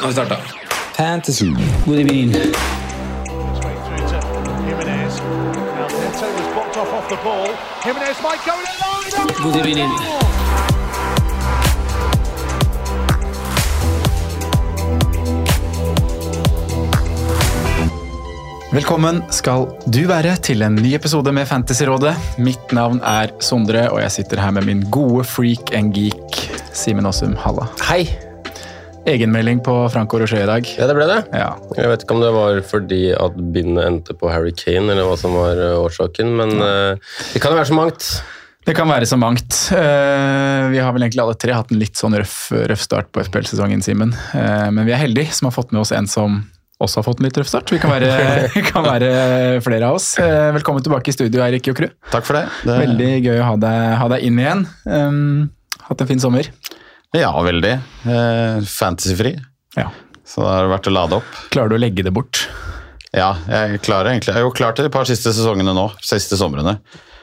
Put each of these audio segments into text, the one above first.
Nå har vi startet. Fantasy. Good evening. Good evening. Velkommen skal du være til en ny episode med Fantasyrådet. Mitt navn er Sondre, og jeg sitter her med min gode freak and geek, Simen Åsum. Halla. Hei! Egenmelding på Franco Rocher i dag. Ja, det ble det. Ja. Jeg vet ikke om det var fordi at bindet endte på Harry Kane, eller hva som var årsaken, men det kan jo være så mangt. Det kan være så mangt. Vi har vel egentlig alle tre hatt en litt sånn røff start på FPL-sesongen, Simen. Men vi er heldige som har fått med oss en som også har fått en litt røff start. Vi kan være flere av oss. Velkommen tilbake i studio, Eirik Jokrud. Takk for det. Veldig gøy å ha deg inn igjen. Hatt en fin sommer. Ja, veldig. Fantasyfri. Ja. Så det har vært å lade opp. Klarer du å legge det bort? Ja, jeg klarer egentlig. Jeg har jo klart det de par siste sesongene nå, siste somrene.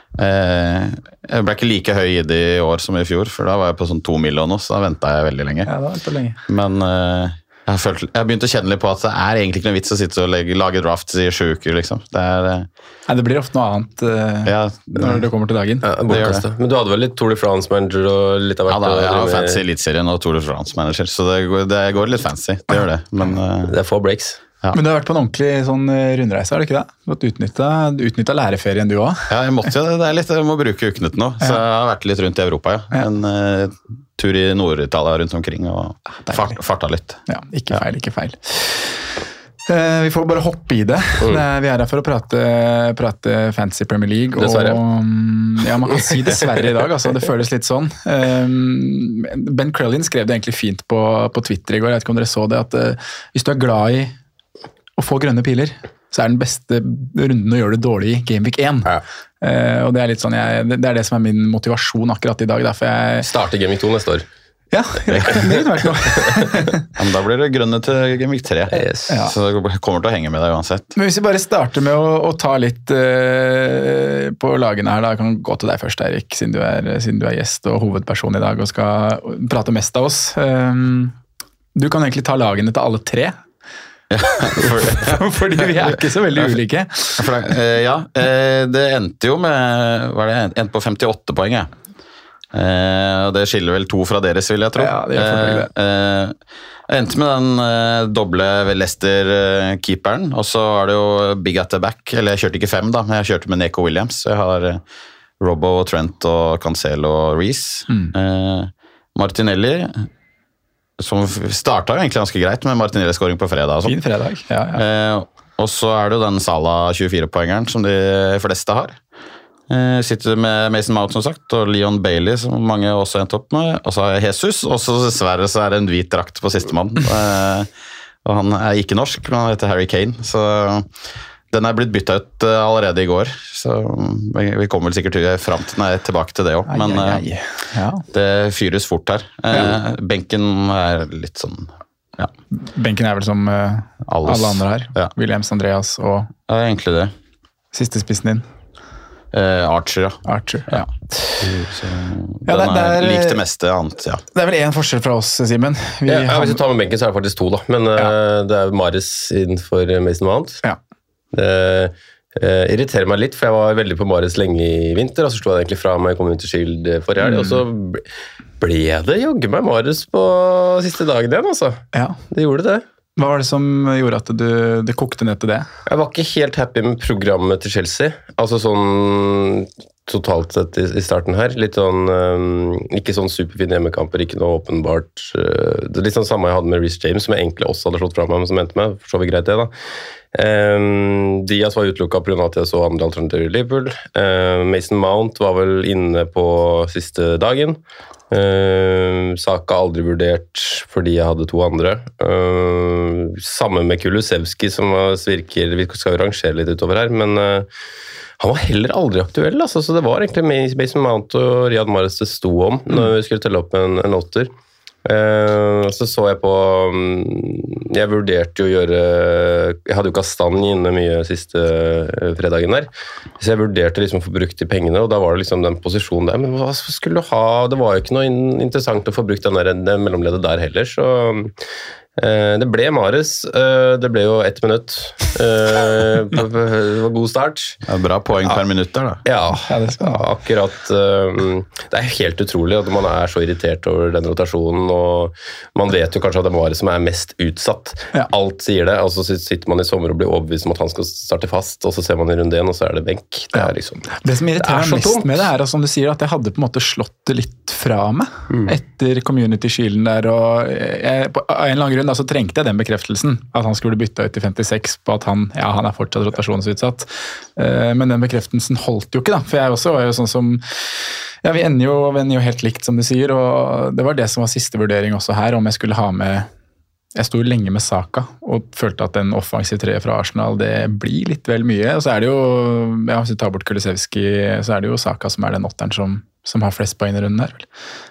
Jeg ble ikke like høy i det i år som i fjor, for da var jeg på sånn 2 millioner, så da ventet jeg veldig lenge. Ja, det var på lenge. Men jeg har begynt å kjenne litt på at det er egentlig ikke noe vits å sitte og lage drafts i 7 uker, liksom. Nei, det blir ofte noe annet når det kommer til dagen. Ja, bortkastet. Men du hadde vel litt Tour de France-manager og litt av hvert? Ja, jeg har fancy elitserien og Tour de France-manager, så det går litt fancy, det gjør det. Men det er få breaks. Ja. Men du har vært på en ordentlig sånn rundreise, har du ikke det? Du har utnyttet læreferien du også. Ja, jeg måtte jo det. Jeg må bruke ukene til nå, så jeg har vært litt rundt i Europa, ja. En tur i Nord-Italia rundt omkring og farta litt. Ja, ikke feil. Vi får bare hoppe i det. Vi er her for å prate Fantasy Premier League. Dessverre. Ja, man kan si dessverre i dag, altså. Det føles litt sånn. Ben Crellin skrev det egentlig fint på Twitter i går, jeg vet ikke om dere så det, at hvis du er glad i å få grønne piler, så er den beste runden å gjøre det dårlig i Gameweek 1. Ja. Og det er litt sånn, det er det som er min motivasjon akkurat i dag. Derfor jeg starter Gameweek 2 neste år. Ja, det kunne vært noe. Ja, men da blir det grønne til Gameweek 3, yes. Ja. Så det kommer til å henge med deg uansett. Men hvis vi bare starter med å ta litt på lagene her, da kan jeg gå til deg først, Eirik, siden du er gjest og hovedperson i dag og skal prate mest av oss. Du kan egentlig ta lagene til alle tre. Ja, fordi vi er ikke så veldig ulike. Det endte jo med en på 58 poeng. Det skiller vel 2 fra deres, vil jeg tro. Ja, det gjør det. Jeg endte med den doble Leicester-keeperen, og så er det jo Big at the back, eller jeg kjørte ikke 5 da, men jeg kjørte med Neco Williams. Jeg har Robbo, Trent og Cancelo og Reece. Martinelli, som startet jo egentlig ganske greit med Martinelli-scoring på fredag. Og fin fredag, ja. Og så er det jo den Salah 24-poengeren som de fleste har. Sitter med Mason Mount, som sagt, og Leon Bailey, som mange også endte opp med. Og så har jeg Jesus, og så dessverre så er det en hvit drakt på sistemann. Og han er ikke norsk, men han heter Harry Kane, så den er blitt byttet ut allerede i går, så vi kommer vel sikkert tilbake til det også, men det fyres fort her. Benken er litt sånn, ja. Benken er vel som alle andre her, ja. Williams, Andreas og... Ja, egentlig det. Siste spissen din? Archer, ja. Archer, ja. Så den er lik det meste annet, ja. Det er vel en forskjell fra oss, Simen. Hvis du tar med benken så er det faktisk 2 da, men det er Maris innenfor Mason Mount. Ja. Det irriterer meg litt, for jeg var veldig på Maris lenge i vinter, og så slo jeg egentlig fra meg Community Shield forrige helg, og så ble det jogge meg Maris på siste dagen igjen, altså. Ja. Det gjorde det. Hva var det som gjorde at det kokte ned til det? Jeg var ikke helt happy med programmet til Chelsea, altså sånn totalt sett i starten her, litt sånn, ikke sånn superfine hjemmekamper, ikke noe åpenbart, det er litt sånn samme jeg hadde med Reece James, som jeg egentlig også hadde slått fra meg, men som endte med, for så vidt greit det da. Diaz var utelukket på grunn av at jeg så andre alternativer i Liverpool. Mason Mount var vel inne på siste dagen. Saka aldri vurdert fordi jeg hadde 2 andre. Samme med Kulusevski, som virker, vi skal jo rangere litt utover her, men han var heller aldri aktuell, altså, så det var egentlig Mason Mount og Riyad Mahrez det sto om når vi skulle telle opp en åtter. Så jeg på jeg vurderte jo å gjøre jeg hadde jo Kastanje inne mye siste fredagen der, så jeg vurderte liksom å få brukt de pengene, og da var det liksom den posisjonen der, men hva skulle du ha, det var jo ikke noe interessant å få brukt den mellomleddet der heller, så Det ble Mahrez. Det ble jo 1 minutt. Det var god start. Det er bra poeng per minutt der, da. Ja, det skal akkurat. Det er helt utrolig at man er så irritert over den rotasjonen, og man vet jo kanskje at det er Mahrez som er mest utsatt. Ja. Alt sier det, og så sitter man i sommer og blir overbevist om at han skal starte fast, og så ser man i runde 1, og så er det benk. Det er liksom... Det som irriterer det er meg mest med det er, som du sier, at jeg hadde på en måte slått det litt fra meg etter community-skilen der, og på en eller annen grunn da, så trengte jeg den bekreftelsen, at han skulle bytte ut i 56 på at han er fortsatt rotasjonsutsatt. Men den bekreftelsen holdt jo ikke, da, for jeg også var jo sånn som vi ender jo helt likt, som du sier, og det var det som var siste vurdering også her, om jeg skulle ha med. Jeg sto lenge med Saka og følte at en offensiv treer fra Arsenal, det blir litt vel mye. Og så er det jo, hvis du tar bort Kulusevski, så er det jo Saka som er den åtteren som har flest poeng i runden her.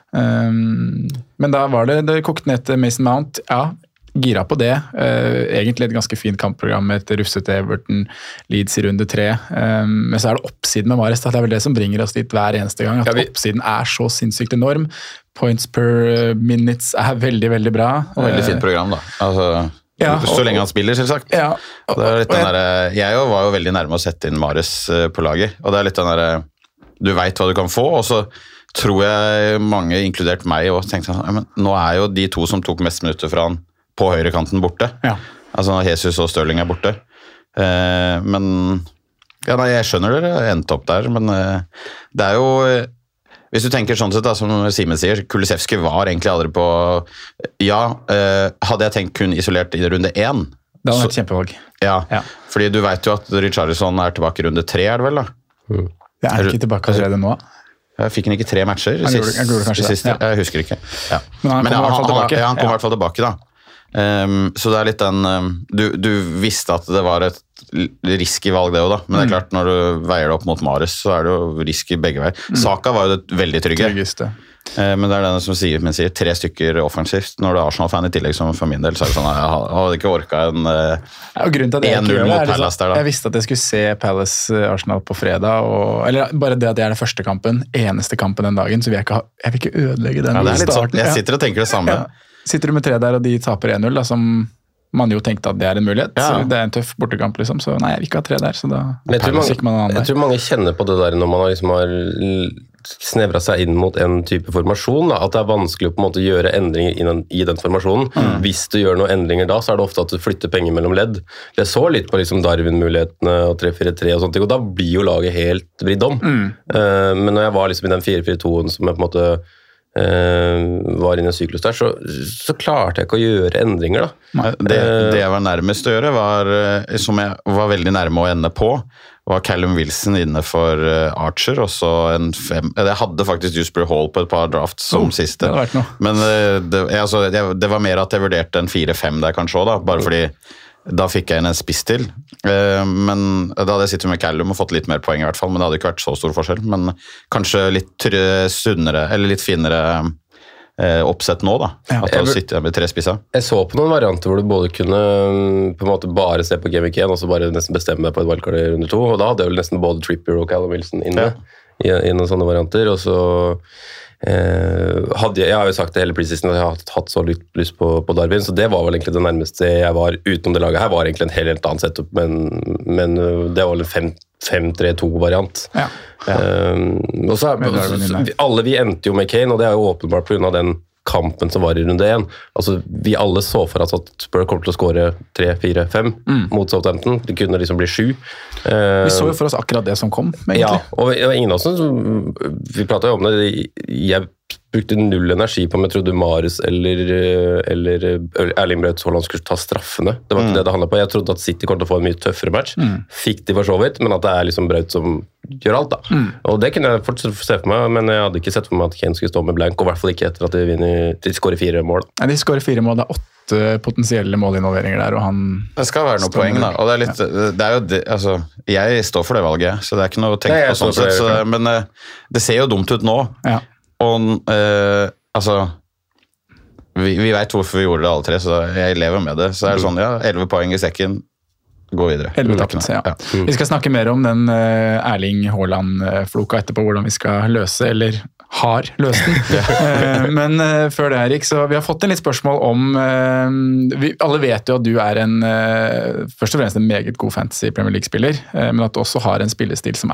Men da var det kokte ned til Mason Mount. Ja, gira på det. Egentlig et ganske fint kampprogram med et rufsete Everton, Leeds i runde 3. Men så er det oppsiden med Mahrez. Det er vel det som bringer oss dit hver eneste gang. At oppsiden er så sinnssykt enorm. Points per minutes er veldig, veldig bra. Og veldig fint program, da. Altså, så lenge han spiller, selvsagt. Ja, det er litt den der, jeg var jo veldig nærme å sette inn Mahrez på laget. Og det er litt den der, du vet hva du kan få, og så tror jeg mange, inkludert meg, og tenkte sånn, nå er jo de to som tok mest minutter fra han på høyrekanten borte. Ja. Altså Jesus og Sterling er borte. Men jeg skjønner dere endte opp der, men det er jo, hvis du tenker sånn sett da, som Simen sier, Kulusevski var egentlig aldri på, hadde jeg tenkt kun isolert i runde 1. Det var et kjempevalg. Ja, fordi du vet jo at Richarlison er tilbake i runde 3, er det vel da? Det er ikke tilbake allerede nå. Jeg fikk han ikke 3 matcher sist, jeg husker ikke. Ja. Men han kom i hvert fall tilbake da. Så det er litt den du visste at det var et risky valg det jo da, men det er klart når du veier det opp mot Mahrez så er det jo risky begge veier. Saka var jo det veldig trygge, men det er den som sier 3 stykker offensivt når du er Arsenal-fan i tillegg, som for min del så er det sånn, jeg hadde ikke orket en 1-0 mot Palace der da. Jeg visste at jeg skulle se Palace-Arsenal på fredag, eller bare det at det er den første kampen, eneste kampen den dagen, så jeg vil ikke ødelegge den i starten. Jeg sitter og tenker det samme. Sitter du med 3 der, og de taper 1-0, da, som man jo tenkte at det er en mulighet. Så det er en tøff bortekamp, liksom. Så nei, jeg vil ikke ha 3 der. Så da jeg tror mange kjenner på det der når man liksom har snevret seg inn mot en type formasjon, da, at det er vanskelig å på en måte gjøre endringer i den formasjonen. Hvis du gjør noen endringer da, så er det ofte at du flytter penger mellom ledd. Jeg så litt på liksom Darwin-mulighetene og 3-4-3 og sånt, og da blir jo laget helt vridd om. Men når jeg var liksom i den 4-4-2-en som jeg på en måte var inne i en syklus der, så klarte jeg ikke å gjøre endringer da. Det jeg var nærmest å gjøre som jeg var veldig nærme å ende på, var Callum Wilson inne for Archer, og så en 5, jeg hadde faktisk Dewsbury Hall på et par drafts som siste, men det var mer at jeg vurderte en 4-5 der kanskje også da, bare fordi da fikk jeg inn en spiss til, men da hadde jeg sittet med Callum og fått litt mer poeng i hvert fall, men det hadde ikke vært så stor forskjell, men kanskje litt sunnere, eller litt finere oppsett nå da, at du sitter med 3 spisser. Jeg så på noen varianter hvor du både kunne på en måte bare se på Game Week 1 og så bare nesten bestemme deg på et wildcard i runde 2, og da hadde jeg vel nesten både Trippier og Callum Wilson inne i noen sånne varianter, og så jeg har jo sagt det hele preseason at jeg har hatt så lyst på Darwin, så det var vel egentlig det nærmeste jeg var utenom det laget her, var egentlig en helt annen setup, men det var vel en 5-3-2 variant. Og så alle vi endte jo med Kane, og det er jo åpenbart på grunn av den kampen som var i runde 1. Altså, vi alle så for oss at Spurs kommer til å skåre 3-4-5 mot Southampton. Det kunne liksom bli 7. Vi så jo for oss akkurat det som kom, egentlig. Ja, og ingen av oss, vi pratet jo om det, jeg brukte 0 energi på om jeg trodde Mahrez eller Erling Braut Haaland skulle ta straffene. Det var ikke det det handlet på. Jeg trodde at City kom til å få en mye tøffere match. Fikk de for så vidt, men at det er liksom Braut som gjør alt da. Og det kunne jeg fortsatt se for meg, men jeg hadde ikke sett for meg at Kane skulle stå med blank, og i hvert fall ikke etter at de skårer 4 mål. Ja, de skårer 4 mål, det er 8 potensielle målinvolveringer der, og han... Det skal være noe poeng da, og det er jo det, altså, jeg står for det valget, så det er ikke noe å tenke på sånn sett, men det ser jo dumt ut nå. Og altså vi vet hvorfor vi gjorde det alle 3, så jeg lever med det. Så er det sånn, 11 poeng i sekken, gå videre. 11 tapt, Vi skal snakke mer om den Erling Haaland-floka etterpå, hvordan vi skal løse, eller har løst den. Men før det, Erik, så vi har fått en litt spørsmål om alle vet jo at du er først og fremst en meget god fantasy Premier League-spiller, men at du også har en spillestil som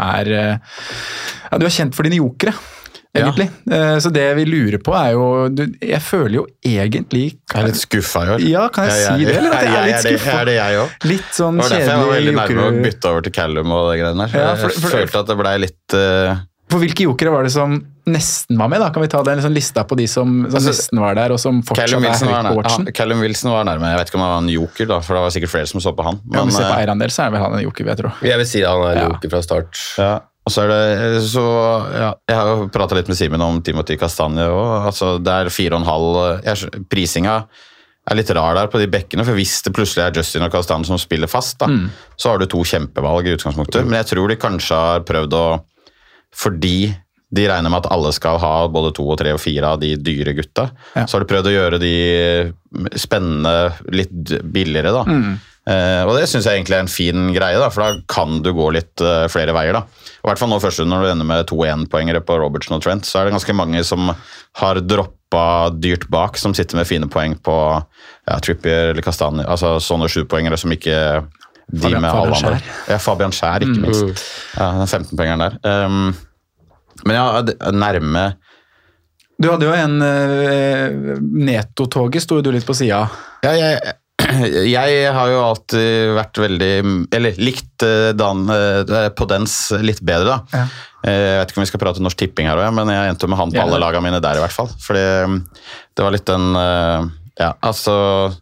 du er kjent for dine jokere, egentlig. Så det vi lurer på er jo, jeg føler jo egentlig... Jeg er litt skuffa i år. Ja, kan jeg si det? Eller at jeg er litt skuffa? Jeg er det, jeg også. Litt sånn kjedelig jokere. Det var derfor jeg var veldig nærmere å bytte over til Callum og det greiene der. Jeg følte at det ble litt... For hvilke jokere var det som nesten var med da? Kan vi ta den liksom lista på de som nesten var der, og som fortsatt høyt på watchen? Callum Wilson var nærmere. Jeg vet ikke om han var en joker da, for det var sikkert flere som så på han. Men hvis vi ser på eierandel, så er vel han en joker, jeg tror. Jeg vil si han er en joker fra start. Ja, og så jeg har jo pratet litt med Simen om Timothy Castagne også. Altså, det er 4,5... Prisinga er litt rar der på de bekkene, for hvis det plutselig er Justin og Castagne som spiller fast, da, så har du 2 kjempevalg i utgangspunktet. Men jeg tror de kanskje har prøvd å fordi de regner med at alle skal ha både 2, 3 og 4 av de dyre gutta, så har de prøvd å gjøre de spennende litt billigere da. Og det synes jeg egentlig er en fin greie da, for da kan du gå litt flere veier da. I hvert fall nå først når du ender med 2-1-poengere på Robertson og Trent, så er det ganske mange som har droppet dyrt bak, som sitter med fine poeng på Trippier eller Castagne, altså sånne 7-poengere som ikke de med alle andre. Ja, Fabian Schär, ikke minst. Ja, den 15-poengeren der. Men ja, nærme... Du hadde jo en Neto-toget, stod du litt på siden. Ja, jeg har jo alltid vært veldig... Eller likt Dan Podens litt bedre da. Jeg vet ikke om vi skal prate norsk tipping her også, men jeg endte med han på alle lagene mine der i hvert fall. Fordi det var litt en... Ja, altså...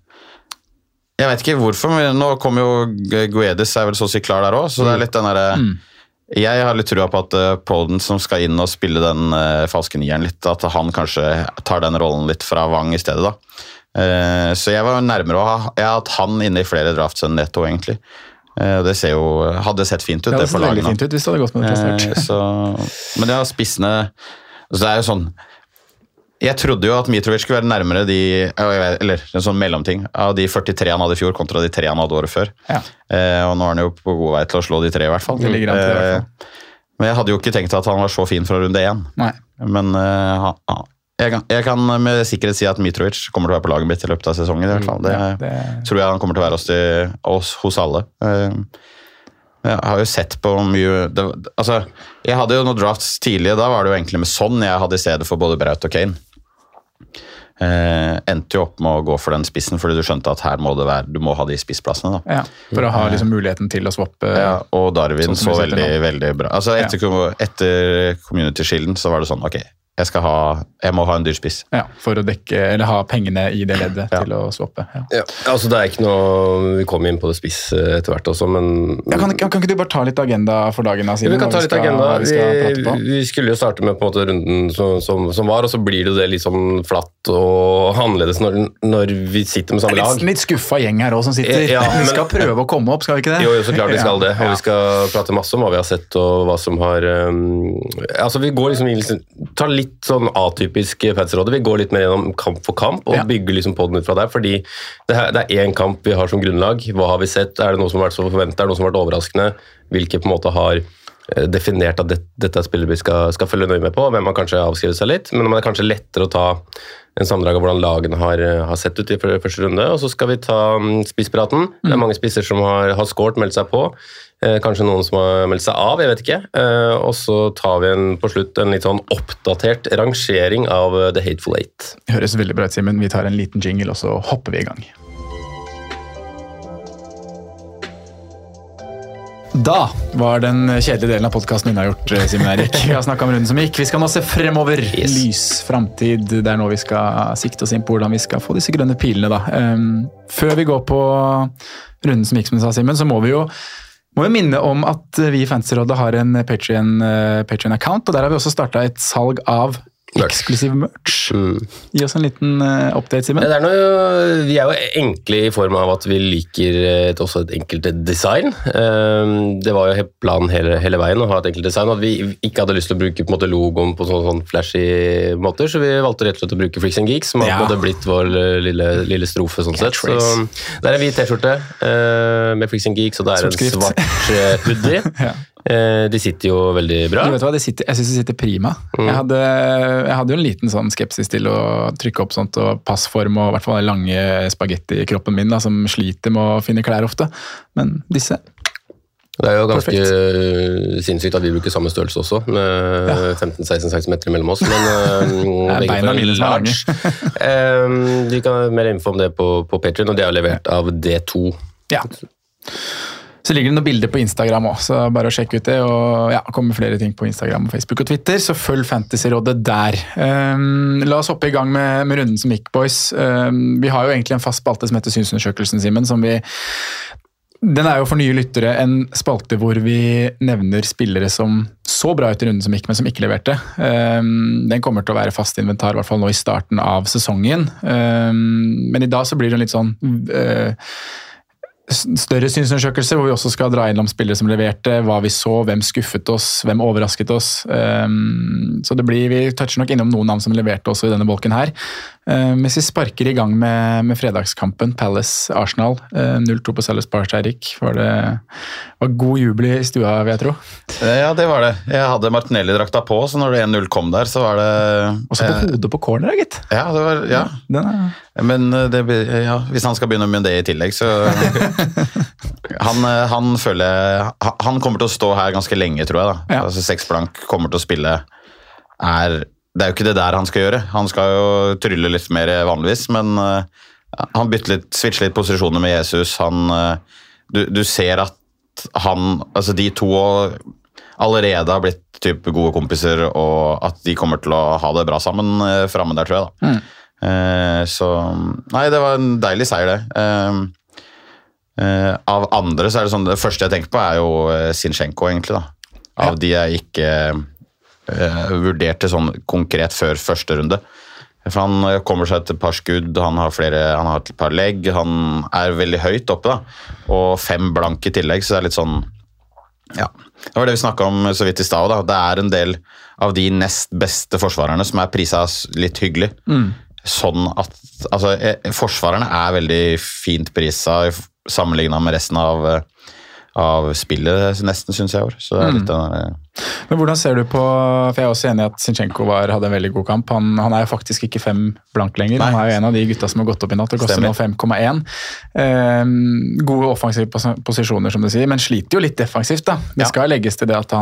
Jeg vet ikke hvorfor, men nå kom jo Guedes er vel så å si klar der også, så det er litt den der... Jeg har litt trua på at Podden som skal inn og spille den falske nieren litt, at han kanskje tar den rollen litt fra Wang i stedet da. Så jeg var nærmere å jeg har hatt han inne i flere drafts enn Neto egentlig. Det hadde sett fint ut det på lagene. Det hadde sett veldig fint ut hvis det hadde gått med det plassert. Men det har spissene, så det er jo sånn, jeg trodde jo at Mitrovic skulle være nærmere eller en sånn mellomting, av de 43 han hadde i fjor kontra de 3 han hadde året før. Og nå er han jo på god vei til å slå de 3 i hvert fall. Det ligger an til i hvert fall. Men jeg hadde jo ikke tenkt at han var så fin fra runde 1. Nei. Men jeg kan med sikkerhet si at Mitrovic kommer til å være på laget mitt i løpet av sesongen i hvert fall. Det tror jeg han kommer til å være hos alle. Jeg har jo sett på mye... jeg hadde jo noen drafts tidlig, da var det jo egentlig med sånn jeg hadde i stedet for både Braut og Kane. Endte jo opp med å gå for den spissen, fordi du skjønte at her må det være, du må ha de spissplassene da. For å ha liksom muligheten til å swappe. Og Darwin så veldig, veldig bra. Altså etter community-skilden så var det sånn, ok, jeg må ha en dyr spiss. Ja, for å dekke, eller ha pengene i det leddet til å swappe. Altså det er ikke noe, vi kommer inn på det spiss etter hvert også, men... Kan ikke du bare ta litt agenda for dagen da, Simen? Vi kan ta litt agenda. Vi skulle jo starte med på en måte runden som var, og så blir det litt sånn flatt og annerledes når vi sitter med samme lag. Det er litt skuffa gjeng her også som sitter. Vi skal prøve å komme opp, skal vi ikke det? Jo, så klart vi skal det. Og vi skal prate masse om hva vi har sett og hva som har... Altså vi går liksom tar litt sånn atypisk fantasyrådet. Vi går litt mer gjennom kamp for kamp og bygger liksom podden ut fra der, fordi det er en kamp vi har som grunnlag. Hva har vi sett? Er det noe som har vært så forventet? Er det noe som har vært overraskende? Hvilke på en måte har definert at dette er spillet vi skal følge nøye med på? Hvem har kanskje avskrevet seg litt? Men det er kanskje lettere å ta en sammendrag av hvordan lagene har sett ut i første runde, og så skal vi ta spisspraten. Det er mange spisser som har scoret, meldt seg på. Kanskje noen som har meldt seg av, jeg vet ikke. Og så tar vi på slutt en litt sånn oppdatert rangering av The Hateful Eight. Det høres veldig bra ut, Simen. Vi tar en liten jingle, og så hopper vi i gang. Da var den kjedelige delen av podcasten unnagjort, Simen Erik. Vi har snakket om runden som gikk. Vi skal nå se fremover. Lys fremtid. Det er nå vi skal sikte oss inn på hvordan vi skal få disse grønne pilene da. Før vi går på runden som gikk, som du sa, Simen, så må vi jo minne om at vi i Fantasyrådet har en Patreon-account, og der har vi også startet et salg av eksklusiv merch. Gi oss en liten update, Simen. Vi er jo enkle i form av at vi liker også et enkelt design. Det var jo planen hele veien å ha et enkelt design, og at vi ikke hadde lyst til å bruke på en måte logoen på sånn flashy måter, så vi valgte rett og slett å bruke Freaks and Geeks, som hadde blitt vår lille strofe sånn sett. Så det er en hvit t-skjorte med Freaks and Geeks, og det er en svart hoodie. De sitter jo veldig bra. Du vet hva, jeg synes det sitter prima. Jeg hadde jo en liten sånn skepsis til å trykke opp sånt og passform og i hvert fall den lange spagetti i kroppen min da, som sliter med å finne klær ofte. Men disse... Det er jo ganske sinnssykt at vi bruker samme størrelse også, med 15-16 cm mellom oss, men beina mine som er lange. Du kan ha mer info om det på Patreon, og det er levert av D2. Ja. Så ligger det noen bilder på Instagram også, så bare å sjekke ut det, og ja, kommer flere ting på Instagram og Facebook og Twitter, så følg Fantasyrådet der. La oss hoppe i gang med runden som gikk, boys. Vi har jo egentlig en fast spalte som heter Synsundersøkelsen, Simen, som den er jo for nye lyttere en spalte hvor vi nevner spillere som så bra ut i runden som gikk, men som ikke leverte. Den kommer til å være fast inventar, i hvert fall nå i starten av sesongen. Men i dag så blir det en litt sånn større synsundersøkelse, hvor vi også skal dra innom spillere som leverte, hva vi så, hvem skuffet oss, hvem overrasket oss. Så vi toucher nok innom noen navn som leverte også i denne bolken her. Mens vi sparker i gang med fredagskampen, Palace-Arsenal, 0-2 på Selhurst Park, Eirik. Var god jubel i stua, vil jeg tro. Ja, det var det. Jeg hadde Martinelli-drakta på, så når det 1-0 kom der, så var det... Også på hodet på corner, gitt. Ja, det var... Ja. Men hvis han skal begynne med det i tillegg, så... Han føler... Han kommer til å stå her ganske lenge, tror jeg da. Ja. Altså 6 blank kommer til å spille det er jo ikke det der han skal gjøre. Han skal jo trylle litt mer vanligvis, men han switcher litt posisjoner med Jesus. Du ser at altså de to allerede har blitt typ gode kompiser, og at de kommer til å ha det bra sammen fremme der, tror jeg da. Så, nei, det var en deilig seier det. Av andre så er det sånn, det første jeg tenker på er jo Zinchenko egentlig da. Av de jeg ikke vurderte sånn konkret før første runde. For han kommer seg til et par skudd, han har et par legg, han er veldig høyt oppe da, og 5 blank i tillegg, så det er litt sånn, ja. Det var det vi snakket om så vidt i stad da. Det er en del av de nest beste forsvarerne som er priset litt hyggelig. Sånn at, altså, forsvarerne er veldig fint priset sammenlignet med resten av spillet nesten, synes jeg i år. Så det er litt den Men hvordan ser du på, for jeg er også enig i at Zinchenko hadde en veldig god kamp, han er jo faktisk ikke 5 blank lenger. Nei. Han er jo en av de gutta som har gått opp i natt og koster nå 5,1. Gode offensive posisjoner, som du sier, men sliter jo litt defensivt da. Det skal legges til det at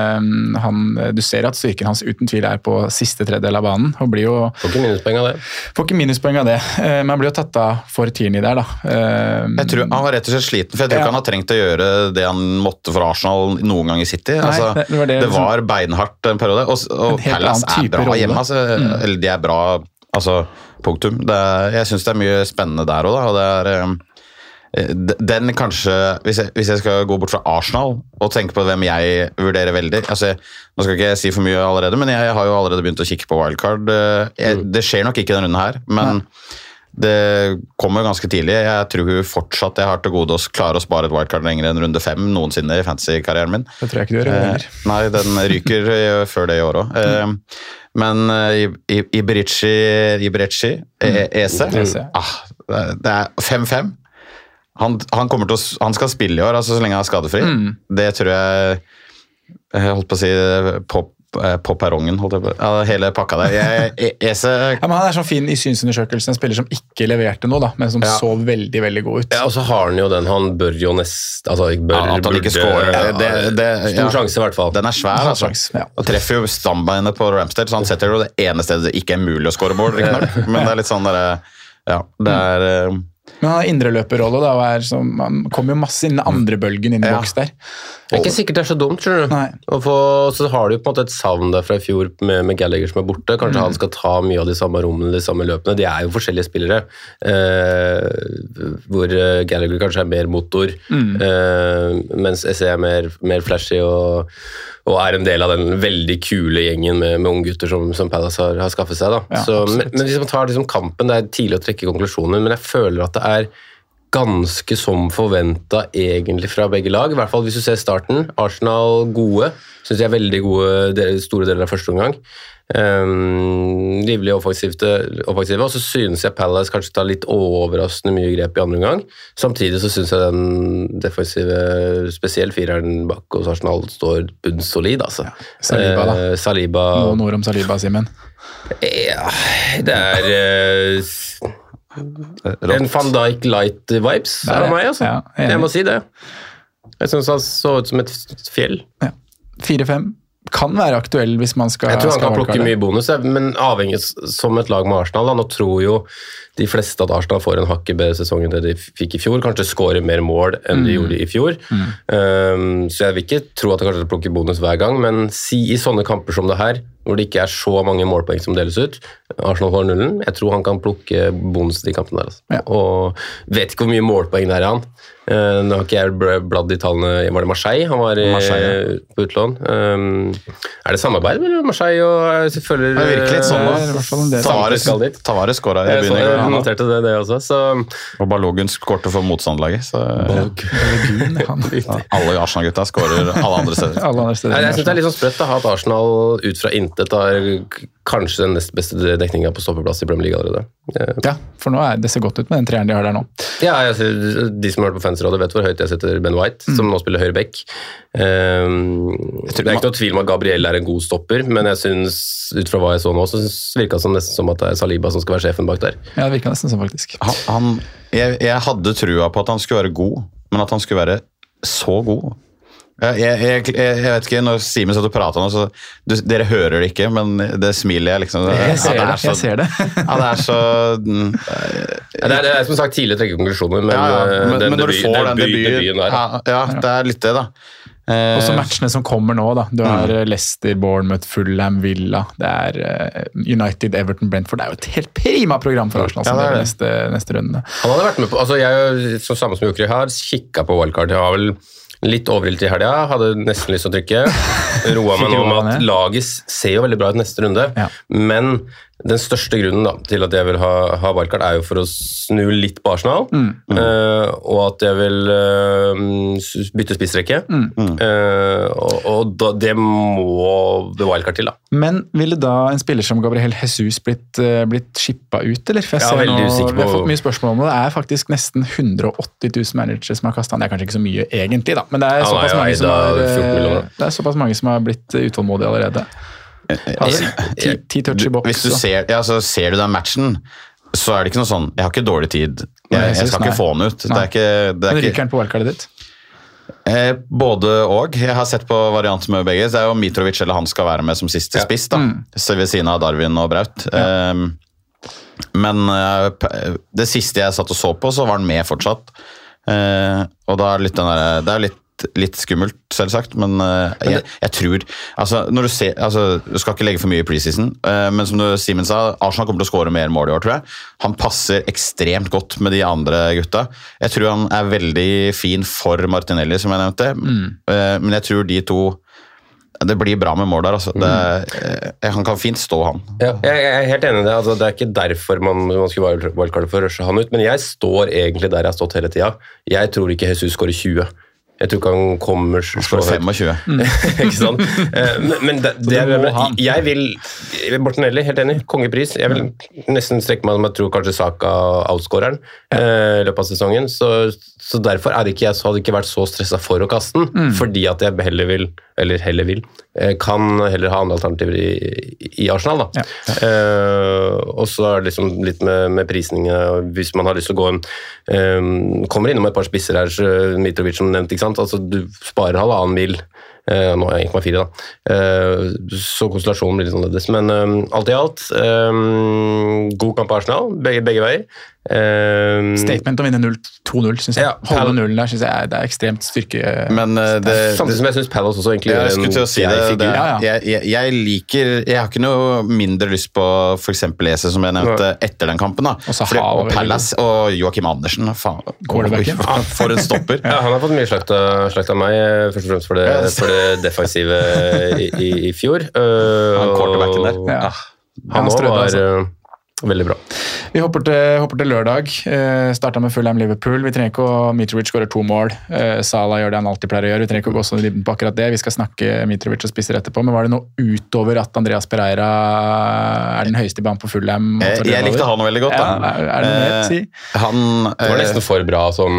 du ser at styrken hans uten tvil er på siste tredjedel av banen, og blir jo... Får ikke minuspoeng av det. Men han blir jo tatt av for Tierney der da. Jeg tror han var rett og slett sliten, for jeg tror ikke han har trengt å gjøre det han måtte for Arsenal noen gang i City. Nei, altså, det var beinhardt en periode, og Palace er bra hjemme, altså, eller de er bra, altså, punktum. Jeg synes det er mye spennende der også, og det den kanskje, hvis jeg skal gå bort fra Arsenal og tenke på hvem jeg vurderer veldig, altså, nå skal ikke jeg si for mye allerede, men jeg har jo allerede begynt å kikke på wildcard. Det skjer nok ikke den runden her, men det kommer ganske tidlig. Jeg tror fortsatt jeg har til gode å klare å spare et wildcard lenger enn runde 5 noensinne i fantasy-karrieren min. Det tror jeg ikke du gjør. Nei, den ryker før det i år også. Men Iberici, Eze, det er 5-5. Han skal spille i år, altså så lenge han er skadefri. Det tror jeg holdt på å si på perrongen, holdt jeg på. Ja, hele pakka der. Men han er sånn fin i synsundersøkelsen, en spiller som ikke leverte noe da, men som så veldig, veldig god ut. Ja, og så har han jo han bør jo altså at han ikke skårer. Stor sjanse i hvert fall. Den er svær, altså. Og treffer jo stambeinet på Ramsdale, så han setter jo det ene stedet det ikke er mulig å skåre mål, men det er litt sånn der, det er... Men han har indreløperrolle da, og han kommer jo masse inn i andre bølgen inn i boks der. Det er ikke sikkert det er så dumt, tror du. Så har du på en måte et savn der fra i fjor med Gallagher som er borte. Kanskje han skal ta mye av de samme rommene, de samme løpene. De er jo forskjellige spillere, hvor Gallagher kanskje er mer motor, mens SE er mer flashy og er en del av den veldig kule gjengen med unggutter som Palace har skaffet seg. Da. Men hvis man tar kampen, det er tidlig å trekke konklusjoner, men jeg føler at det er ganske som forventet egentlig fra begge lag, i hvert fall hvis du ser starten. Arsenal gode, synes jeg er veldig gode store deler av første omgang. Livlig offensive, og så synes jeg Palace kanskje tar litt overraskende mye grep i andre omgang. Samtidig så synes jeg den defensive, spesielt fireren bak hos Arsenal, står bunnsolid, altså. Saliba da. Saliba. Noen ord om Saliba, Simen. Ja, det en Van Dijk light vibes av meg, altså. Ja, jeg må si det. Jeg synes han så ut som et fjell. Ja. 4-5 kan være aktuell hvis man skal... Jeg tror han kan plukke mye bonus, men avhengig som et lag med Arsenal. Nå tror jo de fleste at Arsenal får en hakket bedre sesong enn det de fikk i fjor. Kanskje skårer mer mål enn de gjorde i fjor. Så jeg vil ikke tro at de kanskje plukker bonus hver gang, men i sånne kamper som det her, hvor det ikke er så mange målpoeng som deles ut, Arsenal får nullen, jeg tror han kan plukke bonus i de kampene der. Altså. Ja. Og vet ikke hvor mye målpoeng det er han. Nå har ikke jeg bladd i tallene. Var det Marseille? Han var på utlån. Er det samarbeid mellom Marseille og selvfølgelig... Det virker litt sånn da. Tavares skåret i begynnelsen. Han noterte det også. Så. Og Balogun skårte for motstandlaget. Balogun, alle Arsenal-gutta skårer alle andre steder. Jeg synes det er litt sånn sprøtt å ha at Arsenal ut fra intet har kanskje den nest beste dekninga på stoppeplass i Premier League allerede. Ja, for nå det ser godt ut med den treeren de har der nå. Ja, de som har vært på fansrådet vet hvor høyt jeg setter Ben White, som nå spiller høyre back. Det er ikke noe tvil om at Gabriel er en god stopper, men jeg synes, ut fra hva jeg så nå, så virket det nesten som at det er Saliba som skal være sjefen bak der. Ja, det virket nesten som faktisk. Jeg hadde trua på at han skulle være god, men at han skulle være så god. Jeg vet ikke, når Simen satt og pratet nå, så dere hører det ikke, men det smiler jeg liksom. Jeg ser det. Ja, det er så... Det er som sagt tidlig å trekke konklusjoner, men når du får den debuten der. Ja, det er litt det da. Og så matchene som kommer nå da. Du har Leicester, Bournemouth, Fulham, Villa, det er United, Everton, Brentford. Det er jo et helt prima program for Arsenal som neste runde. Han hadde vært med på, altså jeg, som samme som Jokri har, kikket på wildcard. Jeg har vel litt overilt i helga, hadde nesten lyst til å trykke. Roa meg nå om at laget ser jo veldig bra ut neste runde, men den største grunnen da, til at jeg vil ha wildcard er jo for å snu litt på Arsenal, og at jeg vil bytte spissrekke, og det må wildcard til da. Men ville da en spiller som Gabriel Jesus blitt shippet ut, eller? For jeg ser nå, vi har fått mye spørsmål om det. Det er faktisk nesten 180 000 managere som har kastet han. Det er kanskje ikke så mye egentlig da, men det er såpass mange som har blitt utålmodige allerede. 10 touch i boks. Hvis du ser du den matchen, så er det ikke noe sånn, jeg har ikke dårlig tid, jeg skal ikke få den ut. Men ryker den på wildcardet ditt? Både og. Jeg har sett på variant med begge. Det er jo Mitrovic eller han skal være med som siste spiss da, ved siden av Darwin og Braut. Men det siste jeg satt og så på, så var han med fortsatt. Og da er det er litt skummelt, selvsagt, men jeg tror, altså, når du ser, du skal ikke legge for mye i preseason, men som Simen sa, Arsenal kommer til å skåre mer mål i år, tror jeg. Han passer ekstremt godt med de andre gutta. Jeg tror han er veldig fin for Martinelli, som jeg nevnte, men jeg tror de to, det blir bra med mål der, altså. Han kan fint stå han. Ja, jeg er helt enig i det. Altså, det er ikke derfor man skulle wildcarde for å rushe han ut, men jeg står egentlig der jeg har stått hele tiden. Jeg tror ikke Jesus skårer 20. Jeg tror ikke han kommer så 25. Ikke sant? Men jeg vil Martinelli, helt enig, kongepris. Jeg vil nesten strekke meg om jeg tror kanskje Saka outscoreren i løpet av sesongen. Så derfor hadde ikke vært så stresset for å kaste den, fordi at jeg kan heller ha andre alternativer i Arsenal da. Og så er det liksom litt med prisningen, hvis man har lyst til å gå kommer innom et par spisser her, Mitrovic som nevnt, ikke sant? Altså du sparer 1,5 mil, nå er jeg 1,4 da, så konstellasjonen blir litt annerledes, men alt i alt, god kamp på Arsenal, begge veier. Statement å vinne 2-0, synes jeg. Holde nullen der, synes jeg, det er ekstremt styrke. Men samtidig som jeg synes Palace også egentlig jeg skulle til å si jeg har ikke noe mindre lyst på for eksempel Ese, som jeg nevnte etter den kampen da. Og Palace og Joachim Andersen, for en stopper. Ja, han har fått mye slakt av meg, først og fremst for det defensive i fjor. Han quarterbacken der. Han også var Veldig bra. Vi hopper til lørdag. Startet med Fulham Liverpool. Vi trenger ikke å Mitrovic skårer 2 mål. Salah gjør det han alltid pleier å gjøre. Vi trenger ikke å gå så i dybden på akkurat det. Vi skal snakke Mitrovic og spisser etterpå. Men var det noe utover at Andreas Pereira er den høyeste i banen på Fulham? Jeg likte han veldig godt. Da. Ja, er det noe mer å si? Det var nesten for bra som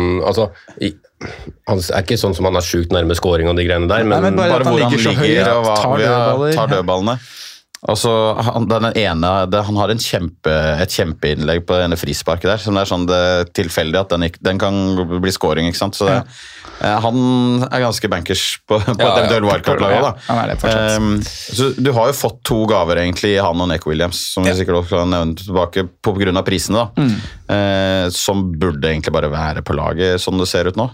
han er ikke sånn som han er sjukt nærme scoring og de greiene der, men bare hvor han ligger og tar dødballene. Altså, han har et kjempeinnlegg på denne frisparket der, som det er sånn tilfeldig at den kan bli scoring, ikke sant? Så han er ganske bankers på et eventuelt wildcard-lag da. Han er det fortsatt. Så du har jo fått 2 gaver egentlig i han og Neco Williams, som vi sikkert også kan nevne tilbake på grunn av prisene da. Som burde egentlig bare være på laget, sånn det ser ut nå.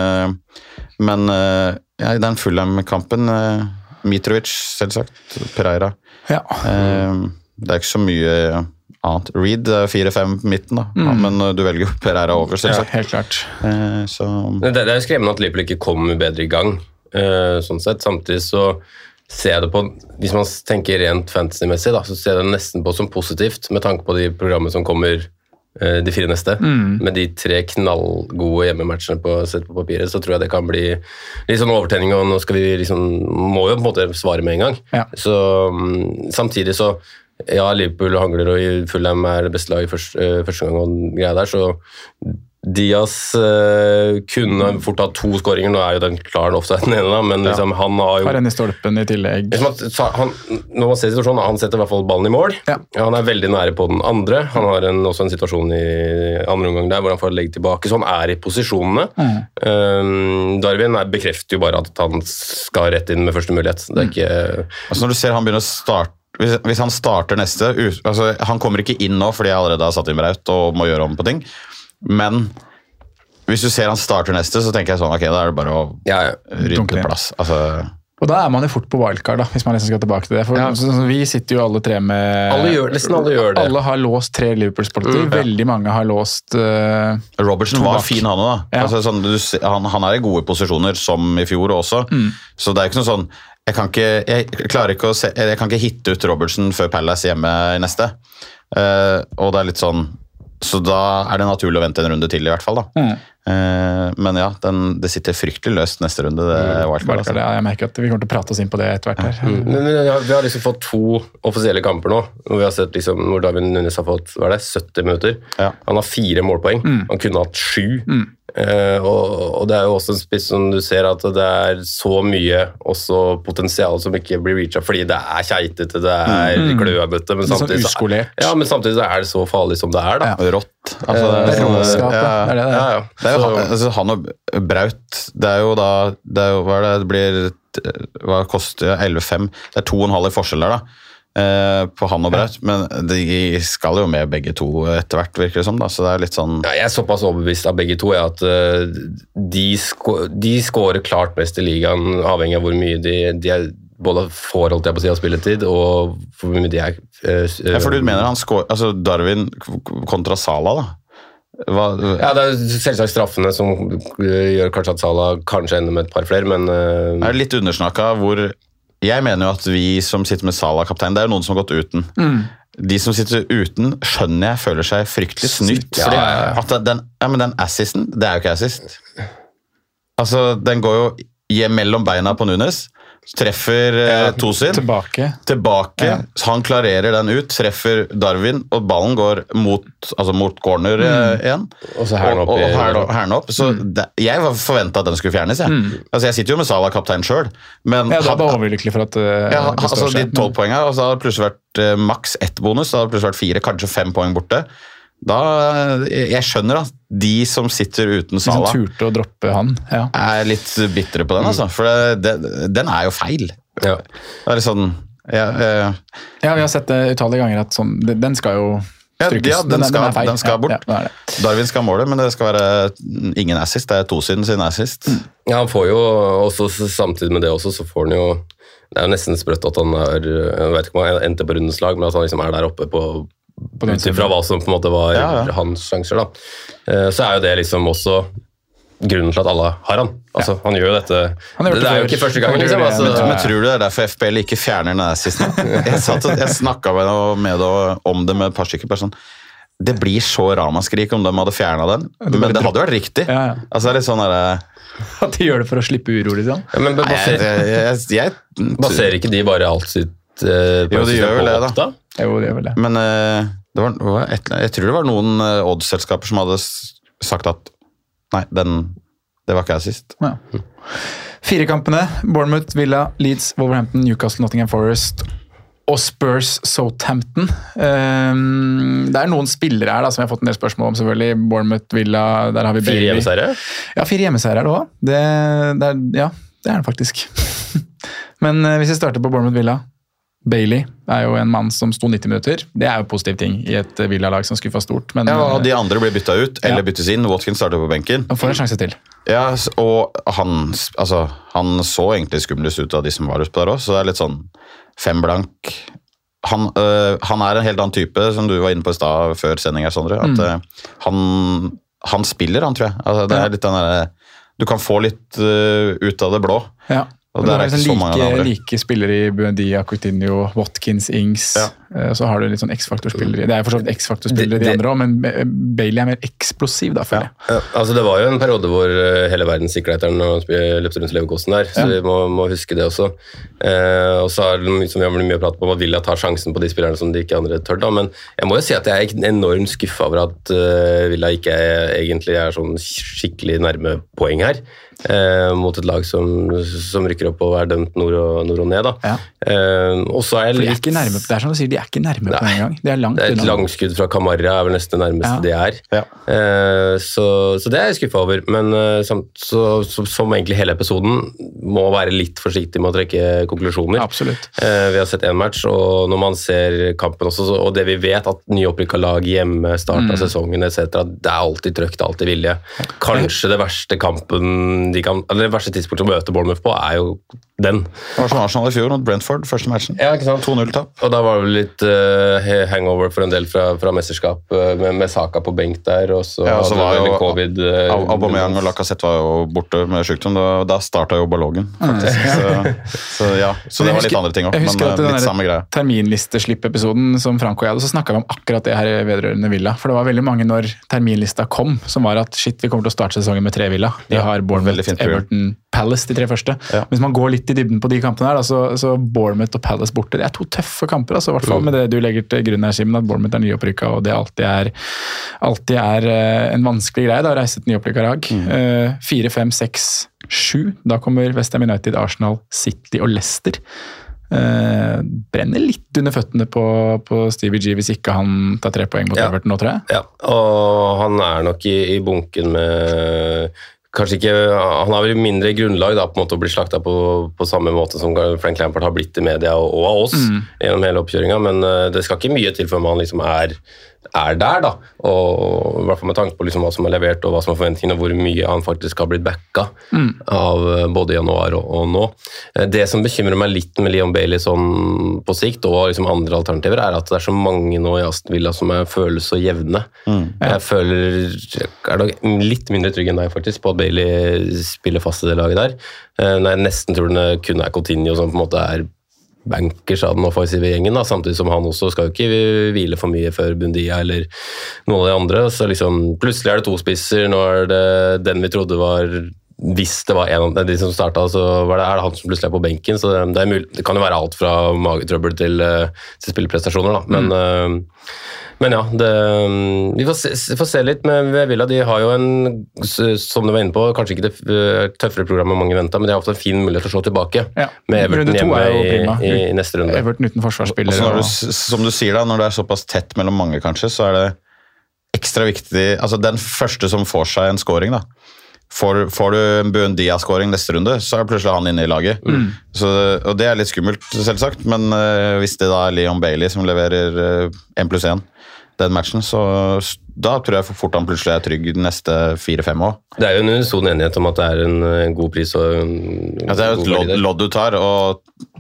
Men i den Fulham-kampen, Mitrovic, selvsagt, Pereira. Det er ikke så mye annet. Reed 4-5 midten da, men du velger jo Pereira over, selvsagt. Ja, helt klart. Det er jo skremmende at Liverpool ikke kommer bedre i gang, sånn sett. Samtidig så ser jeg det på, hvis man tenker rent fantasy-messig da, så ser jeg det nesten på som positivt, med tanke på de programmene som kommer de 4 neste. Med de 3 knallgode hjemmematchene sett på papiret, så tror jeg det kan bli litt sånn overtenning, og nå skal vi må jo på en måte svare med en gang. Så samtidig så Liverpool hangler, og Fulham er det beste laget første gang og greia der, så Diaz kunne fort ha 2 skåringer, nå er jo den klaren offside den ene da, men liksom, han har jo... Har en i stolpen i tillegg. Når man ser situasjonen, han setter i hvert fall ballen i mål. Han er veldig nære på den andre. Han har også en situasjon i andre omgang der, hvor han får legge tilbake, så han er i posisjonene. Darwin bekrefter jo bare at han skal rett inn med første mulighet. Det er ikke... Altså når du ser han begynner å starte, hvis han starter neste, altså han kommer ikke inn nå, fordi jeg allerede har satt inn Braut og må gjøre om på ting, men hvis du ser han starter neste, så tenker jeg sånn, ok, da er det bare å rydde plass. Altså... Og da er man jo fort på wildcard da, hvis man liksom skal tilbake til det. For vi sitter jo alle 3 med... Nesten alle gjør det. Alle har låst 3 Liverpool-spillere. Veldig mange har låst... Robertson var fin han da. Altså, sånn, han er i gode posisjoner, som i fjor også. Så det er ikke noe sånn... Jeg kan ikke hitte ut Robertson før Palace hjemme i neste. Og det er litt sånn... Så da er det naturlig å vente en runde til i hvert fall da. Men ja, det sitter fryktelig løst neste runde, det wildcard. Altså. Jeg merker at vi kommer til å prate oss inn på det etter hvert her. Men vi har liksom fått 2 offisielle kamper nå, og vi har sett liksom, hvor David Nunes har fått 70 minutter. Han har 4 målpoeng, han kunne hatt 7. Og det er jo også en spiss som du ser at det er så mye også potensial som ikke blir reachet, fordi det er keitete, det er glødete, men samtidig, men samtidig så er det så farlig som det er da. Rått. Altså, det er råskapet, det er jo altså, han og Braut, det er jo da det blir, hva koster 11,5, det er 2,5 i forskjell der da. På han og Braut, men de skal jo med begge 2 etter hvert, virker det som da, så det er litt sånn... Jeg er såpass overbevist av begge 2 at de scorer klart mest i ligaen, avhengig av hvor mye de er både forhold til å si av spilletid, og hvor mye de er... for du mener han scorer, altså Darwin kontra Salah da? Det er selvsagt straffene som gjør kanskje at Salah kanskje ender med et par flere, men... Det er litt undersnakket hvor... Jeg mener jo at vi som sitter med Salah-kaptein, det er jo noen som har gått uten. De som sitter uten, skjønner jeg, føler seg fryktelig snytt. At den assisten, det er jo ikke assist. Altså, den går jo mellom beina på Nunes, treffer Tosin. Tilbake. Han klarerer den ut, treffer Darwin, og ballen går mot corner igjen. Og så herren opp. Så jeg forventet at den skulle fjernes. Altså, jeg sitter jo med Salah-kaptein selv. Men da er bare overlykkelig for at det står seg. De 12 poengene, og så har det plutselig vært maks 1 bonus, så har det plutselig vært 4, kanskje 5 poeng borte. Jeg skjønner at de som sitter uten Salah de som turte å droppe han er litt bittere på den altså, for den er jo feil. Det er litt sånn vi har sett det utallige ganger at sånn, den skal jo strykes. Den skal bort. Darwin skal måle, men det skal være ingen assist, det er Tosin sin assist. Han får jo også, samtidig med det også, så får han jo, det er jo nesten sprøtt at han jeg vet ikke om han endte på rundens lag, men at han liksom er der oppe utifra hva som på en måte var hans sjanser da. Så er jo det liksom også grunnen til at alle har han. Altså, han gjør jo dette. Det er jo ikke første gang, liksom. Altså, men tror du det er derfor FPL ikke fjerner den assisten? Jeg snakket med det om det med et par stykker. Bare sånn, det blir så ramaskrik om de hadde fjernet den, men det hadde vært riktig. Altså, det er litt sånn at de gjør det for å slippe uro, liksom. Ja, men baserer ikke de bare alt sitt jo, de gjør vel det, da. Jo, de gjør vel det. Men jeg tror det var noen odds-selskaper som hadde sagt at nei, det var ikke jeg sist. Ja. 4 kampene, Bournemouth, Villa, Leeds, Wolverhampton, Newcastle, Nottingham Forest og Spurs Southampton. Det noen spillere her da, som jeg har fått en del spørsmål om, selvfølgelig. Bournemouth, Villa, der har vi 4 hjemmeseiere? Ja, 4 hjemmeseiere det også. Det det faktisk. Men hvis jeg starter på Bournemouth, Villa, Bailey jo en mann som sto 90 minutter. Det jo positiv ting i et Villa-lag som skuffa stort. Men, ja, og de andre blir bytta ut, eller byttes inn. Watkins starter på benken. Han får en sjanse til. Ja, og han så egentlig skumlest ut av de som var ute på der også, så det litt sånn 5 blank. Han en helt annen type, som du var inne på i stad før sending her, Sondre. At han spiller, han tror jeg. Altså, det litt den der, du kan få litt ut av det blå. Ja. Og det ikke så mange andre. Like spillere i Buendia, Coutinho, Watkins, Ings, så har du litt sånn X-faktor-spillere. Det for så vidt X-faktor-spillere de andre også, men Bailey mer eksplosiv da, føler jeg. Altså det var jo en periode hvor hele verden siklet etter når han løpte rundt Leverkosten der, så vi må huske det også. Og så som vi har mye å prate på, at Villa tar sjansen på de spillerne som de ikke andre tør da, men jeg må jo si at jeg enormt skuffet over at Villa ikke egentlig sånn skikkelig nærme poeng her. Mot et lag som rykker opp og dømt nord og ned da. Ja. Og så jeg litt... ikke nærme, det som du sier, de ikke nærme på en gang. De langt det et langskudd fra Kamara vel nesten det nærmeste de Ja. Så det jeg skuffet over, men som egentlig hele episoden må være litt forsiktig med å trekke konklusjoner. Absolutt. Vi har sett en match, og når man ser kampen også, og det vi vet at nyopprykket lag hjemme, start av sesongen, etc., det alltid trøkt, alltid vilje. Kanskje det verste kampen det verste tidspunktet å møte Bournemouth på jo den. Det var som Arsenal i fjor mot Brentford, første matchen. Ja, ikke sant? 2-0-tapp. Og da var det litt hangover for en del fra mesterskap med Saka på benk der, og så var jo covid. Aubameyang og Lacazette var jo borte med sykdom, da startet jo ballogen, faktisk. Så det var litt andre ting også, men litt samme greie. Terminlisteslipp-episoden som Franco hadde, så snakket vi om akkurat det her vedrørende Villa, for det var veldig mange når terminlista kom, som var at shit, vi kommer til å starte sesongen med 3 Villa. De har Bournemouth, Everton, Palace de 3 første. Ja. Hvis man går litt i dybden på de kampene her, da, så Bournemouth og Palace borte, det 2 tøffe kamper, altså, i hvert fall med det du legger til grunn her, Simen, at Bournemouth nyopprykket, og det alltid en vanskelig greie da, å reise et nyopprykket lag. 4, 5, 6, 7, da kommer West Ham United, Arsenal, City og Leicester. Brenner litt under føttene på Stevie G hvis ikke han tar 3 poeng mot Everton nå, tror jeg. Ja, og han nok i bunken med kanskje ikke, han har vel mindre grunnlag da, på en måte å bli slaktet på samme måte som Frank Lampard har blitt i media og av oss gjennom hele oppkjøringen, men det skal ikke mye til før man liksom der da, og i hvert fall med tanke på liksom hva som er levert og hva som er forventningene og hvor mye han faktisk har blitt backet av både januar og nå. Det som bekymrer meg litt med Leon Bailey sånn på sikt og liksom andre alternativer at det så mange nå i Aston Villa som føles så jevne. Jeg føler litt mindre trygg enn deg faktisk på at Bailey spiller fast i det laget der. Når jeg nesten tror det kun Coutinho som på en måte bankers av den offensive gjengen, da, samtidig som han også skal jo ikke hvile for mye før Buendia eller noen av de andre, så liksom plutselig det 2 spisser, nå det den vi trodde var, hvis det var en av de som startet, så var det han som plutselig på benken, så det mulig, det kan jo være alt fra magetrøbbel til spilleprestasjoner da, men ja, vi får se litt med Villa. De har jo som du var inne på, kanskje ikke det tøffere programmet mange ventet, men de har hatt en fin mulighet til å slå tilbake med Everton hjemme i neste runde. Everton uten forsvarsspillere. Som du sier da, når det såpass tett mellom mange kanskje, så det ekstra viktig, altså den første som får seg en scoring da, får du en Buendia-scoring neste runde, så plutselig han inne i laget. Og det litt skummelt, selvsagt, men hvis det da Leon Bailey som leverer 1+1 den matchen, så da tror jeg fort han plutselig trygg de neste 4-5 år. Det jo en sånn enighet om at det en god pris og det et lodd du tar, og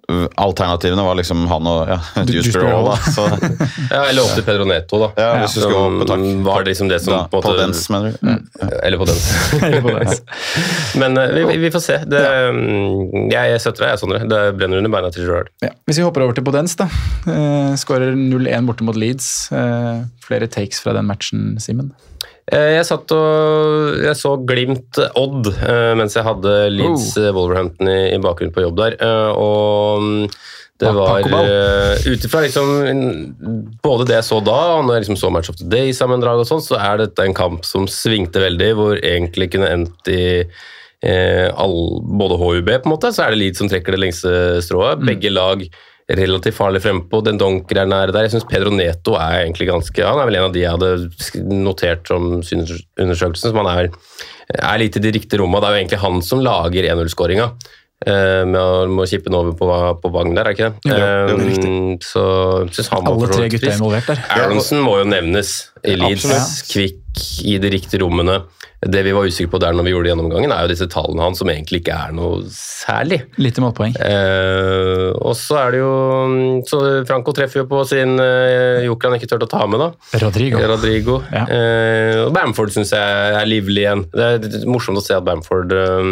alternativene var liksom han og Deuce Stroll. da. Så, eller opp til Pedro Neto, da. ja, hvis du skal gå på takk. Var det liksom det som Da, på dens, mener du? Eller på dens. Eller på det. Men vi får se. Jeg støtter deg, Sondre. Det brenner under beina til Gerrard. Ja. Hvis vi hopper over til Podence, da. Skårer 0-1 borte mot Leeds. Flere takes fra den matchen, Simen? Jeg så Glimt Odd mens jeg hadde Leeds Wolverhampton i bakgrunnen på jobb der, og det var utifra liksom både det jeg så da, og når jeg liksom så Match of the Day sammendrag og sånn, så dette en kamp som svingte veldig, hvor egentlig kunne endt i både HUB på en måte, så det Leeds som trekker det lengste strået, begge lag relativt farlig frempå, den Donker nær der. Jeg synes Pedro Neto egentlig han vel en av de jeg hadde notert som synsundersøkelsen, som han litt i de riktige rommene. Det jo egentlig han som lager 1-0-skåringa, med å kippe den over på Vagn der, ikke det? Jo, riktig. Så synes han Alle 3 gutta involvert der. Aronson må jo nevnes i Leeds, kvikk i de riktige rommene. Det vi var usikre på der når vi gjorde gjennomgangen, jo disse tallene hans som egentlig ikke noe særlig. Lite målpoeng. Og så det jo så Franco treffer jo på sin joker han ikke tørte å ta med da. Rodrigo. Ja. Og Bamford synes jeg livlig igjen. Det morsomt å se at Bamford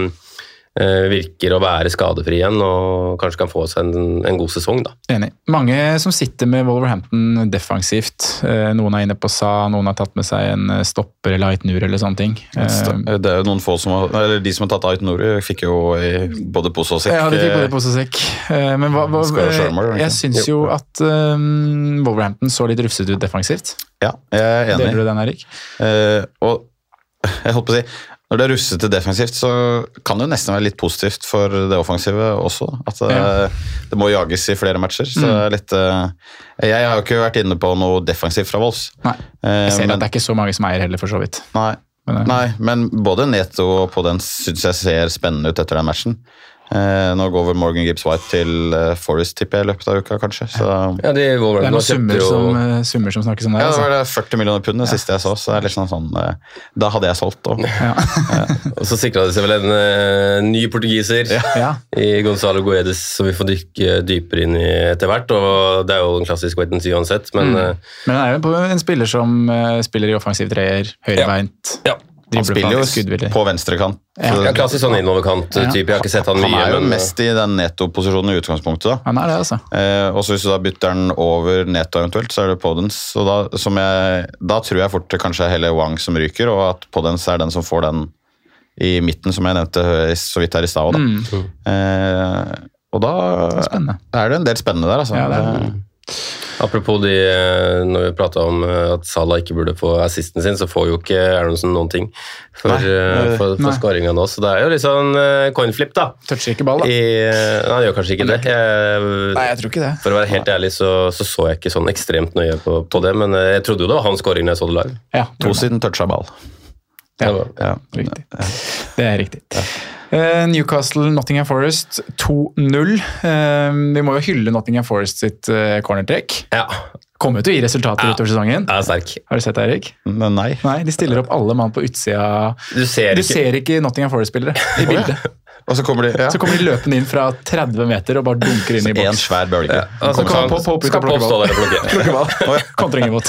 virker å være skadefri igjen og kanskje kan få seg en god sesong da. Enig. Mange som sitter med Wolverhampton defensivt. Noen inne på Sa, noen har tatt med seg en stopper eller Ait Nur eller sånne ting. Det jo noen få eller de som har tatt Ait Nur fikk jo både pose og sekk. Ja, de fikk både pose og sekk. Men jeg synes jo at Wolverhampton så litt rufset ut defensivt. Ja, jeg enig. Deler du den, Erik? Og jeg holdt på å si, når det russete defensivt, så kan det jo nesten være litt positivt for det offensive også. At det må jages i flere matcher. Så litt, jeg har jo ikke vært inne på noe defensivt fra Wolves. Nei, jeg ser at det ikke så mange som eier heller, for så vidt. Nei, men både Neto og Podence synes jeg ser spennende ut etter den matchen. Nå går vel Morgan Gibbs-White til Forest, tipper jeg, i løpet av uka, kanskje. Så. Ja, det noen summer som snakkes om det. Ja, det var det 40 millioner pund det siste jeg så det litt sånn, da hadde jeg solgt. Og så sikret det seg vel en ny portugiser i Gonzalo Guedes, som vi får dykke dypere inn i etter hvert, og det jo en klassisk wait and see uansett. Men det jo en spiller som spiller i offensiv treer, høyrebeint. Ja. Han spiller jo på venstrekant. Ja, klassisk sånn innoverkant-type. Jeg har ikke sett han mye. Han jo mest i den Neto-posisjonen i utgangspunktet. Da. Han det, altså. Og så hvis du da bytter den over Neto eventuelt, så det Podence. Og da tror jeg fort det kanskje heller Wang som ryker, og at Podence den som får den i midten, som jeg nevnte så vidt her i stad. Og da det en del spennende der, altså. Ja, apropos når vi pratet om at Salah ikke burde få assisten sin, så får jo ikke Aronson noen ting for skåringen nå, så det jo litt sånn coinflip da. Toucher ikke ball da. Han gjør kanskje ikke det. Nei, jeg tror ikke det. For å være helt ærlig så jeg ikke sånn ekstremt nøye på det, men jeg trodde jo det var hans skåring når jeg så det live. Ja, 2 siden toucha ball. Ja, riktig. Det riktig. Newcastle, Nottingham Forest 2-0. Vi må jo hylle Nottingham Forest sitt cornertrekk. Ja. Kommer jo til å gi resultater utover sesongen. Ja, sterk. Har du sett det, Erik? Nei. Nei, de stiller opp alle mann på utsida. Du ser ikke Nottingham Forest-spillere i bildet. Og så kommer de løpende inn fra 30 meter og bare dunker inn i boks. En svær bølge. Så kan Pop stå der og plukke. Kontring imot.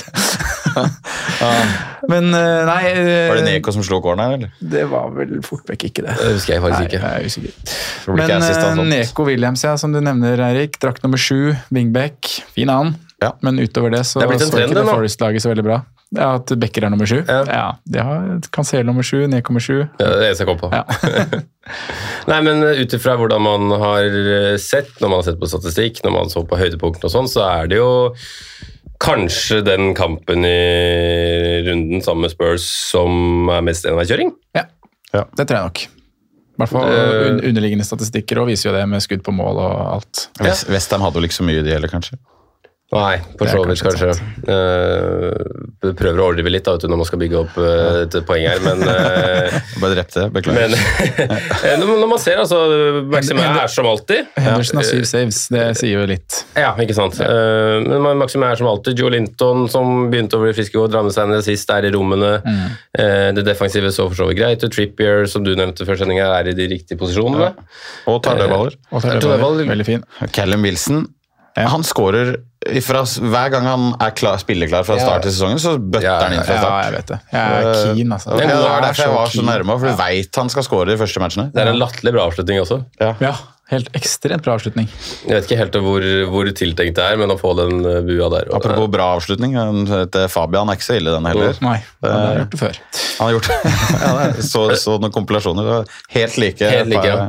Men nei... Var det Neko som slo corner, eller? Det var vel fort vekk ikke det. Det husker jeg faktisk ikke. Nei, jeg er usikker. Men Neko Williams, som du nevner, Erik, drakt nummer 7, wingback, fin an. Ja. Men utover det så ikke det Forest-laget så veldig bra. Ja, at Becker nummer 7. Ja, de har Cancelo nummer 7, Neko nummer 7. Ja, det jeg kom på. Ja. Nei, men utifra hvordan man har sett, når man har sett på statistikk, når man så på høydepunktene og sånn, så det jo kanskje den kampen i runden sammen med Spurs som mest enveiskjøring. Ja, det tror jeg nok. I hvert fall underliggende statistikker og viser jo det med skudd på mål og alt. West Ham hadde jo liksom mye de heller, kanskje. Nei, for så vidt kanskje. Prøver å overdrive litt da, når man skal bygge opp et poeng her, men... Bare drepte, beklager. Men når man ser, altså, Maxime som alltid. Henderson har 7 saves, det sier jo litt. Ja, ikke sant. Men Maxime som alltid. Joe Linton, som begynte å bli frisk og dra med seg ned sist, i rommene. Det defensive så for så vidt greit. Og Trippier, som du nevnte før sendingen, i de riktige posisjonene. Og tar dødballer. Veldig fin. Callum Wilson, han skårer hver gang han spiller klar fra start til sesongen, så bøtter han inn fra start. Ja, jeg vet det. Jeg keen, altså. Det er derfor jeg var så nærme, for du vet han skal skåre de første matchene. Det en latterlig bra avslutning også. Ja, helt ekstremt bra avslutning. Jeg vet ikke helt hvor tiltenkt det men å få den bua der. Apropos bra avslutning, Fabian ikke så ille den heller. Nei, han har gjort det før. Han har gjort det. Så noen kompilasjoner. Helt like. Ja.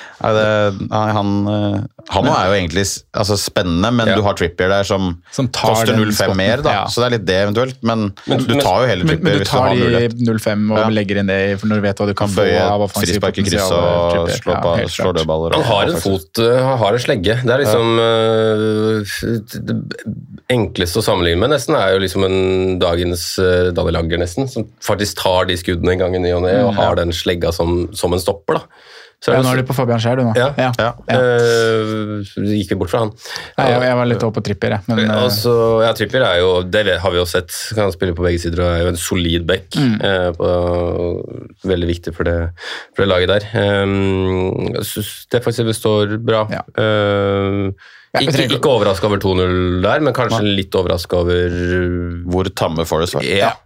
Han jo egentlig spennende, men du har Trippier der som koster 0,5 mer, da. Så det litt det eventuelt, men du tar jo hele Trippier hvis du har mulighet. Men du tar de 0,5 og legger inn det, for når du vet hva du kan få av offensiv potensial. Frispark i kryss og slår dødballer. Han har en fot, han har en slegge. Det liksom det enkleste å sammenligne med nesten jo liksom en dagens Daniel Agger nesten, som faktisk tar de skuddene en gang i ny og ned, og har den slegga som en stopper, da. Nå er du på Fabian Skjær, du nå. Ja. Gikk vi bort fra han. Nei, jeg var litt over på Trippier, men... Trippier jo, det har vi jo sett, kan spille på begge sider, og jo en solid back, veldig viktig for det laget der. Defensivt står bra. Ikke overrasket over 2-0 der, men kanskje litt overrasket over... Hvor tamme Forrest var. Ja.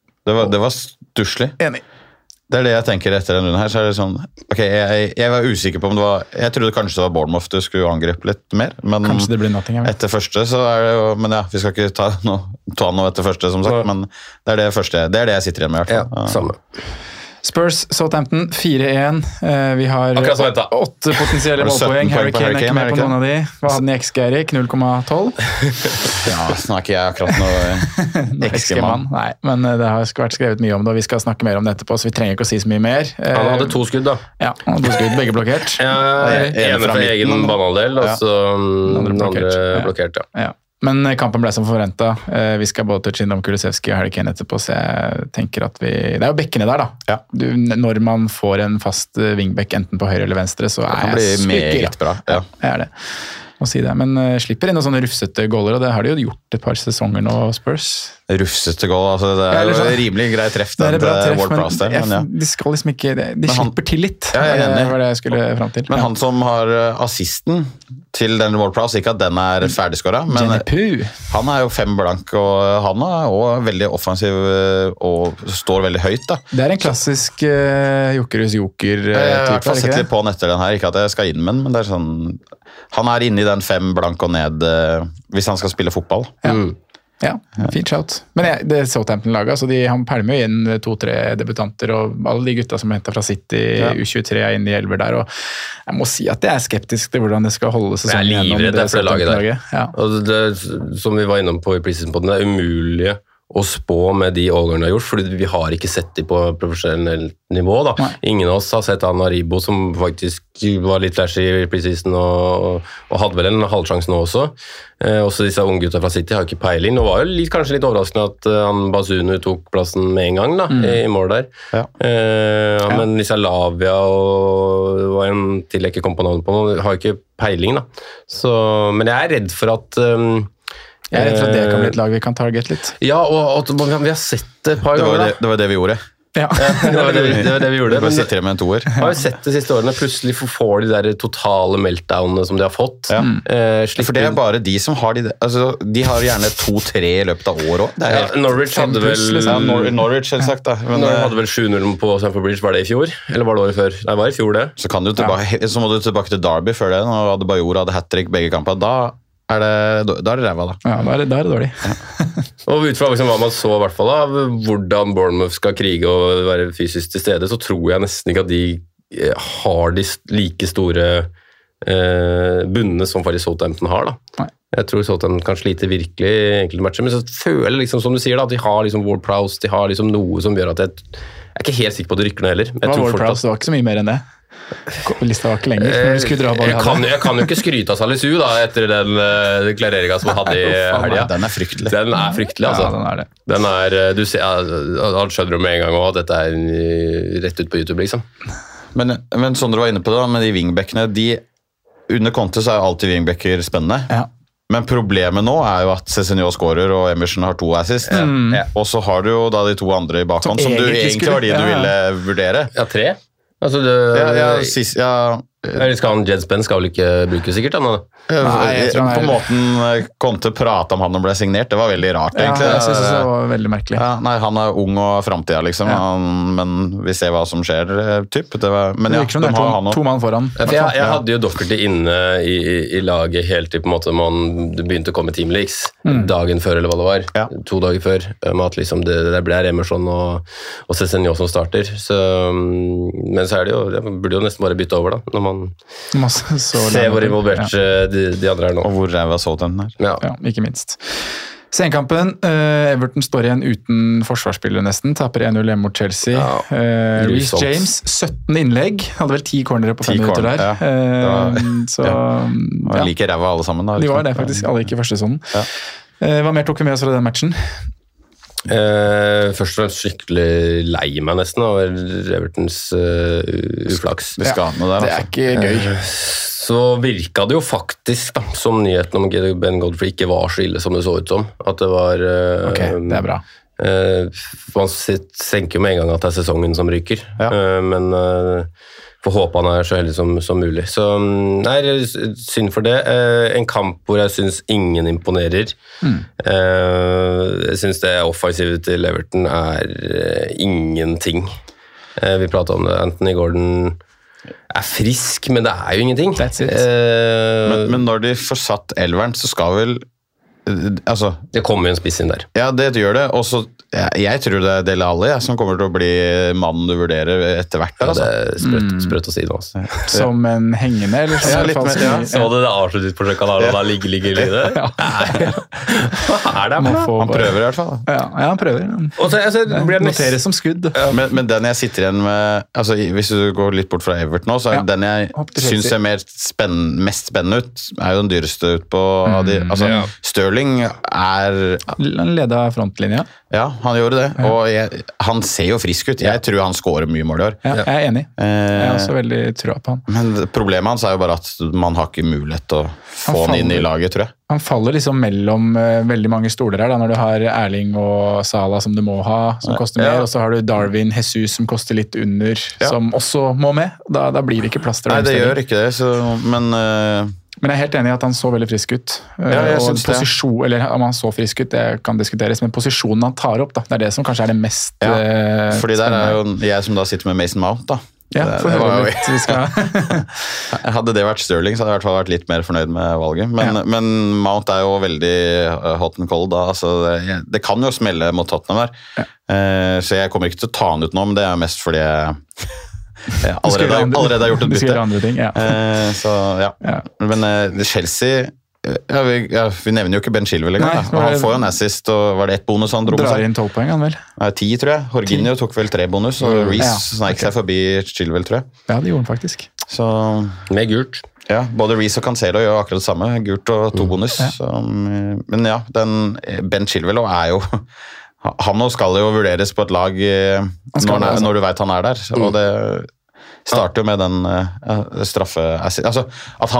Det var stusslig. Enig. Det det jeg tenker etter denne runden her, så det sånn, ok, jeg var usikker på om det var, jeg trodde kanskje det var Bournemouth du skulle angripe litt mer, men kanskje det blir Nottingham. Etter første så det jo, men vi skal ikke ta noe etter første som sagt, men det det første, det det jeg sitter igjen med i hvert fall. Ja, samme. Spurs, Southampton, 4-1. Vi har 8 potensielle målpoeng. Harry Kane ikke med på noen av de. Hva hadde den i XG-Erik? 0,12? Ja, snakker jeg akkurat noe XG-mann. Nei, men det har vært skrevet mye om det, og vi skal snakke mer om det etterpå, så vi trenger ikke å si så mye mer. Han hadde 2 skudd da. Ja, han hadde 2 skudd, begge blokkert. En fra egen banehalvdel, og så den andre blokkert, ja. Men kampen ble som forventet. Vi skal både touche innom Kulusevski og Harry Kane etterpå, så jeg tenker at det jo bekkene der da. Ja. Når man får en fast wingback enten på høyre eller venstre, så jeg meget bra. Ja, det. Å si det. Men slipper inn noen sånne rufsete goller, og det har de jo gjort et par sesonger nå, Spurs. Rufsete goal, altså det jo sånn, rimelig grei treff. Det bra treff, men de skal liksom ikke, de slipper til litt. Ja, jeg det var det jeg skulle frem til. Men han som har assisten til den Ward Prowse, ikke at den ferdigskåret, men han jo 5 blank, og han også veldig offensiv og står veldig høyt da. Det en klassisk Jokerus-Joker-type, jeg har sett litt på etter den her, ikke at jeg skal inn med den, men det sånn, han inne i den 5 blank og ned hvis han skal spille fotball. Ja, fint shout. Men det Southampton-laget, altså han pælmer jo inn 2-3 debutanter, og alle de gutta som hentet fra City U23 inne i elver der, og jeg må si at jeg skeptisk til hvordan det skal holde sesongen gjennom det Southampton-laget. Ja. Og det, som vi var innom på i preseason-podden, det umulige å spå med de overgangene har gjort, fordi vi har ikke sett de på profesjonelt nivå. Da. Nei. Ingen av oss har sett Aribo, som faktisk var litt flashy i preseason og hadde vel en halvsjanse nå også. Også disse unge gutta fra City har ikke peiling. Nå var jo kanskje litt overraskende at Bazunu tok plassen med en gang da, i mål der. Ja. Men disse Lavia og hva en til jeg ikke kom på navn på nå, har ikke peiling. Da. Så, men jeg redd for at jeg redd for at det kan bli et lag vi kan target litt. Ja, og vi har sett det et par ganger. Det var det vi gjorde. Ja. Det var det vi gjorde. Men sitter med en 2-er. Har vi sett de siste årene, plutselig får de der totale meltdownene som de har fått. Ja. For det bare de som har altså, de har gjerne 2-3 i løpet av år også. Norwich hadde vel Norwich selvsagt da. Men hadde vel 7-0 på Stamford Bridge, var det i fjor? Eller var det året før? Nei, var i fjor det. Så må du tilbake til Derby før det, når Adebayor hadde hat-trick begge kamper. Da det ræva da. Ja, da det dårlig. Og ut fra liksom, hva man så i hvert fall av hvordan Bournemouth skal krige og være fysisk til stede, så tror jeg nesten ikke at de har de like store bunnene som faktisk Southampton har da. Nei. Jeg tror Southampton kan slite virkelig i enkelte matcher, men så føler liksom, som du sier da, at de har liksom Ward Prowse, de har liksom noe som gjør at jeg ikke helt sikker på at det rykker noe heller. Ward Prowse, det var ikke så mye mer enn det. Lista var ikke lenger. Når du skulle dra på jeg kan jo ikke skryte av Salisu da, etter den klareringen som han hadde i helgen. Den er fryktelig. Den er fryktelig, altså. Ja, den er det. Den er, du ser, han skjønner jo med en gang også at dette er rett ut på YouTube, liksom. Men Sondre var inne på det, med de wingbackene, under Conte så er jo alltid wingbacker spennende. Ja. Men problemet nå er jo at Cessenio scorer og Emerson har 2 assist. Og så har du jo da de 2 andre i bakhånd, som du egentlig var de du ville vurdere. Ja, 3. Altså, Jens Benn skal vel ikke bruke sikkert, han? Nei, på måten Conte pratet om han og ble signert, det var veldig rart, egentlig. Ja, jeg synes det var veldig merkelig. Ja, nei, han er ung og fremtiden, liksom, men vi ser hva som skjer, typ. Men ja, de har 2 mann foran. Jeg hadde jo Doherty inne i laget helt til på en måte det begynte å komme teamleaks dagen før, eller hva det var, 2 dager før, med at liksom det ble Emerson og Cessenio som starter, men så er det jo, jeg burde jo nesten bare bytte over da, når man ser hvor involvert de andre er nå. Og hvor ræva så den her. Ja, ikke minst. Senkampen, Everton står igjen uten forsvarsspillere nesten, taper 1-0 mot Chelsea. Reece James, 17 innlegg, hadde vel 10 cornere på 5 minutter der. Jeg liker ræva alle sammen da. De var det faktisk, alle ikke i første sonen. Hva mer tok vi med oss fra den matchen? Først og fremst skikkelig lei meg nesten over Evertons uflaks. Det er ikke gøy. Så virka det jo faktisk da, som nyheten om Ben Godfrey ikke var så ille som det så ut som. At det var Ok, det er bra. Man senker jo med en gang at det er sesongen som ryker, men får håpe han er så heldig som mulig. Så nei, synd for det. En kamp hvor jeg synes ingen imponerer. Jeg synes det offensivet til Everton er ingenting. Vi pratet om det, Anthony Gordon er frisk, men det er jo ingenting. Men når de får satt elveren, så skal vel altså, det kommer jo en spiss inn der. Ja, det gjør det. Og så jeg tror det er Dele Alli som kommer til å bli mannen du vurderer etter hvert. Ja, det er sprøtt å si det også. Som en hengende, eller som litt mer, Så det avsluttet på kanalen, og da ligger i det? Hva er det? Han prøver i hvert fall. Ja, han prøver. Det noteres som skudd. Men den jeg sitter igjen med, altså, hvis du går litt bort fra Everton nå, så er den jeg synes ser mest spennende ut, er jo den dyreste ut på de, altså, Sterling Han leder frontlinja. Ja, han gjorde det, og han ser jo frisk ut. Jeg tror han skårer mye mål i år. Ja, jeg er enig. Jeg er også veldig trua på han. Men problemet hans er jo bare at man har ikke mulighet til å få han inn i laget, tror jeg. Han faller liksom mellom veldig mange stoler her, da, når du har Erling og Salah som du må ha, som koster mer, og så har du Darwin, Jesus som koster litt under, som også må med. Da blir det ikke plass til det. Nei, det gjør ikke det, men jeg er helt enig i at han så veldig frisk ut. Og posisjon, eller om han så frisk ut, det kan diskuteres, men posisjonen han tar opp, da, det er det som kanskje er det mest fordi der er jo jeg som da sitter med Mason Mount, da. Ja, det var jo hadde det vært Sterling, så hadde jeg i hvert fall vært litt mer fornøyd med valget. Men Mount er jo veldig hot and cold da, altså det kan jo smelle mot Tottenham der. Så jeg kommer ikke til å ta han ut nå, men det er mest fordi jeg allerede har gjort et bytte. Men Chelsea vi nevner jo ikke Ben Chilwell engang. Han får jo en assist, og var det 1 bonus han dro med seg? Drar inn 12 poeng, han vel? 10, tror jeg. Jorginho tok vel 3 bonus, og Reece snek seg forbi Chilwell, tror jeg. Ja, det gjorde han faktisk. Så, med gult. Ja, både Reece og Cancelo gjør akkurat det samme. Gult og 2 bonus. Så, men ja, Ben Chilwell er jo han skal jo vurderes på et lag når du vet han er der, og det starter jo med den straffe, altså at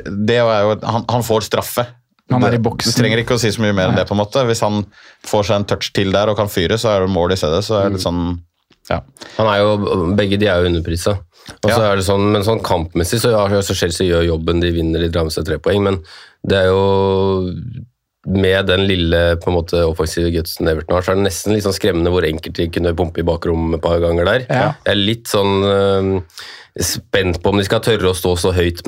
han får straffe. Han er i boksen. Du trenger ikke å si så mye mer enn det på en måte. Hvis han får seg en touch til der og kan fyre, så er det mål i stedet, så er det sånn, ja. Han er jo, begge de er jo underpriset. Og så er det sånn, men sånn kampmessig så Chelsea gjør jobben, de vinner, de drar med seg 3 poeng, men det er jo med den lille på en måte offensive gutsen Everton har, så er det nesten litt sånn skremmende hvor enkelt de kunne pumpe i bakrom et par ganger der. Jeg er litt sånn spent på om de skal tørre å stå så høyt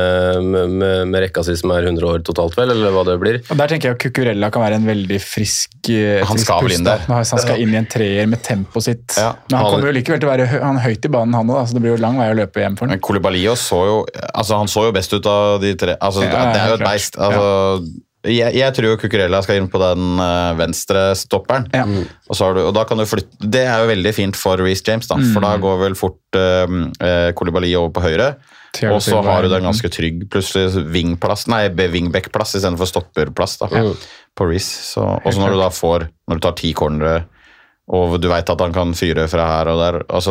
med rekka si som er 100 år totalt vel, eller hva det blir. Og der tenker jeg at Cucurella kan være en veldig frisk han skal vel inn der. Han skal inn i en 3er med tempo sitt. Men han kommer jo likevel til å være høyt i banen, han også, så det blir jo lang vei å løpe hjem for han. Men Koulibaly så jo, altså han så jo best ut av de 3, altså det er jo et beist, altså Jeg tror jo Cucurella skal inn på den venstre stopperen. Ja. Og da kan du flytte. Det er jo veldig fint for Reece James, da, for da går vel fort Koulibaly over på høyre. Og så har du den ganske trygg plutselig wingback-plass i stedet for stopperplass da, på Reece. Og så når du tar 10 cornere, og du vet at han kan fyre fra her og der. Altså,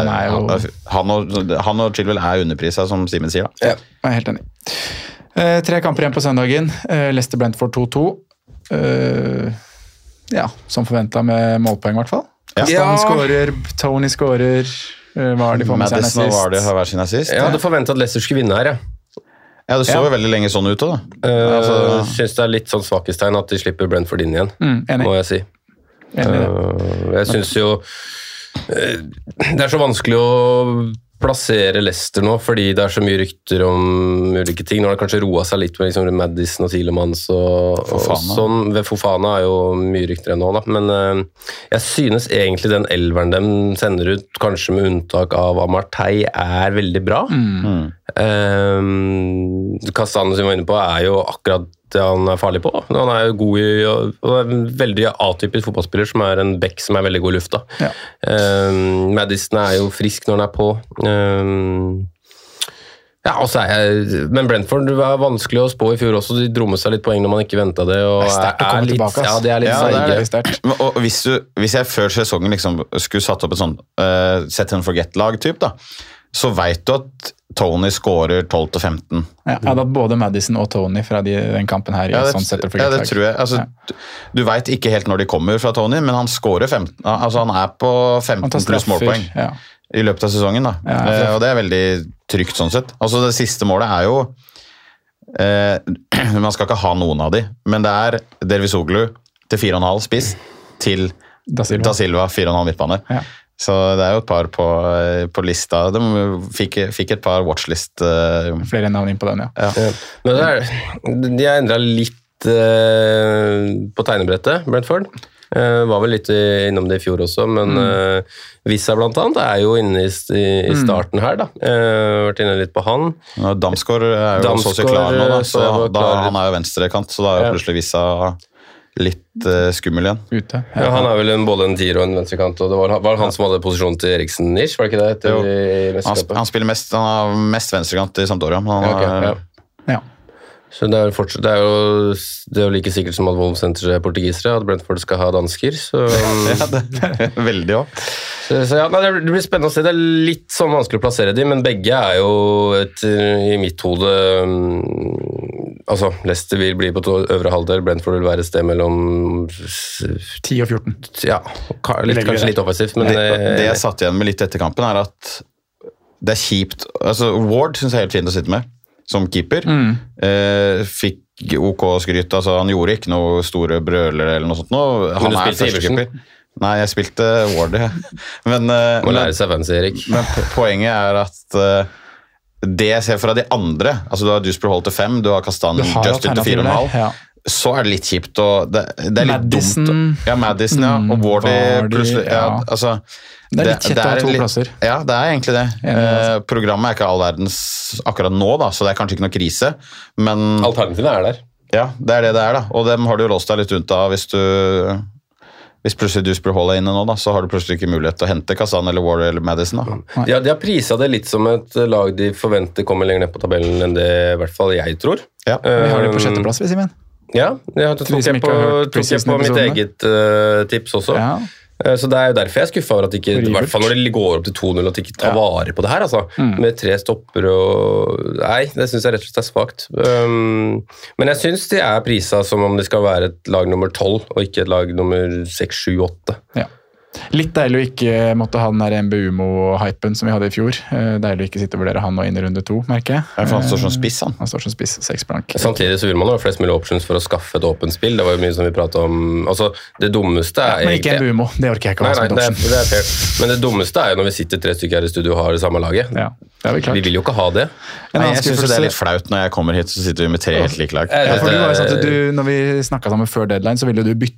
han og Chilwell er underpriset, som Simen sier. Da. Ja, jeg er helt enig. 3 kamper igjen på søndagen. Leicester Brentford 2-2. Ja, som forventet med målpoeng i hvert fall. Stan skårer, Tony skårer. Hva har de fått med seg Madison og Vardy har hver sin assist. Jeg hadde forventet at Leicester skulle vinne her, Ja, det så jo veldig lenge sånn ut da. Synes det er litt sånn svakhetstegn at de slipper Brentford inn igjen, må jeg si. Jeg synes jo det er så vanskelig å plassere Leicester nå, fordi det er så mye rykter om ulike ting. Nå har det kanskje roet seg litt med liksom Madison og Tielemans og sånn. Ved Fofana er jo mye rykter ennå, da. Men jeg synes egentlig den elveren de sender ut, kanskje med unntak av Amartey, er veldig bra. Kastane som vi var inne på er jo akkurat det han er farlig på. Han er jo god i, og er en veldig atypisk fotballspiller som er en back som er veldig god i lufta. Madison er jo frisk når han er på. Men Brentford var vanskelig å spå i fjor også. De dro med seg litt poeng når man ikke ventet det. Og det er sterkt å komme tilbake. Det er litt sterkt. Og hvis jeg før sesongen liksom skulle satt opp et sånn set and forget-lag-typ da, så vet du at Tony skårer 12-15. Ja, jeg hadde hatt både Madison og Tony fra den kampen her. Det tror jeg. Altså, du vet ikke helt når de kommer fra Tony, men han skårer 15. Altså, han er på 15 pluss målpoeng i løpet av sesongen. Da. Og det er veldig trygt sånn sett. Altså, det siste målet er jo man skal ikke ha noen av de, men det er Dervisoglu til 4,5 spiss til Da Silva 4,5 midtbane. Så det er jo et par på lista. De fikk et par watchlist. Flere navn inn på den, Men de har endret litt på tegnebrettet, Brentford. Var vel litt innom det i fjor også, men Vissa blant annet er jo inne i starten her, da. Vært inne litt på han. Damsgaard er jo så klar nå, da. Så han er jo venstrekant, så da er jo plutselig Vissa litt skummel igjen. Ute. Han er vel både en tier og en venstrekant, og det var han som hadde posisjon til Eriksen-ish, var det ikke det? Han spiller mest venstrekant i Sampdoria. Så det er jo like sikkert som at Wolves senter seg portugisere, at Brentford skal ha dansker, så det er veldig også. Så det blir spennende å se. Det er litt sånn vanskelig å plassere de, men begge er jo i mitt hode altså, Leicester vil bli på øvre halvdel, Brentford vil være et sted mellom 10 og 14. Ja, kanskje litt offensivt, men det jeg satt igjen med litt etter kampen er at det er kjipt. Altså, Ward synes jeg er helt fint å sitte med som keeper. Fikk OK skryt, altså han gjorde ikke noe store brøler eller noe sånt nå. Han er førstekeeper. Nei, jeg spilte Ward, Men poenget er at det jeg ser fra de andre, altså du har Dewsbury Hall til 5, du har Kastanje Justin til 4,5, så er det litt kjipt, og det er litt dumt. Madison, og Wardy plutselig, altså det er litt kjett å ha 2 plasser. Ja, det er egentlig det. Programmet er ikke all verdens akkurat nå, da, så det er kanskje ikke noe krise, men alternativet er der. Ja, det er det er da, og dem har du jo låst deg litt unnt av hvis plutselig Dewsbury Hall er inne nå, da, så har du plutselig ikke mulighet til å hente Kazan eller Wardy eller Madison. Da. Ja, de har priset det litt som et lag de forventer kommer lenger ned på tabellen enn det i hvert fall jeg tror. Ja, vi har det på 6. plass, Simen. Ja, tok jeg på mitt eget tips også. Ja. Så det er jo derfor jeg er skuffet over at ikke, i hvert fall når det går opp til 2-0, at de ikke tar vare på det her, altså. Med 3 stopper og Nei, det synes jeg rett og slett er svagt. Men jeg synes de er priset som om de skal være et lag nummer 12, og ikke et lag nummer 6, 7, 8. Ja. Litt deilig å ikke måtte ha den der MBUMO-hypen som vi hadde i fjor. Deilig å ikke sitte og vurdere han nå inn i runde 2, merker jeg. For han står som spiss, han. Han står som spiss, 6 blank. Samtidig så vil man ha flest mulig options for å skaffe et åpent spill. Det var jo mye som vi pratet om. Altså, det dummeste er men ikke MBUMO, det orker jeg ikke å ha som et option. Det er fair. Men det dummeste er jo når vi sitter 3 stykker her i studio og har det samme laget. Ja, det er vel klart. Vi vil jo ikke ha det. Nei, jeg synes det er litt flaut når jeg kommer hit, så sitter vi med 3 helt like lag. Ja, for det var jo sånn at når vi snakket sammen før deadline, så ville du bytte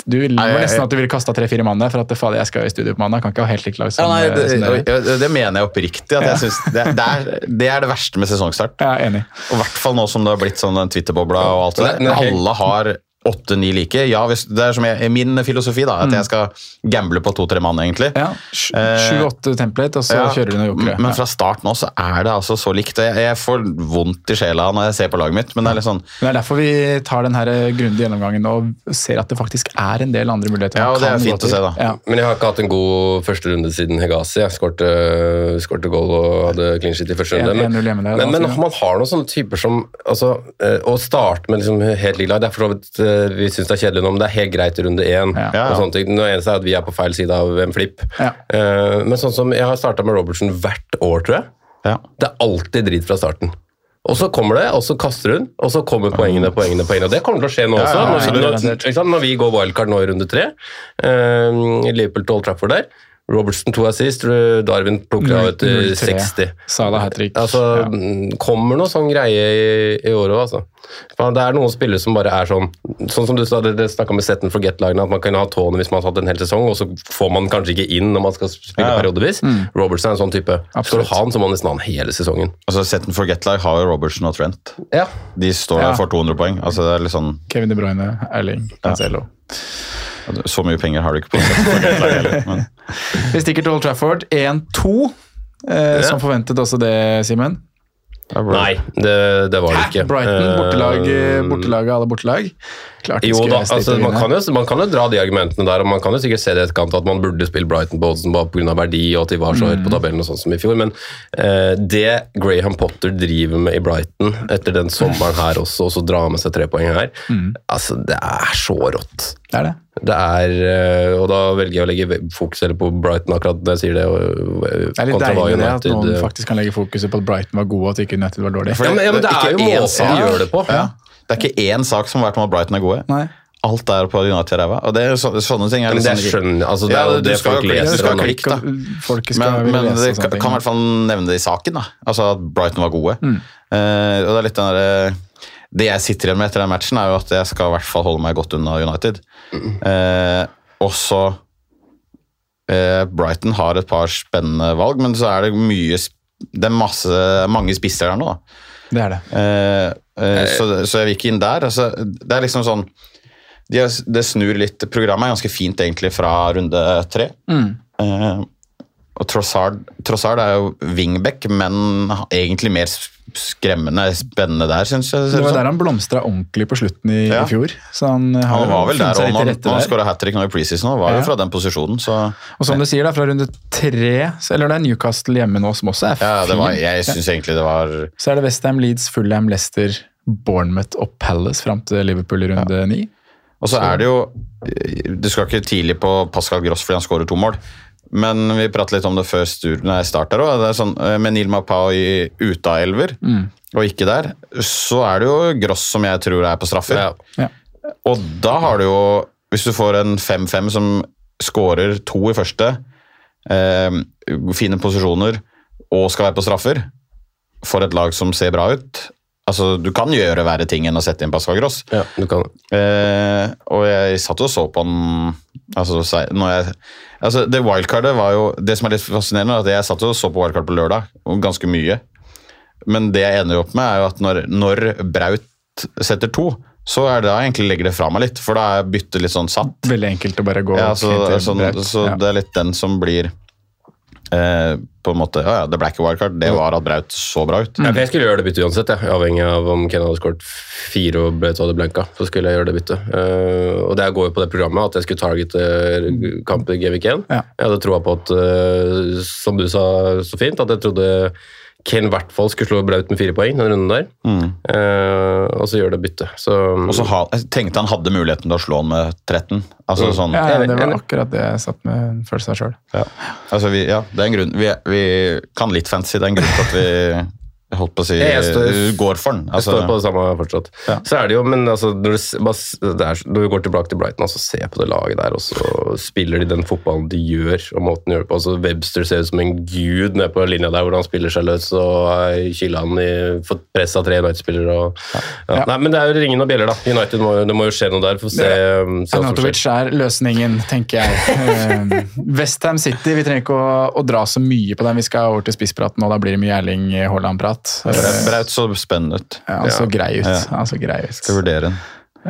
Du var nesten at du ville kastet 3-4 mann der, for at fader, jeg skal i studio på mandag, kan ikke ha helt likt lag som, det mener jeg oppriktig, at jeg synes det er det verste med sesongstart. Jeg er enig. Og i hvert fall nå som det har blitt sånn den Twitter-bobla og alt det der. Alle har 8-9 like. Ja, det er som min filosofi da, at jeg skal gamble på 2-3 mann egentlig. Ja, 7-8 template, og så kjører du noen jokere. Men fra start nå så er det altså så likt. Jeg får vondt i sjela når jeg ser på laget mitt, men det er litt sånn... Det er derfor vi tar den her grundige gjennomgangen og ser at det faktisk er en del andre muligheter. Ja, og det er fint å se da. Ja. Men jeg har ikke hatt en god første runde siden Hegazi. Jeg skårte goal og hadde clean sheet i første runde. Men man har noen sånne typer som altså, å starte med liksom helt lik lag, det er for så vidt vi synes det er kjedelig nå, men det er helt greit i runde 1 og sånne ting. Det eneste er at vi er på feil side av en flipp. Men sånn som jeg har startet med Robertson hvert år, tror jeg. Det er alltid drit fra starten. Og så kommer det, og så kaster hun, og så kommer poengene. Og det kommer til å skje nå også. Når vi går wildcard nå i runde 3, Liverpool til Old Trafford der, Robertson 2 assist, Darwin plukker av etter 60. Salah hat-trick. Altså, kommer noe sånn greie i året, altså. Det er noen spillere som bare er sånn som du sa, det snakket med set and forget-lagene, at man kan ha Tony hvis man har hatt en hel sesong, og så får man kanskje ikke inn når man skal spille periodevis. Robertson er en sånn type. Skal du ha han, så må man nesten ha han hele sesongen. Altså, set and forget-lag har jo Robertson og Trent. De står der for 200 poeng. Altså, det er litt sånn... Kevin De Bruyne, Erling, Cancelo. Så mye penger har du ikke på forget-lag heller. Men... Vi stikker til Old Trafford 1-2, som forventet også det, Simen. Nei, det var det ikke. Brighton, bortelaget alle bortelag. Jo da, altså, man kan jo dra de argumentene der, og man kan jo sikkert se det et kant at man burde spille Brighton på oddsen bare på grunn av verdi, og at de var så høyt på tabellen og sånn som i fjor, men det Graham Potter driver med i Brighton etter den sommeren her også, og så dra med seg 3 poeng her, altså det er så rått. Det er det. Det er, og da velger jeg å legge fokus på Brighton akkurat når jeg sier det. Det er litt deilig det at noen faktisk kan legge fokuset på at Brighton var god, og at ikke United var dårlig. Men det er jo måten de gjør det på. Det er ikke én sak som har vært med at Brighton er gode. Nei. Alt er på United-ræva, og det er sånne ting er men det skjønner, altså det er jo det folk leser. Du skal klikke, da. Men det kan i hvert fall nevne det i saken, da. Altså at Brighton var gode. Og det er litt den der... Det jeg sitter igjen med etter den matchen er jo at jeg skal i hvert fall holde meg godt unna United. Og så Brighton har et par spennende valg, men så er det mye... Det er mange spisser der nå, da. Det er det. Så jeg vil ikke inn der. Altså, det er liksom sånn... Det snur litt. Programmet er ganske fint egentlig fra runde 3. Og Trossard er jo wingback, men egentlig mer skremmende, spennende der, synes jeg. Det var der han blomstret ordentlig på slutten i fjor. Så han var vel der, og når han skåret hat-trick nå i preseason, var jo fra den posisjonen. Så. Og som du sier da, fra runde 3, eller det er Newcastle hjemme nå, som også er fin. Jeg synes egentlig det var... Så er det West Ham, Leeds, Fulham, Leicester, Bournemouth og Palace frem til Liverpool i runde 9. Og så er det jo, du skal ikke tidlig på Pascal Gross fordi han skårer 2 mål, men vi pratet litt om det før jeg starter også. Det er sånn, med Neil Maupay ute av elver, og ikke der, så er det jo Gross som jeg tror er på straffer. Og da har du jo, hvis du får en 5-5 som skårer 2 i første, fine posisjoner, og skal være på straffer, for et lag som ser bra ut. Altså, du kan gjøre verre ting enn å sette inn Pascal Gross. Ja, du kan. Og jeg satt og så på den, det wildcardet var jo, det som er litt fascinerende, at jeg satt og så på wildcard på lørdag, og ganske mye. Men det jeg ender opp med er jo at når Braut setter 2, så er det da egentlig legger det fra meg litt, for da er byttet litt sånn satt. Veldig enkelt å bare gå. Ja, så det er litt den som blir... på en måte, det ble ikke wildcard, det var at Braut så bra ut. Jeg skulle gjøre det byttet uansett, avhengig av om Ken hadde skåret 4 og Braut hadde blanka, så skulle jeg gjøre det byttet. Og det går jo på det programmet at jeg skulle targete kamp i G-Week 1. Jeg hadde troet på at, som du sa så fint, at jeg trodde Ken i hvert fall skulle slå Braut med 4 poeng den runden der, og så gjør det byttet. Og så jeg tenkte han hadde muligheten til å slå han med 13. Altså, sånn, det var akkurat det jeg satt med en følelse av selv. Altså, det er en grunn. Vi kan litt fancy, det er en grunn til at Jeg holdt på å si, går for den. Jeg står på det samme fortsatt. Ja. Så det jo, men altså, når du går tilbake til Brighton, altså, se på det laget der, og så spiller de den fotballen de gjør, og måten de gjør det på. Altså, Webster ser ut som en gud nede på linja der, hvor han spiller seg løs, og kyler han fått press av 3 United-spillere. Ja. Nei, men det jo ringen og bjeller da. United, det må jo skje noe der, for å se Arnautovic løsningen, tenker jeg. West Ham City, vi trenger ikke å dra så mye på den, vi skal over til spisspraten, og da blir det mye Erling Haaland-prat. Braut så spennende ut. Ja, han så grei ut. Skal vurdere den.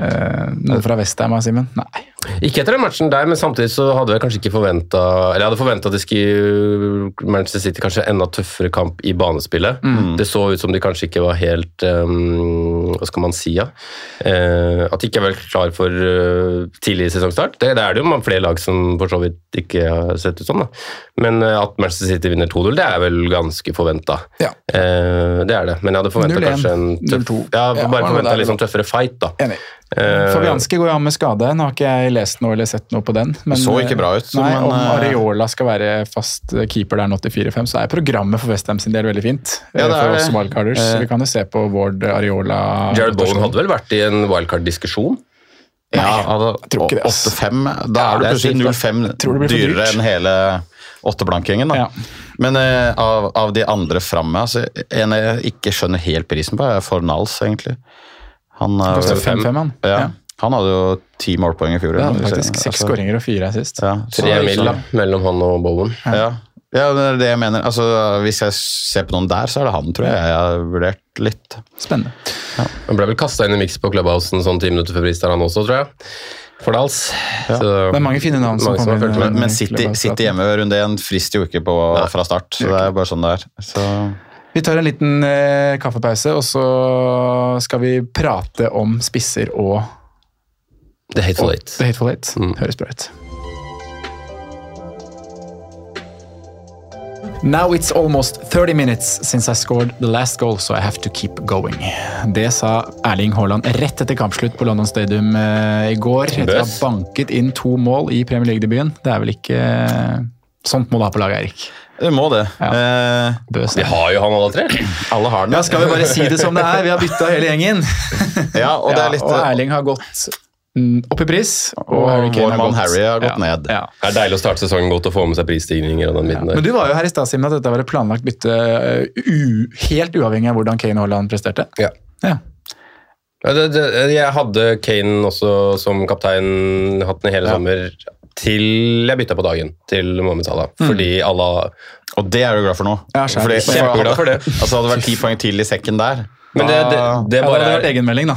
Noe fra Westham, Simen? Nei. Ikke etter den matchen der, men samtidig så hadde jeg kanskje ikke forventet, eller jeg hadde forventet at det skulle Manchester City kanskje enda tøffere kamp i banespillet. Det så ut som de kanskje ikke var helt, hva skal man si, at de ikke vel klar for tidlig sesongstart. Det det jo flere lag som for så vidt ikke har sett ut sånn, da. Men at Manchester City vinner 2-0, det vel ganske forventet. Ja. Det det, men jeg hadde forventet kanskje en tøff, bare forventet litt sånn tøffere fight, da. Enig. Fabianski går jo an med skade. Nå har ikke jeg lest noe eller sett noe på den. Men, det så ikke bra ut. Nei, om Areola skal være fast keeper der nå til 4-5, så programmet for West Ham sin del veldig fint. For oss wildcarders. Vi kan jo se på Ward, Areola. Jared Bowen hadde vel vært i en wildcard-diskusjon? Ja, jeg tror ikke det. 8-5, da det plutselig 0-5 dyrere enn hele 8-blankingen. Ja. Men av de andre fremme, altså, en jeg ikke skjønner helt prisen på, Fornals, egentlig. Han koster 5-5, han. Ja. Han hadde jo 10 målpoeng i fjor. Ja, faktisk 6 skåringer og 4 sist. Ja, 3 mil da, mellom han og Bowen. Ja, det det jeg mener. Altså, hvis jeg ser på noen der, så det han, tror jeg har vurdert litt. Spennende. Ja. Han ble vel kastet inn i mix på Clubhousen sånn 10 minutter før frist der han også, tror jeg. Fordals. Ja. Det mange fine navn som kommer inn. Men City hjemme runde 1 frist jo ikke på fra start, så det bare sånn det så... Vi tar en liten kaffepause, og så skal vi prate om spisser og The Hateful Eight. The Hateful Eight. Høres bra ut. Now it's almost 30 minutes since I scored the last goal, so I have to keep going. Det sa Erling Haaland rett etter kampslutt på London Stadium i går. Etter å ha banket inn 2 mål i Premier League-debuten. Det vel ikke... Sånt må du ha på laget, Erik. Det må det. Ja. Vi har jo han alle 3. Alle har den. Ja, skal vi bare si det som det vi har byttet hele gjengen. Ja, og det litt... Og Erling har gått opp i pris, og vår mann Harry har gått ned. Ja. Det deilig å starte sesongen godt og få med seg prisstigninger av den midten der. Men du var jo her i stad, Simen, at dette var et planlagt bytte helt uavhengig av hvordan Kane og Haaland presterte. Ja. Jeg hadde Kane også som kaptein, hatt den hele sommer, til jeg bytta på dagen til Mohamed Salah, fordi alle... Og det du glad for nå? Ja, kjempeglad for det. Altså, hadde det vært 10 poeng til i sekken der. Men det bare vært egenmelding, da.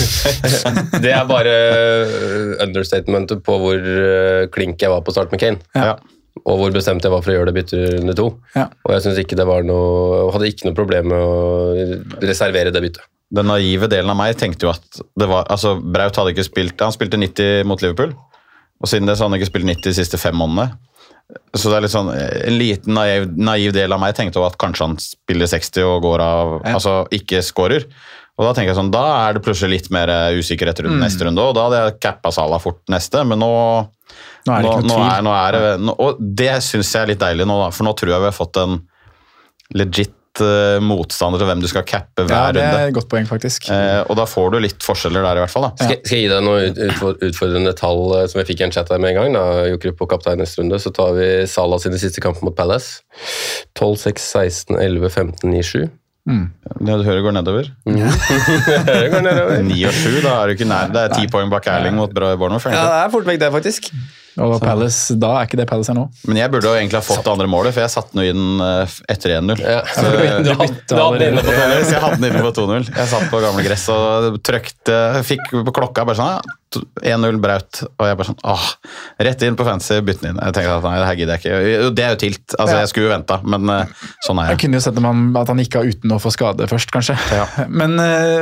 Det bare understatementet på hvor klink jeg var på start med Kane. Ja. Og hvor bestemt jeg var for å gjøre det byttet runde 2. Ja. Og jeg synes ikke det var noe... Hadde ikke noe problem med å reservere det byttet. Den naive delen av meg tenkte jo at det var... Altså, Braut hadde ikke spilt... Han spilte 90 mot Liverpool. Og siden det så hadde han ikke spilt 90 de siste 5 månedene. Så det litt sånn, en liten naiv del av meg tenkte at kanskje han spiller 60 og går av, altså ikke scorer. Og da tenker jeg sånn, da det plutselig litt mer usikkerhet rundt neste runde, og da hadde jeg kappet Salah fort neste, men nå det ikke noe tvil. Og det synes jeg litt deilig nå, da, for nå tror jeg vi har fått en legit motstander til hvem du skal cappe hver runde. Ja, det godt poeng, faktisk. Og da får du litt forskjeller der i hvert fall. Da. Skal jeg gi deg noe utfordrende tall som jeg fikk i en chat her med en gang? Da, Jokrup på kaptein neste runde, så tar vi Salah sine siste kamp mot Palace. 12, 6, 16, 11, 15, 9, 7. Det du hører går nedover. Det går nedover. 9 og 7, da du ikke nær. Det 10 poeng bak Erling mot Bournemouth. Ja, det fort vekk det, faktisk. Og Palace, da ikke det Palace nå. Men jeg burde jo egentlig ha fått det andre målet, for jeg satte den inn etter 1-0. Ja. Du hadde den inne på 2-0. Jeg hadde den inne på 2-0. Jeg satt på gamle gress og trykte, fikk på klokka bare sånn, 1-0 Braut, og jeg bare sånn, rett inn på fancy, bytte den inn. Jeg tenkte at nei, det her gidder jeg ikke. Det jo tilt, altså jeg skulle jo vente, men sånn jeg. Jeg kunne jo sett at han gikk av uten å få skade først, kanskje. Ja. Men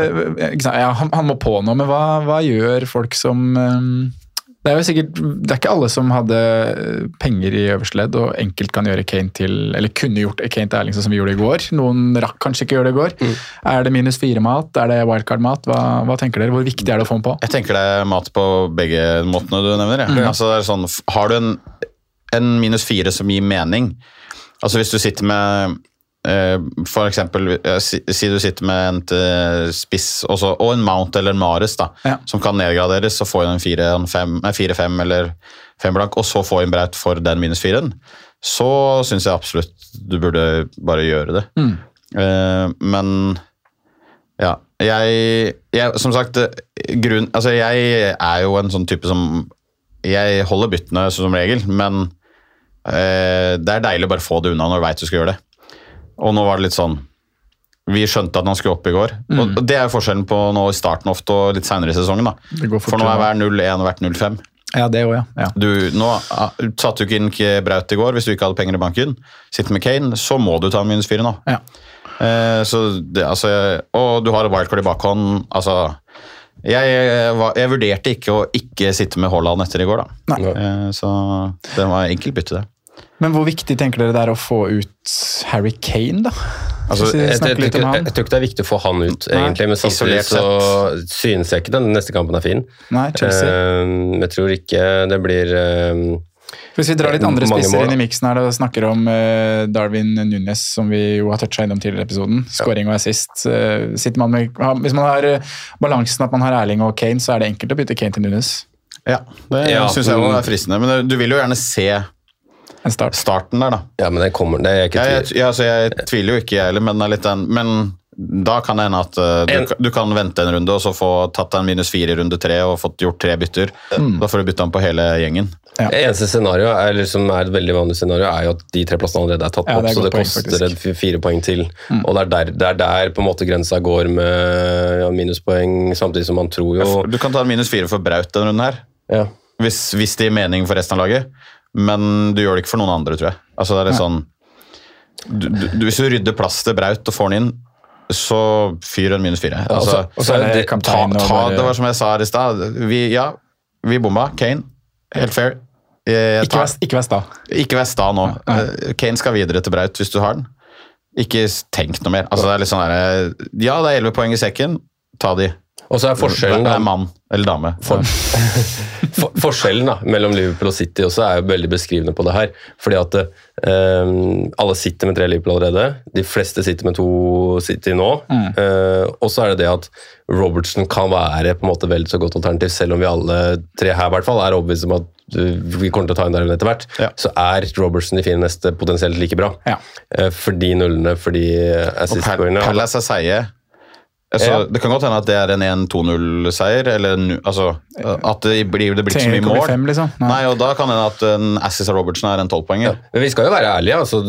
han må på nå, men hva gjør folk som... Det jo sikkert, det ikke alle som hadde penger i øverste ledd og enkelt kan gjøre Kane til, eller kunne gjort Kane til Erling sånn som vi gjorde i går. Noen rakk kanskje ikke gjøre det i går. Det -4-mat? Det wildcard-mat? Hva tenker dere? Hvor viktig det å få den på? Jeg tenker det mat på begge måtene du nevner. Altså, det sånn, har du en -4 som gir mening, altså hvis du sitter med for eksempel, si du sitter med en spiss også, og en Mount eller en Mares da, som kan nedgraderes, så får inn en 4-5 eller 5 blank, og så få inn Braut for den -4-en, så synes jeg absolutt du burde bare gjøre det. Men ja, jeg som sagt, altså jeg jo en sånn type som, jeg holder byttene som regel, men det deilig å bare få det unna når du vet du skal gjøre det. Og nå var det litt sånn, vi skjønte at han skulle opp i går, og det forskjellen på nå i starten ofte og litt senere i sesongen da. For nå hver 0-1 og hvert 0-5. Ja, det også, ja. Nå satte du ikke inn Braut i går hvis du ikke hadde penger i banken. Sitter med Kane, så må du ta en -4 nå. Ja. Så det, altså, og du har et wildcard i bakhånd, altså... Jeg vurderte ikke å ikke sitte med Haaland etter i går da. Så det var enkelt bytte det. Men hvor viktig tenker dere det å få ut Harry Kane da? Altså, jeg tror ikke det viktig å få han ut egentlig, men samtidig så synes jeg ikke den neste kampen fin. Nei, Chelsea. Jeg tror ikke det blir hvis vi drar litt andre spisser inn i mixen her og snakker om Darwin Núñez, som vi jo har touchet innom tidligere i episoden, scoring og assist, sitter man med, hvis man har balansen at man har Erling og Kane, så det enkelt å bytte Kane til Núñez. Ja, det synes jeg var fristende, men du vil jo gjerne se starten der da. Ja, men det er ikke tvil. Jeg tviler jo ikke heller, men da kan det hende at du kan vente en runde og så få tatt en -4 i runde 3 og fått gjort 3 bytter. Da får du bytte han på hele gjengen. Ja. Eneste scenario, eller som et veldig vanlig scenario, jo at de 3 plassene allerede tatt opp, så det koster 4 poeng til. Og det der på en måte grensa går med minuspoeng, samtidig som man tror jo... Du kan ta en -4 for Braut denne runden her, hvis det gir mening for resten av laget, men du gjør det ikke for noen andre, tror jeg. Altså det litt sånn... hvis du rydder plass til Braut og får den inn, så fyr en -4. Altså, det var som jeg sa her i sted, vi bomba, Kane, helt fair. Ikke Vesta. Ikke Vesta nå. Kane skal videre til Braut hvis du har den. Ikke tenk noe mer. Altså, det litt sånn der, det 11 poeng i sekken, ta de. Og så forskjellen da, mann eller dame. Forskjellen da, mellom Liverpool og City også jo veldig beskrivende på det her. Fordi at alle sitter med 3 Liverpool allerede. De fleste sitter med 2 City nå. Og så det at Robertson kan være på en måte veldig så godt alternativ, selv om vi alle 3 her i hvert fall overbevist om at vi kommer til å ta inn der etter hvert, så Robertson i fine neste potensielt like bra. Fordi nullene, fordi assist-poengene. Og Palace seie. Altså, det kan godt hende at det en 1-2-0-seier, eller altså, at det blir ikke så mye mål. 5, liksom. Nei, og da kan det hende at en assist av Robertson en 12-poenger. Men vi skal jo være ærlige, altså,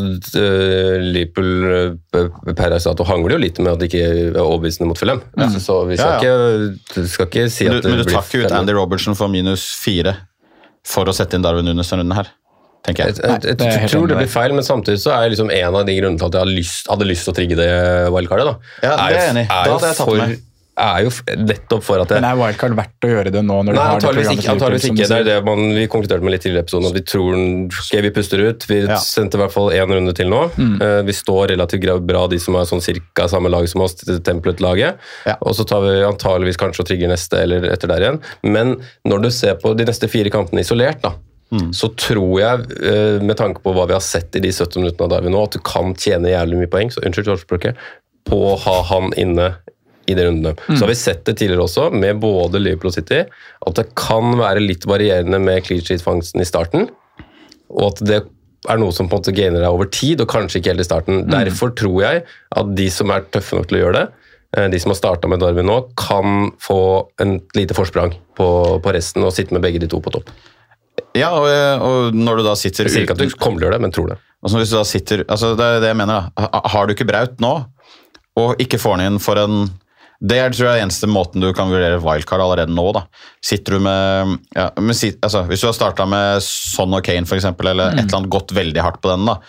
Liverpool per resultat hangler jo litt med at de ikke overbevisende mot Fulham. Så vi skal ikke si at men du tar ikke ut Andy Robertson for -4 for å sette inn Darwin Núñez denne runden her. Jeg tror det blir feil, men samtidig så liksom en av de grunnene til at jeg hadde lyst til å trigge det wildcardet da. Ja, det enig. Da hadde jeg tatt med. Jo nettopp for at Men wildcard verdt å gjøre det nå? Når Nei, antageligvis ikke. Det det vi konkluderte med litt tidligere i episoden, at vi tror vi puster ut. Vi sendte i hvert fall 1 runde til nå. Vi står relativt bra, de som sånn cirka samme lag som oss, Templet-laget. Og så tar vi antageligvis kanskje å trigge neste eller etter der igjen. Men når du ser på de neste 4 kampene isolert da, så tror jeg, med tanke på hva vi har sett i de 70 minuttene der vi nå, at du kan tjene jævlig mye poeng, så unnskyld George på å ha han inne i de rundene. Så har vi sett det tidligere også, med både Liverpool og City, at det kan være litt varierende med clean sheet-fangsten i starten, og at det noe som på en måte gainer deg over tid, og kanskje ikke helt i starten. Derfor tror jeg at de som tøffe nok til å gjøre det, de som har startet med Darwin nå, kan få en lite forsprang på resten, og sitte med begge de 2 på topp. Ja, og når du da sitter... Jeg sier ikke at du kommer til å gjøre det, men tror det. Altså hvis du da sitter... Altså det jeg mener da. Har du ikke Braut nå, og ikke får den inn for en... Det tror jeg eneste måten du kan vurdere wildcard allerede nå da. Sitter du med... altså, hvis du har startet med Son og Kane for eksempel, eller et eller annet gått veldig hardt på den da,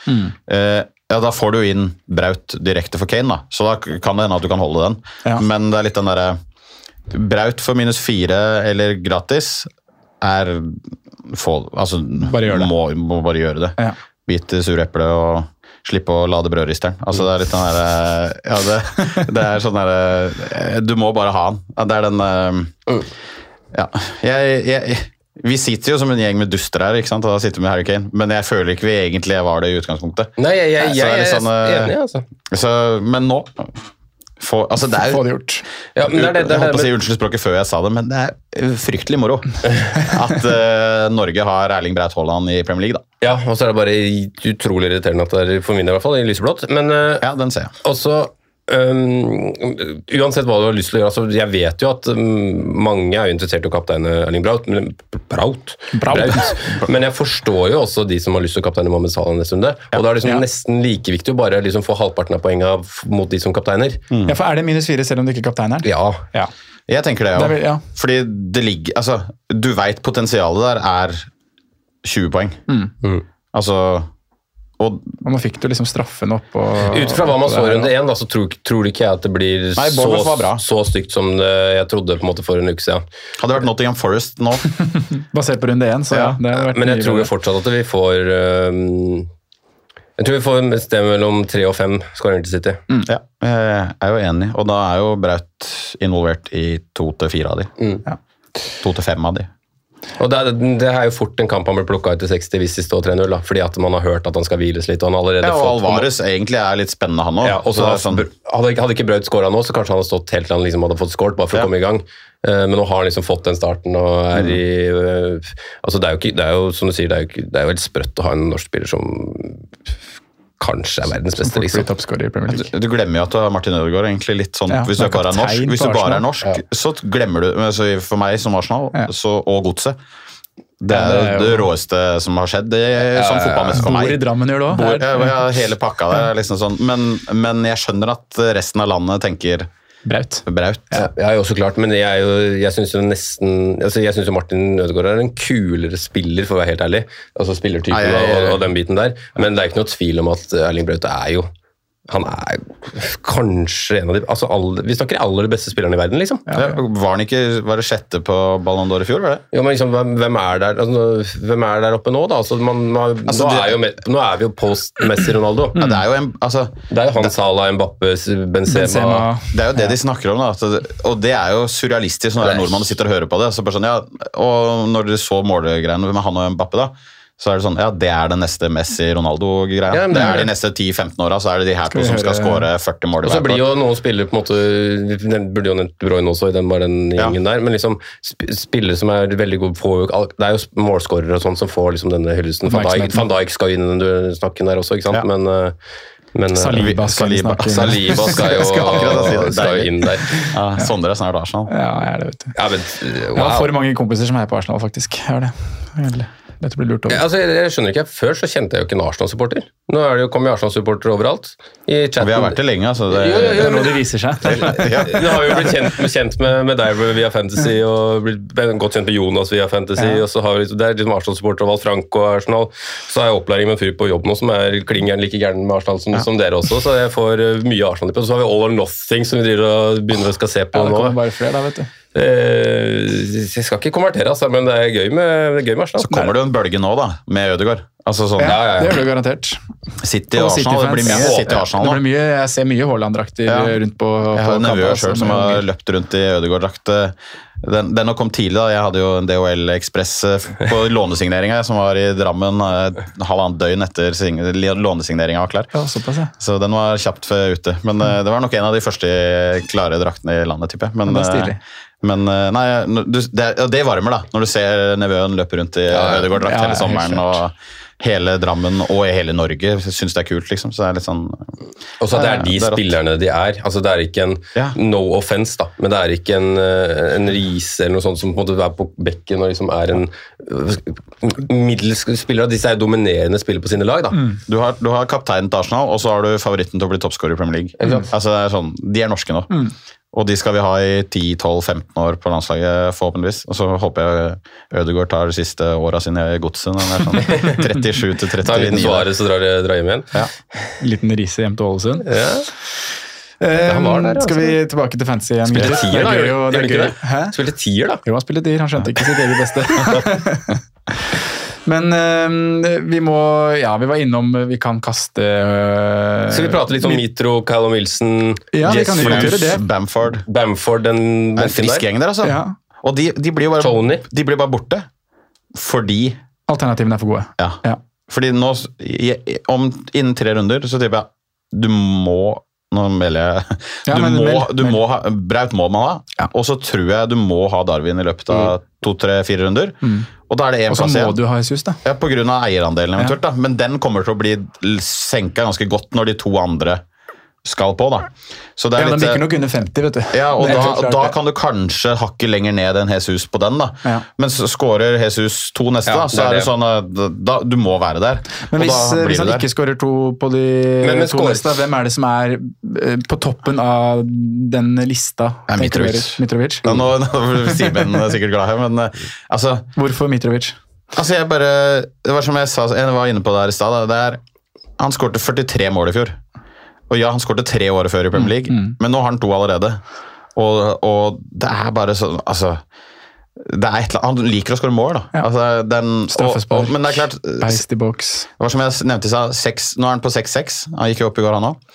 da får du inn Braut direkte for Kane da. Så da kan det hende at du kan holde den. Men det litt den der... Braut for -4 eller gratis altså, bare gjør det. Må bare gjøre det. Bite sureple og slippe å lade brødristeren. Altså det litt den der, det sånn der, du må bare ha den. Det den, Vi sitter jo som en gjeng med duster her, ikke sant? Og da sitter vi med Harry Kane, men jeg føler ikke vi egentlig var det i utgangspunktet. Nei, jeg er sånn, enig, altså. Men nå altså det er Få det gjort. Ja, men jeg holdt på å si unnskyld språket før jeg sa det, men det er fryktelig moro at Norge har Erling Braut Haaland i Premier League, da. Ja, og så er det bare utrolig irriterende at det er, for min del i hvert fall, i lyseblått. Men ja, den ser jeg. også uansett hva du har lyst til å gjøre, altså, jeg vet jo at mange er jo interessert i å kapteine Erling Braut, men jeg forstår jo også de som har lyst til å kapteine Mohamed Salah neste runde, og da er det liksom nesten like viktig å bare liksom få halvparten av poengene mot de som kapteiner. Ja, for er det -4 selv om du ikke er kapteiner? Ja. Jeg tenker det, Det er ja. Fordi det ligger, altså, du vet potensialet der er 20 poeng. Altså... Og nå fikk du liksom straffen opp. Ut fra hva man så i runde 1, da, så tror ikke jeg at det blir så stygt som jeg trodde på en måte for en uke siden. Hadde det vært Nottingham Forest nå? Basert på runde 1, så ja. Det hadde vært men jeg tror jo fortsatt at vi får jeg tror vi får et sted mellom 3 og 5 skåringer til City. Ja, jeg er jo enig, og da er jo Braut involvert i 2 til 4 av de. 2 til 5 av de. Og det er jo fort en kamp han blir plukket ut til 60 hvis de står 3-0, fordi at man har hørt at han skal hviles litt. Og han allerede og Alvarez egentlig er litt spennende, han også. Ja, og så sånn, hadde ikke Braut skåret nå, så kanskje han hadde stått helt til han liksom hadde fått skåret, bare for å komme i gang. Men nå har han liksom fått den starten og er i altså det er jo som du sier, det er jo helt sprøtt å ha en norsk spiller som kanskje er verdens beste, liksom. Du glemmer jo at du har Martin Ødegaard egentlig litt sånn, hvis du bare er norsk, så glemmer du, for meg som Arsenal, og Godset, det er det råeste som har skjedd, det er sånn fotballmessig for meg. Bor i Drammen gjør det også. Hele pakka der, liksom sånn, men jeg skjønner at resten av landet tenker Braut. Ja, jo så klart, men jeg synes jo nesten jeg synes jo Martin Ødegaard er en kulere spiller, for å være helt ærlig, altså spillertypen og den biten der, men det er ikke noe tvil om at Erling Braut han er kanskje en av de, altså vi snakker de aller beste spillerne i verden, liksom. Var det sjette på Ballon d'Or i fjor, var det? Jo, men liksom, hvem er der oppe nå, da? Altså, nå er vi jo post-Messi Ronaldo. Ja, det er jo han Salah, Mbappé, Benzema. Det er jo det de snakker om, da. Og det er jo surrealistisk når nordmannen sitter og hører på det. Så bare sånn, og når du så målegreiene med han og Mbappé, da, så er det sånn, det er den neste Messi-Ronaldo-greia. Ja, det er de neste 10-15 åra, så er det de her to som skal skåre 40 mål. Og så blir jo noen spillere på en måte, vi burde jo nevnt Bruyne også i den gjengen der, men liksom spillere som er veldig gode på, det er jo målskårere og sånn som får liksom denne hyllelsen. Van Dijk skal inn i den snakken der også, ikke sant? Men Saliba skal jo inn der. Ja, Sondre er snart Arsenal. Ja, jeg er det, vet du. Ja, men, Jeg har for mange kompiser som er på Arsenal, faktisk. Jeg har det. Dette blir lurt over. Jeg skjønner ikke, før så kjente jeg jo ikke en Arsenal-supporter. Nå er det jo kommet Arsenal-supportere overalt. I chatten. Vi har vært det lenge, altså. Det er nå det viser seg. Nå har vi jo blitt kjent med deg via Fantasy, og blitt godt kjent med Jonas via Fantasy, og så har vi det er liksom Arsenal-supportere og Frank og Arsenal. Så har jeg opplæring med en fyr på jobb nå som er klingeren like gæren med Arsenal som dere også, så jeg får mye Arsenal på. Så har vi All or Nothing som vi begynner å skal se på nå. Det kommer bare flere da, vet du. Jeg skal ikke konvertere, altså, men det er gøy med Arsenal. Så kommer det jo en bølge nå, da, med Ødegaard. Altså sånn, det gjør det garantert. City og Arsenal, det blir mye City og Arsenal nå. Det blir mye, jeg ser mye Haaland-drakter rundt på jeg har en nevø selv som har løpt rundt i Ødegaard-drakt. Den har kommet tidlig, da. Jeg hadde jo en DHL Express på lånesigneringen som var i Drammen halvannet døgn etter lånesigneringen var klar. Ja, såpass, ja. Så den var kjapt ute. Men det var nok en av de første klare draktene i landet, tipper jeg. Men det er stilig. Men nei, det varmer da, når du ser nevøen løpe rundt i Ødegaard-drakt hele sommeren, og hele Drammen og i hele Norge synes det er kult, liksom. Så det er litt sånn... Og så det er de spillerne de er. Altså, det er ikke en no offense, da, men det er ikke en Riise eller noe sånt som på en måte er på bekken og liksom er en middels spiller. Disse er dominerende spillere på sine lag, da. Du har kapteinen til Arsenal, og så har du favoritten til å bli toppscorer i Premier League. Altså, det er sånn, de er norske nå. Og de skal vi ha i 10-12-15 år på landslaget, forhåpentligvis. Og så håper jeg Ødegaard tar de siste årene sine i Godset. Sånn 37-39. Ta en liten svaret, så drar hjem igjen. Ja. Liten Riise hjem til Ålesund. Ja. Skal vi tilbake til fantasy igjen? Spilte tier, da? Det er gøy. Spilte tier, da? Jo, han spilte tier. Han skjønte ikke sitt eget beste. Men vi var innom, vi kan kaste Skal vi prate litt om Mitro, Callum Wilson, Jess Bruce, Bamford, den frisk gjeng der, altså. Ja. Og de blir jo bare, Tony. De blir bare borte. fordi Alternativene er for gode. Ja. Fordi nå, innen 3 runder, så tipper jeg du må nå melder jeg du må ha Braut må man ha, og så tror jeg du må ha Darwin i løpet av 2, 3, 4 runder, og da er det en plass igjen. Og så må du ha Jesus da. Ja, på grunn av eierandelen eventuelt da, men den kommer til å bli senket ganske godt når de 2 andre skal på da. Så det er de ligger nok under 50, vet du. Ja, og da kan du kanskje hakke lenger ned enn Jesus på den da. Ja. Men så skårer Jesus 2 neste da, så er det sånn at du må være der. Men hvis han ikke skårer 2 på de 2 neste, hvem er det som er på toppen av den lista? Mitrovic. Ja, nå Simen er sikkert glad her, men altså... Hvorfor Mitrovic? Altså det var som jeg var inne på der i sted, han skårte 43 mål i fjor. Og ja, han skårte 3 år før i Premier League, men nå har han 2 allerede. Og det er bare sånn, altså, det er et eller annet, han liker å skåre mål da. Ja. Altså, straffespark, men det er klart, beist i boks. Det var som jeg nevnte i seg, nå er han på 6-6, han gikk jo opp i går han også.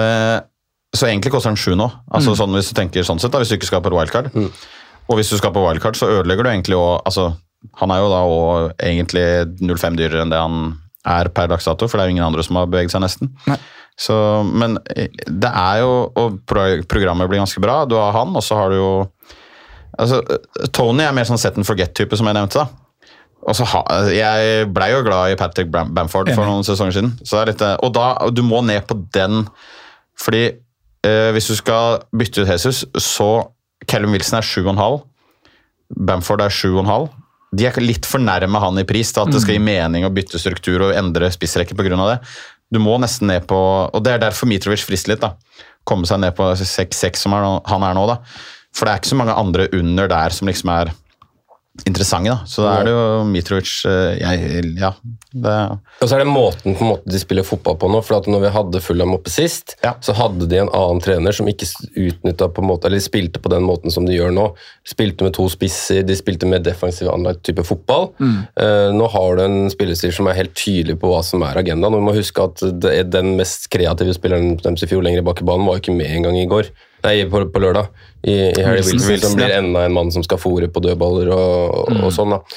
Så egentlig koster han 7 nå, altså sånn, hvis du tenker sånn sett da, hvis du ikke skal på et wildcard. Og hvis du skal på wildcard, så ødelegger du egentlig også, altså, han er jo da også egentlig 0,5 dyrere enn det han er per dagsdato, for det er jo ingen andre som har beveget seg nesten. Nei. Så, men det er jo, og programmet blir ganske bra, du har han, og så har du jo altså, Tony er mer sånn set and forget-type som jeg nevnte da, og så jeg ble jo glad i Patrick Bamford for noen sesonger siden, så det er litt, og da, du må ned på den, fordi hvis du skal bytte ut Jesus, så Callum Wilson er 7,5, Bamford er 7,5, de er litt for nærme han i pris til at det skal gi mening å bytte struktur og endre spissrekke på grunn av det. Du må nesten ned på, og det er derfor Mitrovic frister litt da, komme seg ned på 6-6 som han er nå da, for det er ikke så mange andre under der som liksom er interessante da, så da er det jo Mitrovic, ja. Og så er det måten på en måte de spiller fotball på nå, for at når vi hadde Fulham oppe sist, så hadde de en annen trener som ikke utnyttet på en måte, eller spilte på den måten som de gjør nå. Spilte med 2 spisser, de spilte med defensiv anlagt type fotball. Nå har du en spillestil som er helt tydelig på hva som er agendaen, og vi må huske at den mest kreative spilleren deres i fjor lenger bak i banen var jo ikke med en gang i går. Nei, på lørdag, i Harry Wilson, som blir enda en mann som skal fôre på dødballer og sånn da.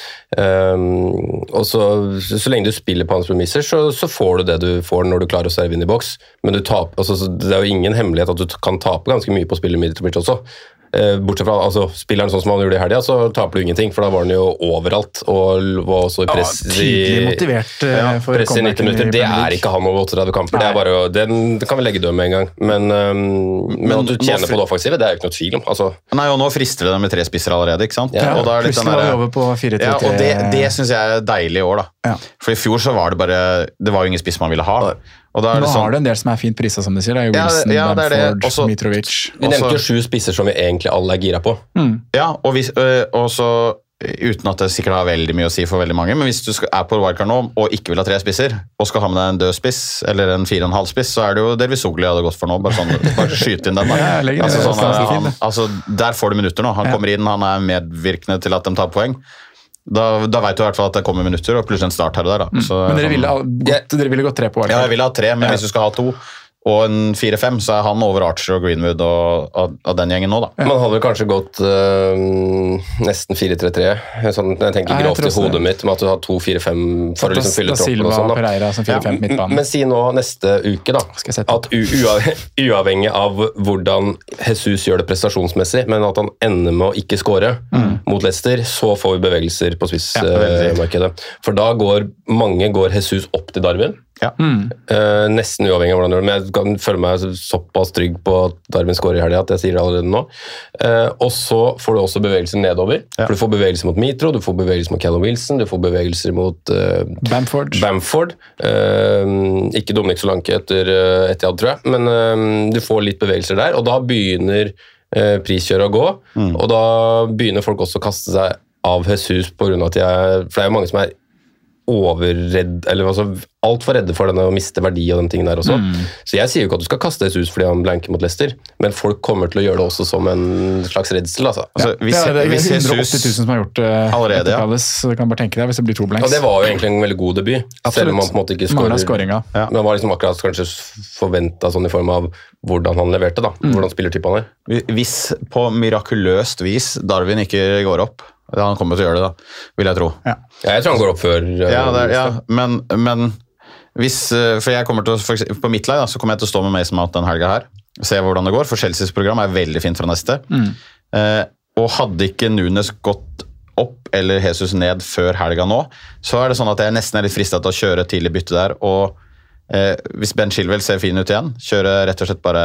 Og så lenge du spiller på hans premisser, så får du det du får når du klarer å serve inn i boks, men du taper, altså, det er jo ingen hemmelighet at du kan tape ganske mye på å spille Mitrovic også. Bortsett fra, altså, spilleren sånn som han gjorde i helga, så taper du ingenting, for da var han jo overalt, og var også i press tydelig motivert for press i 90 minutter. Det er ikke han over 38 kamper, det er bare, det kan vi legge død med en gang, men at du tjener på det offensive, det er jo ikke noe tvil om. Altså. Nei, og nå frister det med 3 spisser allerede, ikke sant? Ja, og da er plutselig var vi over på 4-3. Ja, og det synes jeg er deilig i år da. Ja. For i fjor så var det bare, det var jo ingen spiss man ville ha. Og da nå har du en del som er fint priset, som du sier. Det er jo Wilson, Bamford, også, Mitrovic. Vi nevnte jo 7 spisser som vi egentlig alle er gira på. Ja, og så uten at det sikkert har veldig mye å si for veldig mange, men hvis du er på wildcard nå og ikke vil ha 3 spisser, og skal ha med deg en død spiss, eller en 4,5 spiss, så er det jo Dervis Sogli hadde gått for nå, bare skyte inn den da. Altså, der får du minutter nå. Han kommer inn, han er medvirkende til at de tar poeng. Da vet du i hvert fall at det kommer minutter, og plutselig en start her og der. Da. Så, men dere ville gått 3 på wildcard? Ja, jeg ville ha 3, men hvis du skal ha 2, og en 4-5, så er han over Archer og Greenwood og den gjengen nå da. Man hadde vel kanskje gått nesten 4-3-3, sånn, jeg tenker grovt i hodet mitt, med at du har 2-4-5 for å liksom fylle troppen og sånn da. Pereira som 4-5 midtbanen. Men si nå neste uke da, at uavhengig av hvordan Jesus gjør det prestasjonsmessig, men at han ender med å ikke score mot Leicester, så får vi bevegelser på spissmarkedet. For da mange går Jesus opp til Darwin, nesten uavhengig av hvordan det gjør, men jeg kan føle meg såpass trygg på at Darwin scorer i helgen at jeg sier det allerede nå. Og så får du også bevegelser nedover, for du får bevegelser mot Mitro, du får bevegelser mot Callum Wilson, du får bevegelser mot Bamford. Ikke Dominic Solanke etter Etihad, tror jeg, men du får litt bevegelser der, og da begynner priskjøret å gå, og da begynner folk også å kaste seg av Jesus på grunn av at for det er jo mange som er overredd, eller altså alt for redde for denne å miste verdi og den tingen der også. Så jeg sier jo ikke at du skal kaste Jesus fordi han blanker mot Leicester, men folk kommer til å gjøre det også som en slags redsel, altså. Det er 180 000 som har gjort det allerede, så du kan bare tenke deg hvis det blir 2 blanks. Og det var jo egentlig en veldig god debut, selv om han på en måte ikke skårer. Men han var liksom akkurat kanskje forventet sånn i form av hvordan han leverte da, hvordan spillertypen han er. Hvis på mirakuløst vis Darwin ikke går opp, Han kommer til å gjøre det, da, vil jeg tro. Ja, jeg tror han går opp før. Men hvis, for jeg kommer til å, på mitt lag da, så kommer jeg til å stå med Mason Mount den helga her, se hvordan det går, for Chelseas program er veldig fint fra neste. Og hadde ikke Nunes gått opp eller Jesus ned før helga nå, så er det sånn at jeg nesten er litt fristet til å kjøre tidlig bytte der, og hvis Ben Chilwell ser fin ut igjen, kjøre rett og slett bare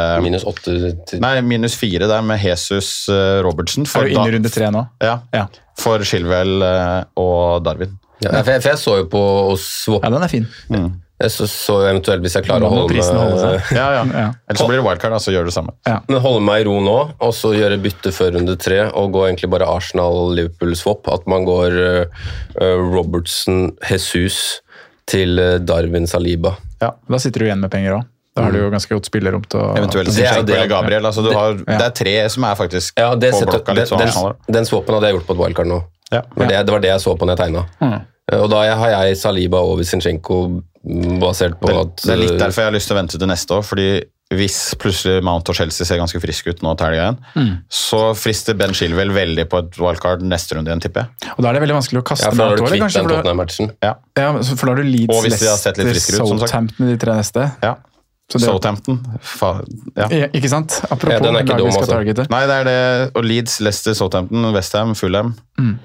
-8 Nei, -4 der med Jesus Robertson. Er du inne i runde 3 nå? Ja. For Chilwell og Darwin. Ja, for jeg så jo på å swappe. Ja, den er fin. Jeg så eventuelt hvis jeg klarer å holde meg. Ja. Ellers så blir det wildcard, så gjør det samme. Ja. Men holde meg i ro nå, og så gjøre bytte før runde 3, og gå egentlig bare Arsenal-Liverpool-swap. At man går Robertson, Jesus til Darwin Saliba. Ja, da sitter du igjen med penger også. Da har du jo ganske godt spillerrom til å... Eventuelt eller Gabriel. Altså, det er 3 som er faktisk på blokka litt sånn. Den swappen hadde jeg gjort på et wildcard nå. Ja. Det var det jeg så på når jeg tegnet. Og da har jeg Saliba over Zinchenko basert på at... Det er litt derfor jeg har lyst til å vente til neste år, fordi hvis plutselig Mount og Chelsea ser ganske friske ut nå til helga igjen, så frister Ben Chilwell veldig på et wildcard neste runde igjen, tipper jeg. Og da er det veldig vanskelig å kaste for da har du Mount, kvitt den Tottenham-matchen. Ja, for da har du Leeds, og hvis de har sett litt friskere ut, som sagt. Southampton de 3 neste. Ja. Southampton. Ikke sant? Apropos den er ikke dum, altså. Nei, det er det. Og Leeds, Leicester, Southampton, West Ham, Fulham.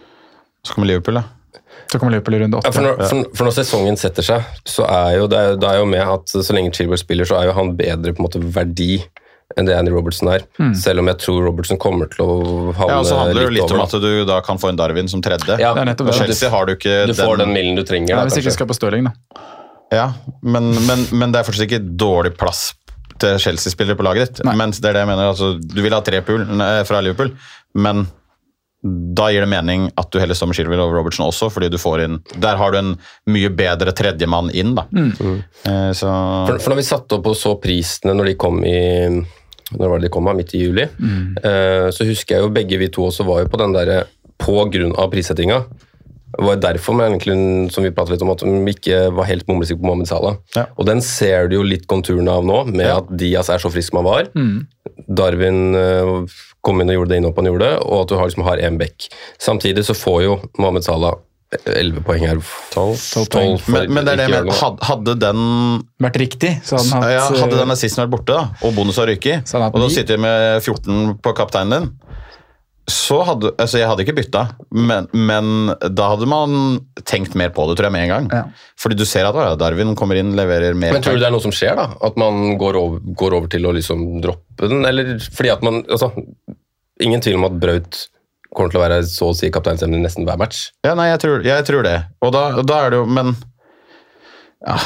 Så kommer Liverpool, da. Så kommer Liverpool i runde 8. For når sesongen setter seg, så er jo det er jo med at så lenge Chilwell spiller, så er jo han bedre på en måte verdi enn det Andy Robertson er. Selv om jeg tror Robertson kommer til å havne så handler det litt over. Om at du da kan få en Darwin som tredje. Ja, det er nettopp det. Chelsea har du ikke du får den millen du trenger. Ja, hvis ikke skal på Stirling, da. Ja, men det er fortsatt ikke dårlig plass til Chelsea-spillere på laget ditt. Men det er det jeg mener. Altså, du vil ha 3 pool fra Liverpool, men da gir det mening at du heller står med Chilwell over Robertson også, fordi du får inn, der har du en mye bedre tredjemann inn da. Så... For når vi satt opp og så prisene når de kom når var det de kom midt i juli, så husker jeg jo begge vi to også var jo på den der, på grunn av prissettinga. Det var derfor man egentlig, som vi pratet litt om, at de ikke var helt bombesikre på Mohamed Salah. Ja. Og den ser du jo litt konturene av nå, med at Diaz er så frisk man var. Darwin kom inn og gjorde det innhopp han gjorde, og at du har en back. Samtidig så får jo Mohamed Salah 11 poeng her. 12 poeng. Men det er det med, hadde den vært riktig, så hadde den assisten vært borte da, og bonus har ryket, og da sitter jeg med 14 på kapteinen din, så jeg hadde ikke bytta, men da hadde man tenkt mer på det, tror jeg, med en gang. Ja. Fordi du ser at Darwin kommer inn, leverer mer. Men tror du det er noe som skjer da? At man går over til å liksom droppe den? Eller fordi at man, ingen tvil om at Braut kommer til å være så å si kapteinsemne nesten hver match? Ja, nei, jeg tror det. Og da er det jo, men... Ja...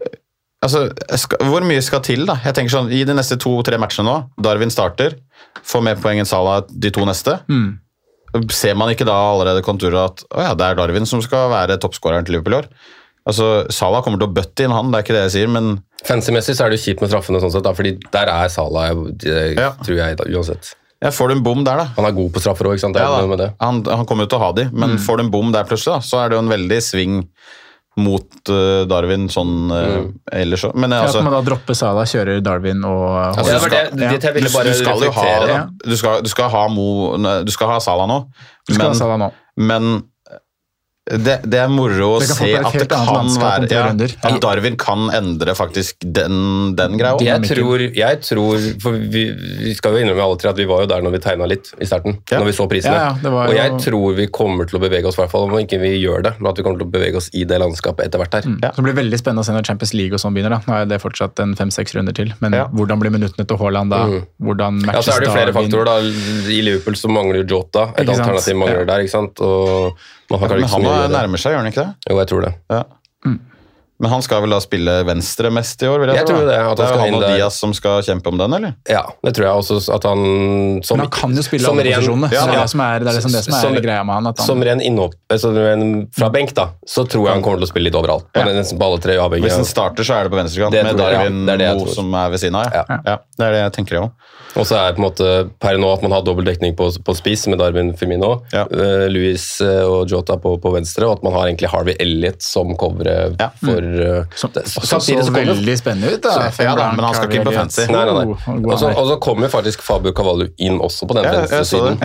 hvor mye skal til da? Jeg tenker sånn, i de neste 2-3 matchene nå, Darwin starter, får mer poeng enn Salah de 2 neste. Ser man ikke da allerede konturer at det er Darwin som skal være toppskåreren til Liverpool i år? Salah kommer til å bøtte inn han, det er ikke det jeg sier, men... Fancy-messig så er det jo kjipt med straffene sånn sett, da, fordi der er Salah, tror jeg da, uansett. Ja, får du en bom der da. Han er god på straffer også, ikke sant? Ja, han kommer jo til å ha de, men får du en bom der plutselig da, så er det jo en veldig sving mot Darwin sånn ellers. Men altså, kan man da droppe Salah, kjører Darwin og... Du skal ha Salah nå. Men det er moro å se at det kan være at Darwin kan endre faktisk den greia. Jeg tror for vi skal jo innrømme alle 3 at vi var jo der når vi tegnet litt i starten, når vi så prisene. Og jeg tror vi kommer til å bevege oss, i hvert fall om ikke vi gjør det, men at vi kommer til å bevege oss i det landskapet etter hvert her. Så det blir veldig spennende å se når Champions League og sånn begynner da. Nå er det fortsatt en 5-6 runder til, men hvordan blir minuttene til Haaland da? Hvordan matches så er det jo flere faktorer da. I Liverpool så mangler jo Jota, et alternativ mangler der, ikke sant? Og men han nærmer seg, gjør han ikke det? Jo, jeg tror det. Ja. Men han skal vel da spille venstre mest i år, vil jeg tro? Tror det. Det er jo han og Diaz som skal kjempe om den, eller? Ja, det tror jeg også at han... Men han kan jo spille alle posisjonene, det er det som er greia med han. Som ren innhopp, fra benk da, så tror jeg han kommer til å spille litt overalt. Han er nesten på alle 3 avhengig. Hvis han starter, så er det på venstrekant, med Darwin Mo som er ved siden av. Ja, det er det jeg tenker også. Og så er det på en måte per nå at man har dobbelt dekning på spiss med Darwin Firmino, Luis og Jota på venstre, og at man har egentlig Harvey Elliott som coveret for Samtidig så veldig spennende ut da. Ja da, men han skal ikke inn på fancy. Nei. Og så kommer faktisk Fabio Cavallo inn også på den fancy-siden.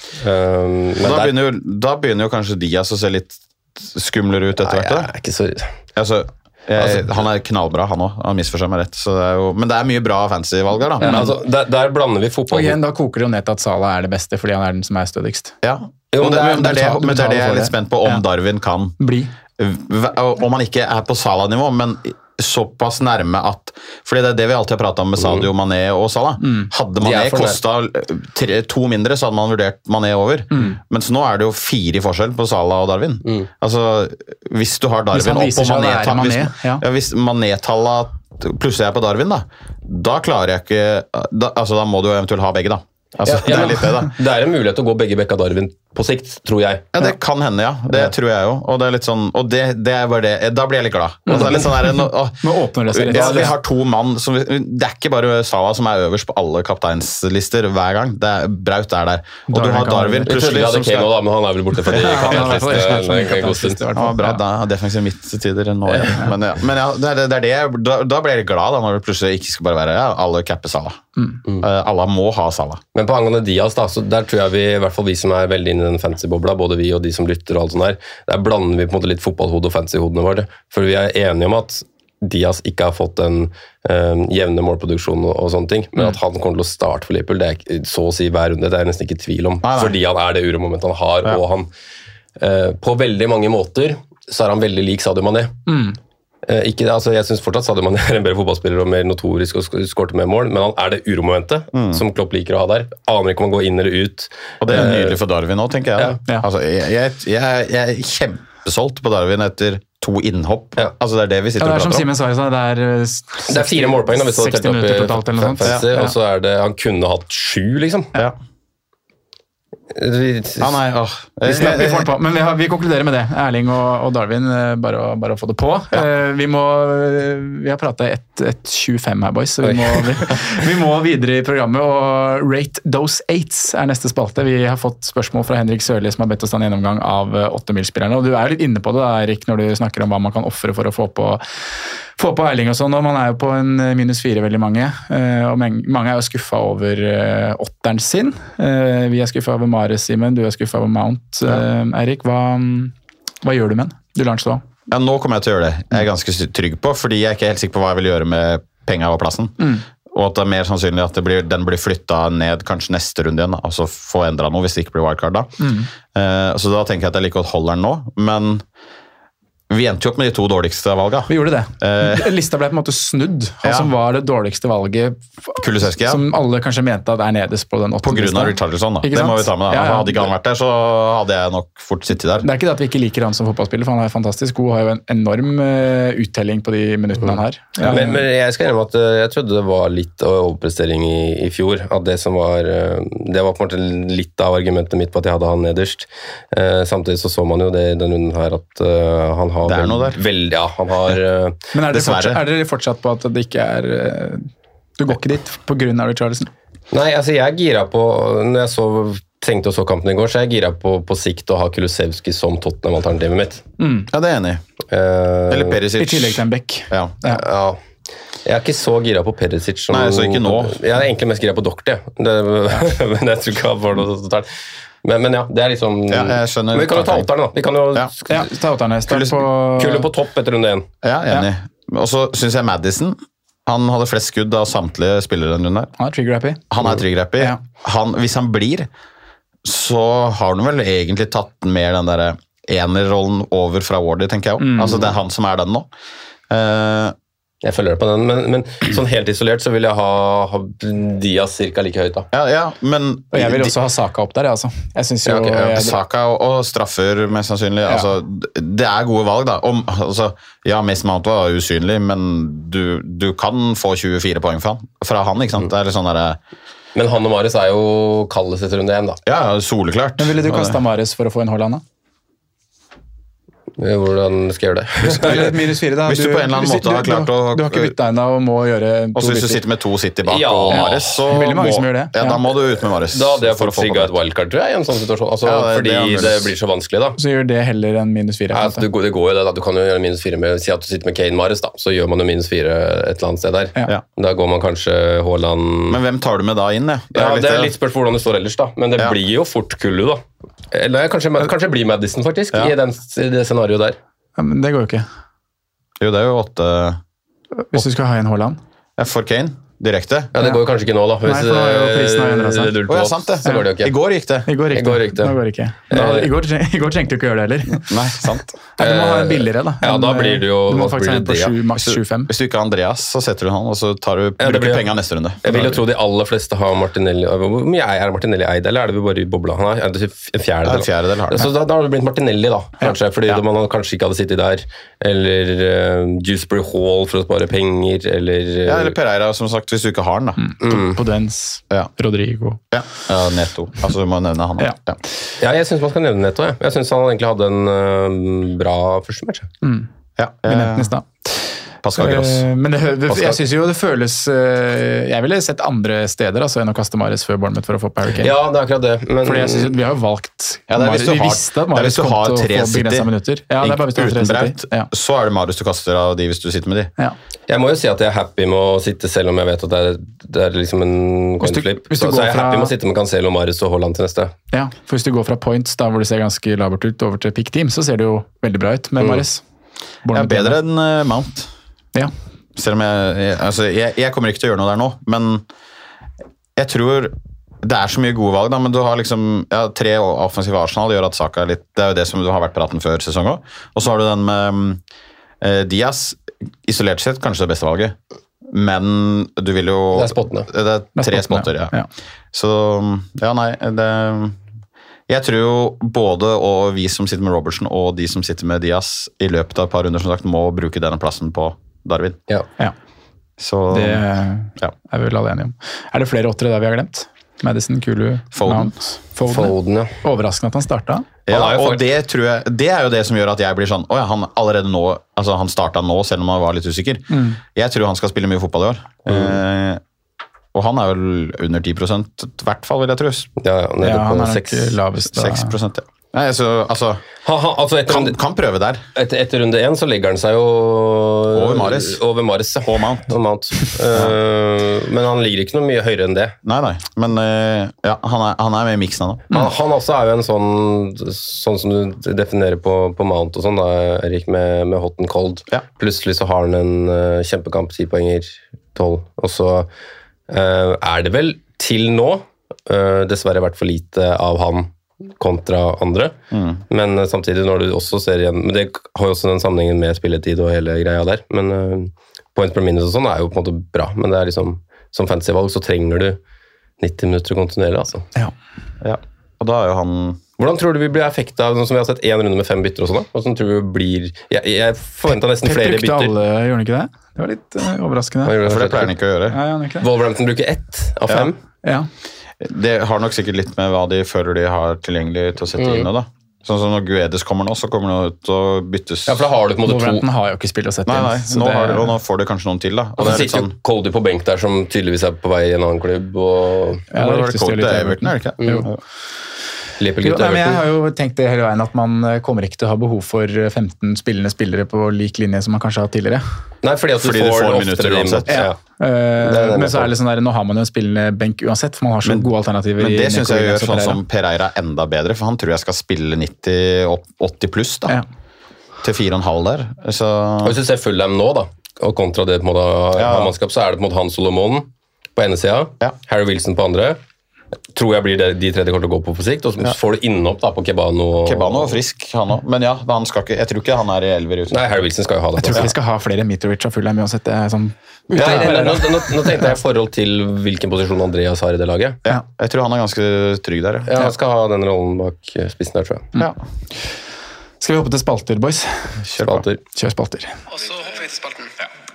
Da begynner jo kanskje Diaz å se litt skumlere ut etter hvert. Jeg er ikke så... han er knallbra, han også. Han misforstår meg rett. Men det er mye bra fancy-valg der, da. Der blander vi fotball. Og igjen, da koker det jo ned til at Salah er det beste, fordi han er den som er stødigst. Ja, men det er det jeg er litt spent på, om Darwin kan bli. Om han ikke er på Salah-nivå, men såpass nærme at... Fordi det er det vi alltid har pratet om med Sadio, Mané og Salah. Hadde Mané kostet 2 mindre, så hadde man vurdert Mané over. Mens nå er det jo 4 i forskjell på Salah og Darwin. Altså, hvis du har Darwin opp på hvis Mané-tallet plutselig er på Darwin, da klarer jeg ikke... Da må du eventuelt ha begge, da. Det er litt det, da. Det er en mulighet til å gå begge bekk av Darwin på sikt, tror jeg. Ja, det kan hende, ja. Det tror jeg jo. Og det er litt sånn, og det er bare det. Da blir jeg litt glad. Og det er litt sånn der, nå åpner det seg litt. Vi har 2 mann, det er ikke bare Salah som er øverst på alle kapteinslister hver gang. Braut er der. Og du har Darwin plutselig. Jeg trodde vi hadde Kane da, men han er vel borte for de kapteinslister. Bra, da har defensiv midttider nå. Men ja, det er det. Da blir jeg glad da, når det plutselig ikke skal bare være alle capper Salah. Alle må ha Salah. Men på angående Diaz da, så der tror jeg vi, i hvert fall vi som er veldig inne i den fancy-bobla, både vi og de som lytter og alt sånt der blander vi på en måte litt fotballhode og fancy-hodene våre. For vi er enige om at Diaz ikke har fått en jevne målproduksjon og sånne ting, men at han kommer til å starte for Liverpool, det er så å si hver runde, det er jeg nesten ikke tvil om, fordi han er det uromomentet han har, og han på veldig mange måter så er han veldig lik Sadio Mané. Jeg synes fortsatt Sadio Mané er en bedre fotballspiller og mer notorisk og skårte mer mål, men han er det uromomentet som Klopp liker å ha der. Aner ikke om han går inn eller ut. Og det er nydelig for Darwin nå, tenker jeg. Altså, jeg er kjempesolgt på Darwin etter 2 innhopp. Altså, det er det vi sitter og prater om. Det er som Simen sa, det er 4 målpoeng da, hvis du har 60 minutter totalt eller noe sånt. Og så er det, han kunne hatt 7 liksom. Vi får på, men vi konkluderer med det. Erling og Darwin, bare å få det på. Vi har pratet 1:25 her, boys, så vi må videre i programmet, og Rate Those 8s er neste spalte. Vi har fått spørsmål fra Henrik Sørli, som har bedt oss ta en gjennomgang av 8-milsspillerne, og du er litt inne på det da, Erik, når du snakker om hva man kan offre for å få på Erling og sånn, og man er jo på en -4 veldig mange, og mange er jo skuffet over 8'eren sin. Vi er skuffet over Mahrez, Simen, du er skuffet over Mount. Eirik, hva gjør du med den? Du lar den stå. Ja, nå kommer jeg til å gjøre det. Jeg er ganske trygg på, fordi jeg er ikke helt sikker på hva jeg vil gjøre med penger og plassen. Og at det er mer sannsynlig at den blir flyttet ned kanskje neste runde igjen, altså få endret noe hvis det ikke blir wildcard da. Så da tenker jeg at jeg like godt holder den nå, men vi endte jo opp med de 2 dårligste valgene. Vi gjorde det. Lista ble på en måte snudd. Han som var det dårligste valget, Kulusevski, som alle kanskje mente at er nederst på den 8. På grunn av Richarlison, da. Det må vi ta med. Hadde ikke han vært der, så hadde jeg nok fort sittet der. Det er ikke det at vi ikke liker han som fotballspiller, for han er fantastisk god, har jo en enorm uttelling på de minuttene han har. Men jeg skal innrømme at jeg trodde det var litt overprestering i fjor, at det var på en måte litt av argumentet mitt på at jeg hadde han nederst. Samtidig så man jo det i denne runden her, at han har det er noe der. Han har... Men er dere fortsatt på at det ikke er... Du går ikke dit på grunn av Richarlison? Nei, altså jeg gira på... Når jeg tenkte å så kampen i går, så jeg gira på sikt å ha Kulusevski som Tottenham-alternativet mitt. Ja, det er enig. Eller Perisic. I tillegg til en bekk. Ja. Jeg er ikke så gira på Perisic. Nei, så ikke nå. Jeg er egentlig mest gira på Doherty. Men jeg tror ikke han får noe totalt. Men ja, det er liksom... jeg skjønner. Men vi kan jo ta åtterne da. Vi kan jo ta åtterne. Kulle på topp etter runde 1. Ja, enig. Og så synes jeg Maddison, han hadde flest skudd av samtlige spillere den runden der. Han er trigger-happy. Hvis han blir, så har han vel egentlig tatt mer den der enerrollen over fra Wardy, tenker jeg også. Altså det er han som er den nå. Jeg følger det på den, men sånn helt isolert så vil jeg ha Diaz cirka like høyt da. Og jeg vil også ha Saka opp der, altså. Jeg synes jo... Saka og straffer, mest sannsynlig. Altså, det er gode valg da. Mason Mount var usynlig, men du kan få 24 poeng fra han, ikke sant? Det er litt sånn der... Men han og Mahrez er jo kaldest etter runde 1 da. Ja, soleklart. Men ville du kastet Mahrez for å få en Haaland da? Hvordan skal jeg gjøre det? Eller -4 da. Hvis du på en eller annen måte har klart å... Du har ikke byttet ennå og må gjøre Også hvis du sitter med 2 City bak og Mahrez, så veldig mange som gjør det. Ja, da må du ut med Mahrez. Da hadde jeg fått trigget et wildcard, tror jeg, i en sånn situasjon. Altså, fordi det blir så vanskelig, da. Så gjør det heller enn -4. Ja, det går jo det, da. Du kan jo gjøre -4 med si at du sitter med Kane Mahrez, da. Så gjør man jo -4 et eller annet sted der. Ja. Da går man kanskje Haaland... Men hvem tar du med da inn, ja? Det er litt spørsmål hvordan det står ellers, da. Men det blir jo fort Kullu, da. Eller kanskje blir Madison, faktisk, i det scenarioet der. Ja, men det går jo ikke. Jo, det er jo 8... Hvis du skal ha en Haaland. Ja, for Kane, direkte. Ja, det går jo kanskje ikke nå, da. Nei, for nå er jo prisen har endret seg. Å, ja, sant det. Så går det jo ikke. I går gikk det. I går gikk det. Nå går det ikke. I går trengte du ikke gjøre det heller. Nei, sant. Du må ha en billigere, da. Ja, da blir det jo... Du må faktisk ha en på maks 7-5. Hvis du ikke har Andreas, så setter du han, og så bruker penger neste runde. Jeg vil jo tro de aller fleste har Martinelli. Hvor mye er Martinelli eid, eller er det vi bare i bobla? Han er en fjerdedel har det. Så da har det blitt Martinelli, da, kanskje, fordi man kanskje ikke hadde sittet der. Eller Dewsbury Hall for å spare penger, eller... Ja, eller Pereira, som sagt, hvis du ikke har den, da. Podence, Rodrigo. Ja, Neto. Altså, du må nevne han. Ja, jeg synes man skal nevne Neto. Jeg synes han egentlig hadde en bra første match. Ja, vi nevnte den i stad. Pascal Gross. Men jeg synes jo det føles jeg ville sett andre steder altså, enn å kaste Mahrez før Bournemouth for å få Harry Kane. Ja, det er akkurat det. Men... Fordi jeg synes vi har jo valgt vi visste at Mahrez kom til å få begrenset minutter. Ja, det er bare hvis du har 3 City. Så er det Mahrez du kaster av de hvis du sitter med de. Ja. Jeg må jo si at jeg er happy med å sitte selv om jeg vet at det er liksom en coinflip. Så jeg er happy med å sitte med Cancelo, Mahrez og Haaland til neste. Ja, for hvis du går fra points da hvor det ser ganske labert ut over til pick team, så ser det jo veldig bra ut med Mahrez. Ja, bedre enn Mount. Ja. Selv om jeg kommer ikke til å gjøre noe der nå, men jeg tror det er så mye gode valg da, men du har liksom 3 offensive Arsenal gjør at Saka er litt, det er jo det som du har vært praten før sesongen, og så har du den med Diaz, isolert sett kanskje det beste valget, men du vil jo... Det er spottene. Det er 3 spotter, ja. Så, nei, jeg tror jo både vi som sitter med Robertson og de som sitter med Diaz i løpet av et par runder som sagt må bruke denne plassen på Darwin. Ja. Så, det er vi vel alle enige om. Er det flere 8-ere der vi har glemt? Madison, Kulu, Mount, Foden. Overraskende at han startet. Ja, og det tror jeg, det er jo det som gjør at jeg blir sånn, han allerede nå, altså han startet nå selv om han var litt usikker. Jeg tror han skal spille mye fotball i år. Og han er vel under 10% i hvert fall, vil jeg tro. Ja, han er nok lavest. 6%, Nei, altså kan prøve der. Etter runde 1 så legger han seg jo over Mahrez og Mount. Men han ligger ikke noe mye høyere enn det. Nei, men han er med i miksen nå. Han også er jo en sånn som du definerer på Mount og sånn da, Erik, med hot and cold. Plutselig så har han en kjempekamp, 10 poenger, 12, og så er det vel til nå dessverre vært for lite av han kontra andre, men samtidig når du også ser igjen, men det har jo også den sammenhengen med spilletid og hele greia der, men points per minute og sånn er jo på en måte bra, men det er liksom, som fantasyvalg så trenger du 90 minutter kontinuerlig, altså. Ja, og da er jo han... Hvordan tror du vi blir effektet av, sånn som vi har sett 1 runde med 5 bytter og sånn da? Hvordan tror du vi blir... Jeg forventet nesten flere bytter. Alle, gjør han ikke det? Det var litt overraskende. For det pleier han ikke å gjøre. Ja, Wolverhampton bruker 1 av 5. Ja. Det har nok sikkert litt med hva de føler de har tilgjengelig til å sette inn nå da. Sånn som når Guedes kommer nå, så kommer han ut og byttes. Ja, for da har du på en måte 2. Wolverhampton har jo ikke spill å sette inn. Nei, nå får du kanskje noen til da. Og det sitter jo Cody på benk der som tydeligvis er på vei i en annen klubb. Og... Ja, det er Cody til Everton, er det ikke? Jo. Men jeg har jo tenkt det hele veien at man kommer ikke til å ha behov for 15 spillere på lik linje som man kanskje har hatt tidligere. Nei, fordi du får minutter uansett. Men så er det litt sånn der, nå har man jo en spillende benk uansett, for man har så gode alternativer. Men det synes jeg gjør sånn som Pereira enda bedre, for han tror jeg skal spille 90-80 pluss da. Til 4,5 der. Så... Og hvis du ser Fulham nå da, og kontra det på en måte har mannskap, så er det på en måte Hans Solomon på ene siden, Harry Wilson på andre, tror jeg blir de 3 de kommer til å gå på sikt, og så får du innopp da på Kebano. Kebano er frisk, han også. Men han skal ikke, jeg tror ikke han er i 11 ute. Nei, Harry Wilson skal jo ha det. Jeg tror ikke vi skal ha flere Mitrovic og Fulham uansett. Det er sånn... Nå tenkte jeg i forhold til hvilken posisjon Andreas har i det laget. Ja, jeg tror han er ganske trygg der. Ja, han skal ha den rollen bak spissen der, tror jeg. Ja. Skal vi hoppe til spalter, boys? Kjør spalter. Og så hopper vi til spalten.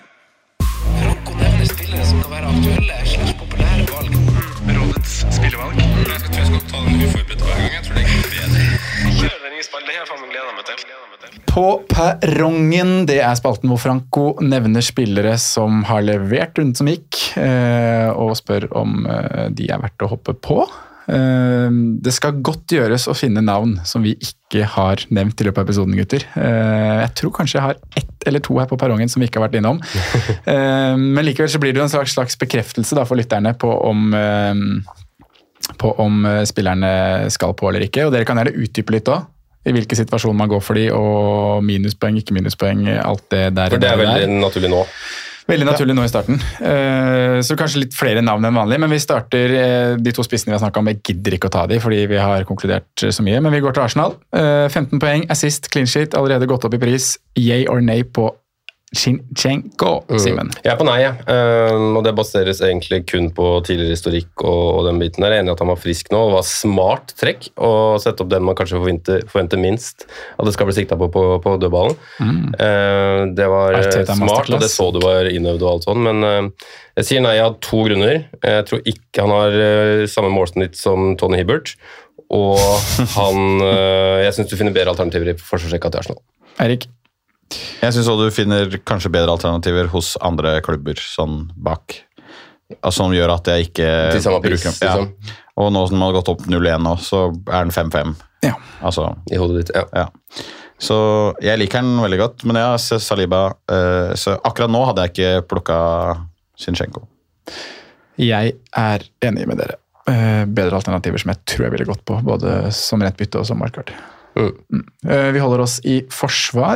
Franco nevner spillere som kan være aktuelle / populære valg. Rådets spillevalg. Jeg tror jeg skal ta den uforberedt hver gang. Jeg tror det går bedre. Kjør den nye spalten. Det her faen meg gleder meg til. På perrongen, det er spalten hvor Franco nevner spillere som har levert runden som gikk, og spør om de er verdt å hoppe på. Det skal godt gjøres å finne navn som vi ikke har nevnt i løpet av episoden, gutter. Jeg tror kanskje jeg har 1 eller 2 her på perrongen som vi ikke har vært innom. Men likevel så blir det jo en slags bekreftelse da, for lytterne på om spillerne skal på eller ikke, og dere kan gjerne utdype litt også, i hvilke situasjoner man går for de, og minuspoeng, ikke minuspoeng, alt det der. For det er veldig naturlig nå. Veldig naturlig nå i starten. Så kanskje litt flere navn enn vanlig, men vi starter de 2 spissene vi har snakket om. Jeg gidder ikke å ta de, fordi vi har konkludert så mye, men vi går til Arsenal. 15 poeng, assist, clean sheet, allerede gått opp i pris. Yay or nay på Zinchenko, Simen. Jeg er på nei, og det baseres egentlig kun på tidligere historikk og den biten der. Jeg er enig i at han var frisk nå, og var smart trekk å sette opp den man kanskje forventer minst at det skal bli siktet på dødballen. Det var smart, og det så du var innøvd og alt sånn, men jeg sier nei av 2 grunner. Jeg tror ikke han har samme målsnitt som Tony Hibbert, og jeg synes du finner bedre alternativer i forsvarsrekka til Arsenal. Erik? Jeg synes også du finner kanskje bedre alternativer hos andre klubber sånn bak, som gjør at jeg ikke til samme pris, bruker dem. Ja. Og nå som man har gått opp 0-1 nå, så er den 5-5. Ja. Altså, i hodet ditt, ja. Så jeg liker den veldig godt, men jeg ser Saliba, så akkurat nå hadde jeg ikke plukket Zinchenko. Jeg er enig med dere. Bedre alternativer som jeg tror jeg ville gått på, både som rett bytte og som markert. Vi holder oss i forsvar.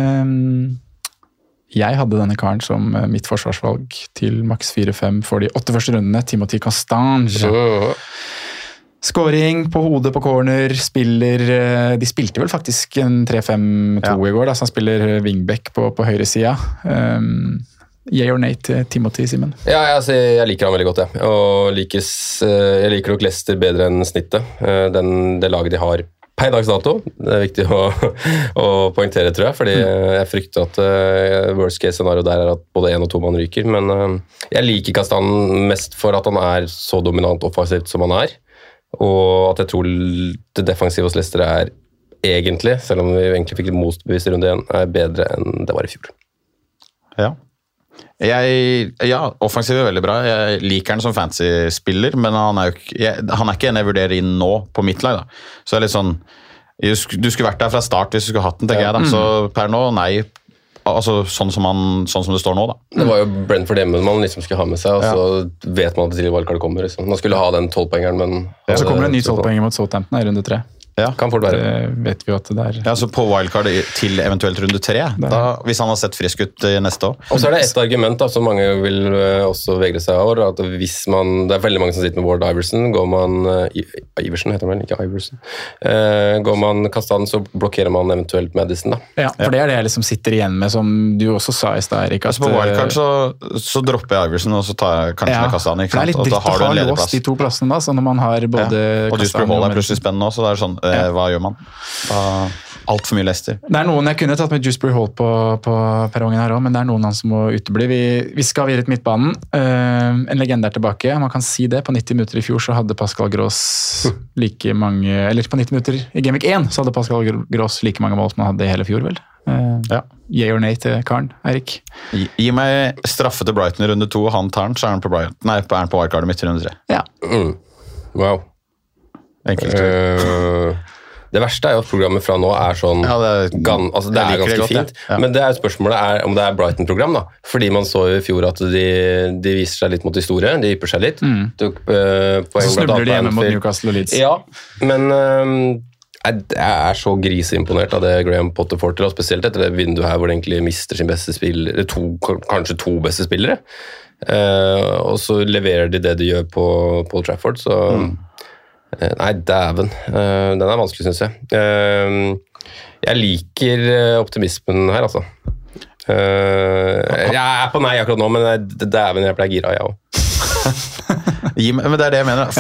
Jeg hadde denne karen som mitt forsvarsvalg til maks 4-5 for de 8 første rundene. Timothy Castange. Skåring på hodet på corner, de spilte vel faktisk en 3-5-2 i går, da, så han spiller wingback på høyre sida. Yay or nay til Timothy, Simen? Ja, jeg liker han veldig godt, og jeg liker nok Leicester bedre enn snittet. Det laget de har per dags dato. Det er viktig å poengtere, tror jeg, fordi jeg frykter at worst case scenario der er at både 1 og 2 mann ryker, men jeg liker Castan mest for at han er så dominant offensivt som han er, og at jeg tror det defensive hos Leicester er egentlig, selv om vi egentlig fikk litt motbevis i runde 1, er bedre enn det var i fjor. Ja. Offensiv er veldig bra. Jeg liker han som fantasy-spiller, men han er ikke en jeg vurderer inn nå på mitt lag. Da. Så det er litt sånn, du skulle vært der fra start hvis du skulle hatt den, tenker jeg da. Så per nå, nei. Altså sånn som det står nå, da. Det var jo Brentford hjemme man liksom skulle ha med seg, og så vet man at det til valgkart kommer. Liksom. Man skulle ha den 12-poengeren, men... Ja, så kommer det en ny 12-poenger mot Southampton i runde 3. Ja, kan fort være. Det vet vi jo at det er. Ja, så på wildcard til eventuelt runde 3, da, hvis han har sett frisk ut neste år. Og så er det et argument da, som mange vil også vegre seg over, at hvis man, det er veldig mange som sitter med Ward Iverson, går man, Iverson heter man, ikke Iverson, går man Castan, så blokkerer man eventuelt Madison da. Ja, for det er det jeg liksom sitter igjen med, som du også sa i sted, Erik. Altså på wildcard så dropper jeg Iverson, og så tar jeg kanskje med Castan, ikke sant? Det er litt dritt å ha låst de 2 plassene da, så når man har både og Dewsbury Hall er plutselig spennende også, så det er sånn, hva gjør man? Alt for mye Leicester. Det er noen jeg kunne tatt med Dewsbury Hall på perrongen her også, men det er noen som må utebli. Vi skal videre til midtbanen. En legende er tilbake, man kan si det. På 90 minutter i fjor så hadde Pascal Gross like mange, eller på 90 minutter i Game Week 1 så hadde Pascal Gross like mange mål som han hadde i hele fjor, vel? Yay or nay til Karen, Erik? Gi meg straffe til Brighton i runde 2, og han tar den, så er han på Brighton. Nei, er han på wildcardet mitt i runde 3. Ja. Wow. Enkelt. Det verste er jo at programmet fra nå er sånn det er ganske fint, men det er jo spørsmålet om det er Brighton-program da, fordi man så i fjor at de viser seg litt mot de store, de ypper seg litt. Så snubler de hjemme mot Newcastle og Leeds. Ja, men jeg er så griseimponert av det Graham Potter får til, og spesielt etter det vinduet her hvor de egentlig mister sin beste spiller, kanskje 2 beste spillere, og så leverer de det de gjør på Old Trafford, så... Nei, dæven. Den er vanskelig, synes jeg. Jeg liker optimismen her, altså. Jeg er på nei akkurat nå, men dæven, jeg ble gira, jeg også. Men det er det jeg mener.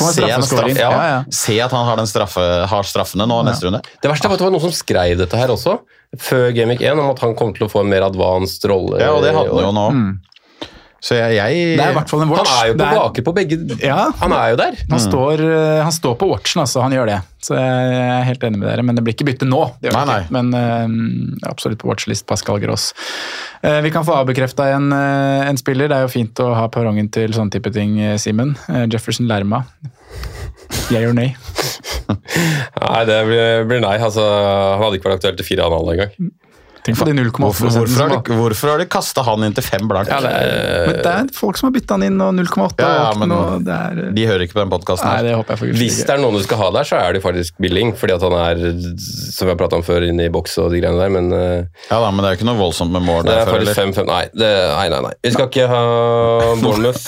Se at han har straffene nå neste runde. Det verste var at det var noen som skrev dette her også, før Game Week 1, om at han kom til å få en mer advanced rolle. Ja, og det hadde han jo nå. Så jeg Det er i hvert fall en watch. Han er jo Det bake på begge. Ja. Han er jo der. Han står på watchen, altså. Han gjør det. Så jeg er helt enig med dere, men det blir ikke bytte nå. Det gjør det ikke. Men absolutt på watchlist Pascal Gross. Vi kan få avbekreftet en spiller. Det er jo fint å ha perrongen til sånne type ting, Simen. Jefferson Lerma. Yeah or nay? Nei, det blir nei. Altså, han hadde ikke vært aktuelt til 4,5 engang. Tenk på de 0,8%. Hvorfor har de kastet han inn til 5 blank? Ja, men det er folk som har byttet han inn, og 0,8. De hører ikke på den podcasten her. Nei, det håper jeg for Gud. Hvis det er noen du skal ha der, så er det faktisk Billing, fordi at han er, som vi har pratet om før, inne i boks og de greiene der, men... Ja da, men det er jo ikke noe voldsomt med mål det der. Er faktisk 5-5, nei. Vi skal ikke ha Bournemouth.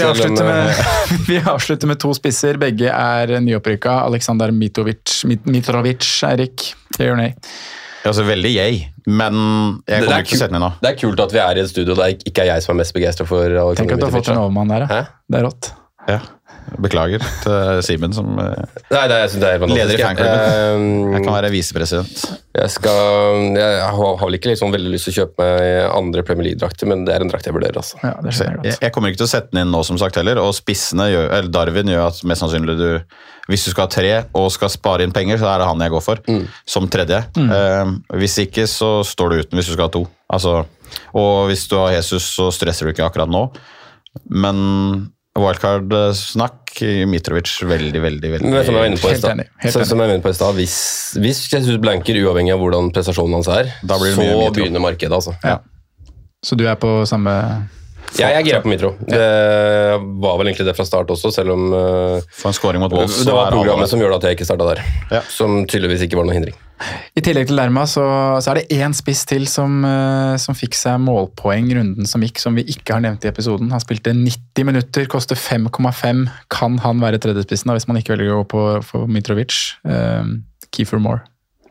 Vi avslutter med 2 spisser, begge er nyopprykka. Aleksandar Mitrovic, Eirik, det gjør nei. Altså, veldig jeg, men jeg kommer ikke til å sette den inn nå. Det er kult at vi er i et studio der ikke er jeg som er mest begeistret for Alexander Mitrovic. Tenk at du har fått en overmann der, Hæ? Det er rått. Ja, beklager til Simen som Nei, jeg synes det er leder i fanklubben. Jeg kan være visepresident. Jeg har vel ikke liksom veldig lyst til å kjøpe meg andre Premier League-drakter, men det er en drakt jeg vurderer, altså. Ja, det skjønner jeg godt. Jeg kommer ikke til å sette den inn nå, som sagt, heller, og spissene eller Darwin gjør at mest sannsynlig hvis du skal ha 3 og skal spare inn penger, så er det han jeg går for, som tredje. Hvis ikke, så står du uten hvis du skal ha 2. Altså, og hvis du har Jesus, så stresser du ikke akkurat nå. Men wildcard-snakk, Mitrovic veldig Men som jeg var inne på i stad, hvis Jesus blanker uavhengig av hvordan prestasjonen hans er, så begynner markedet, altså. Ja. Så du er på samme... Ja, jeg girer på Mitro. Det var vel egentlig det fra start også, selv om for en scoring mot Wolves, det var programmet som gjorde at jeg ikke startet der. Ja. Som tydeligvis ikke var noen hindring. I tillegg til Lerma så er det en spiss til som fikk seg målpoeng runden som gikk, som vi ikke har nevnt i episoden. Han spilte 90 minutter, koster 5,5. Kan han være tredjespissen da, hvis man ikke velger å gå på Mitrovic? Kiefer Moore.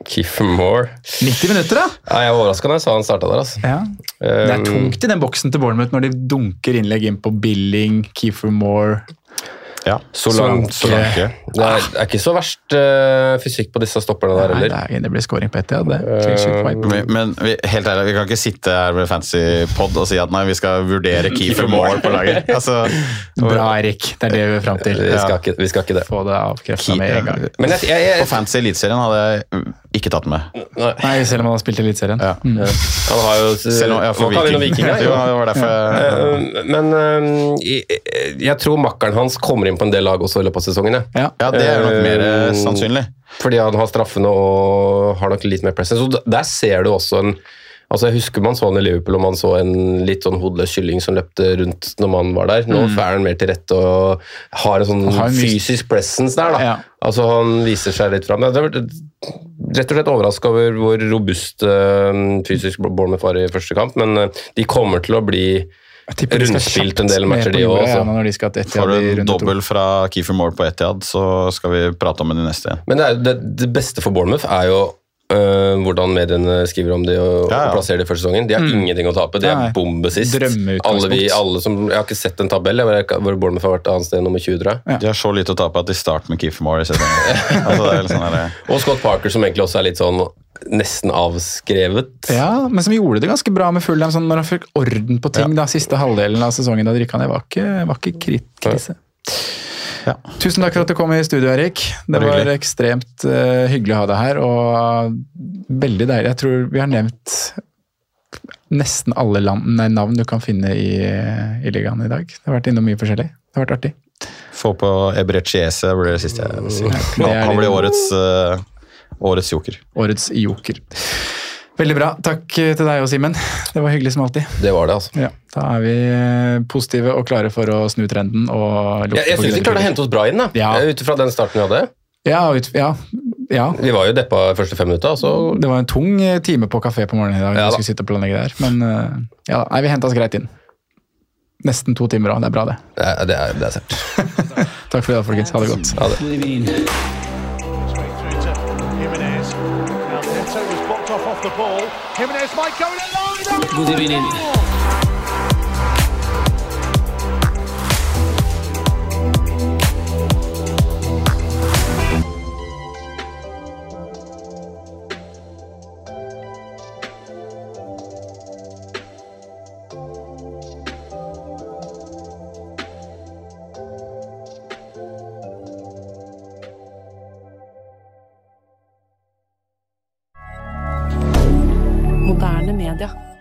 90 minutter, da? Ja, jeg var overrasket når jeg sa han startet der, altså. Ja. Det er tungt i den boksen til Bournemouth når de dunker innlegg inn på Billing, Kiefer Moore. Ja, Solanke. Det er ikke så verst fysikk på disse stopperne der, eller? Nei, det blir scoring på etter, men helt ærlig, vi kan ikke sitte her med fancy pod og si at nei, vi skal vurdere Kiefer Moore på laget. Altså, bra, Erik. Det er det vi er frem til. Vi skal ikke det. Få det avkreftet med en gang. Men på fancy elitserien hadde jeg ikke tatt med. Nei, selv om han har spilt elitserien. Ja. Han har jo... For Viking. Jo, det var derfor. Men jeg tror makkeren hans kommer inn på en del lag også i løpet av sesongen. Ja, det er nok mer sannsynlig. Fordi han har straffene og har nok litt mer presence. Så der ser du også en... Altså jeg husker man så han i Liverpool, og man så en litt sånn hodeløs kylling som løpte rundt når man var der. Nå er han mer til rette og har en sånn fysisk presence der da. Ja. Altså han viser seg litt frem. Jeg har vært rett og slett overrasket over hvor robust fysisk Bournemouth var i første kamp, men de kommer til å bli rundspilt en del matcher de også. Får du dobbelt fra Kiefer Moore på Etihad, så skal vi prate om det neste igjen. Men det beste for Bournemouth er jo hvordan mediene skriver om det og plasserer det i første sesongen. De har ingenting å tape, det er bombesist. Alle som, jeg har ikke sett en tabell hvor Bournemouth har vært annet sted nummer 20, tror jeg. Ja. De har så lite å tape at de starter med Kiefer Moore i sesongen. Altså, det er sånn og Scott Parker, som egentlig også er litt sånn nesten avskrevet. Ja, men som gjorde det ganske bra med Fulham, sånn når han fikk orden på ting da, siste halvdelen av sesongen da de rykket ned, var ikke krise. Ja. Tusen takk for at du kom i studio, Erik. Det var ekstremt hyggelig å ha deg her, og veldig deilig. Jeg tror vi har nevnt nesten alle navn du kan finne i ligaen i dag. Det har vært innom mye forskjellig. Det har vært artig. Få på Eberechiese, blir det siste jeg vil si. Han blir årets joker. Årets joker. Veldig bra. Takk til deg og Simen. Det var hyggelig som alltid. Det var det, altså. Ja, da er vi positive og klare for å snu trenden. Jeg synes vi klarte å hente oss bra inn, da. Ja. Ut fra den starten vi hadde. Ja. Vi var jo deppa første 5 minutter. Så... Det var en tung time på kafé på morgenen i dag. Vi skulle sitte og planlegge der. Men vi hentet oss greit inn. Nesten 2 timer også. Det er bra, det. Det er sært. Takk for det, folkens. Ha det godt. Ha det. Off the ball. Jimenez might go in along. Good evening. Moderne media.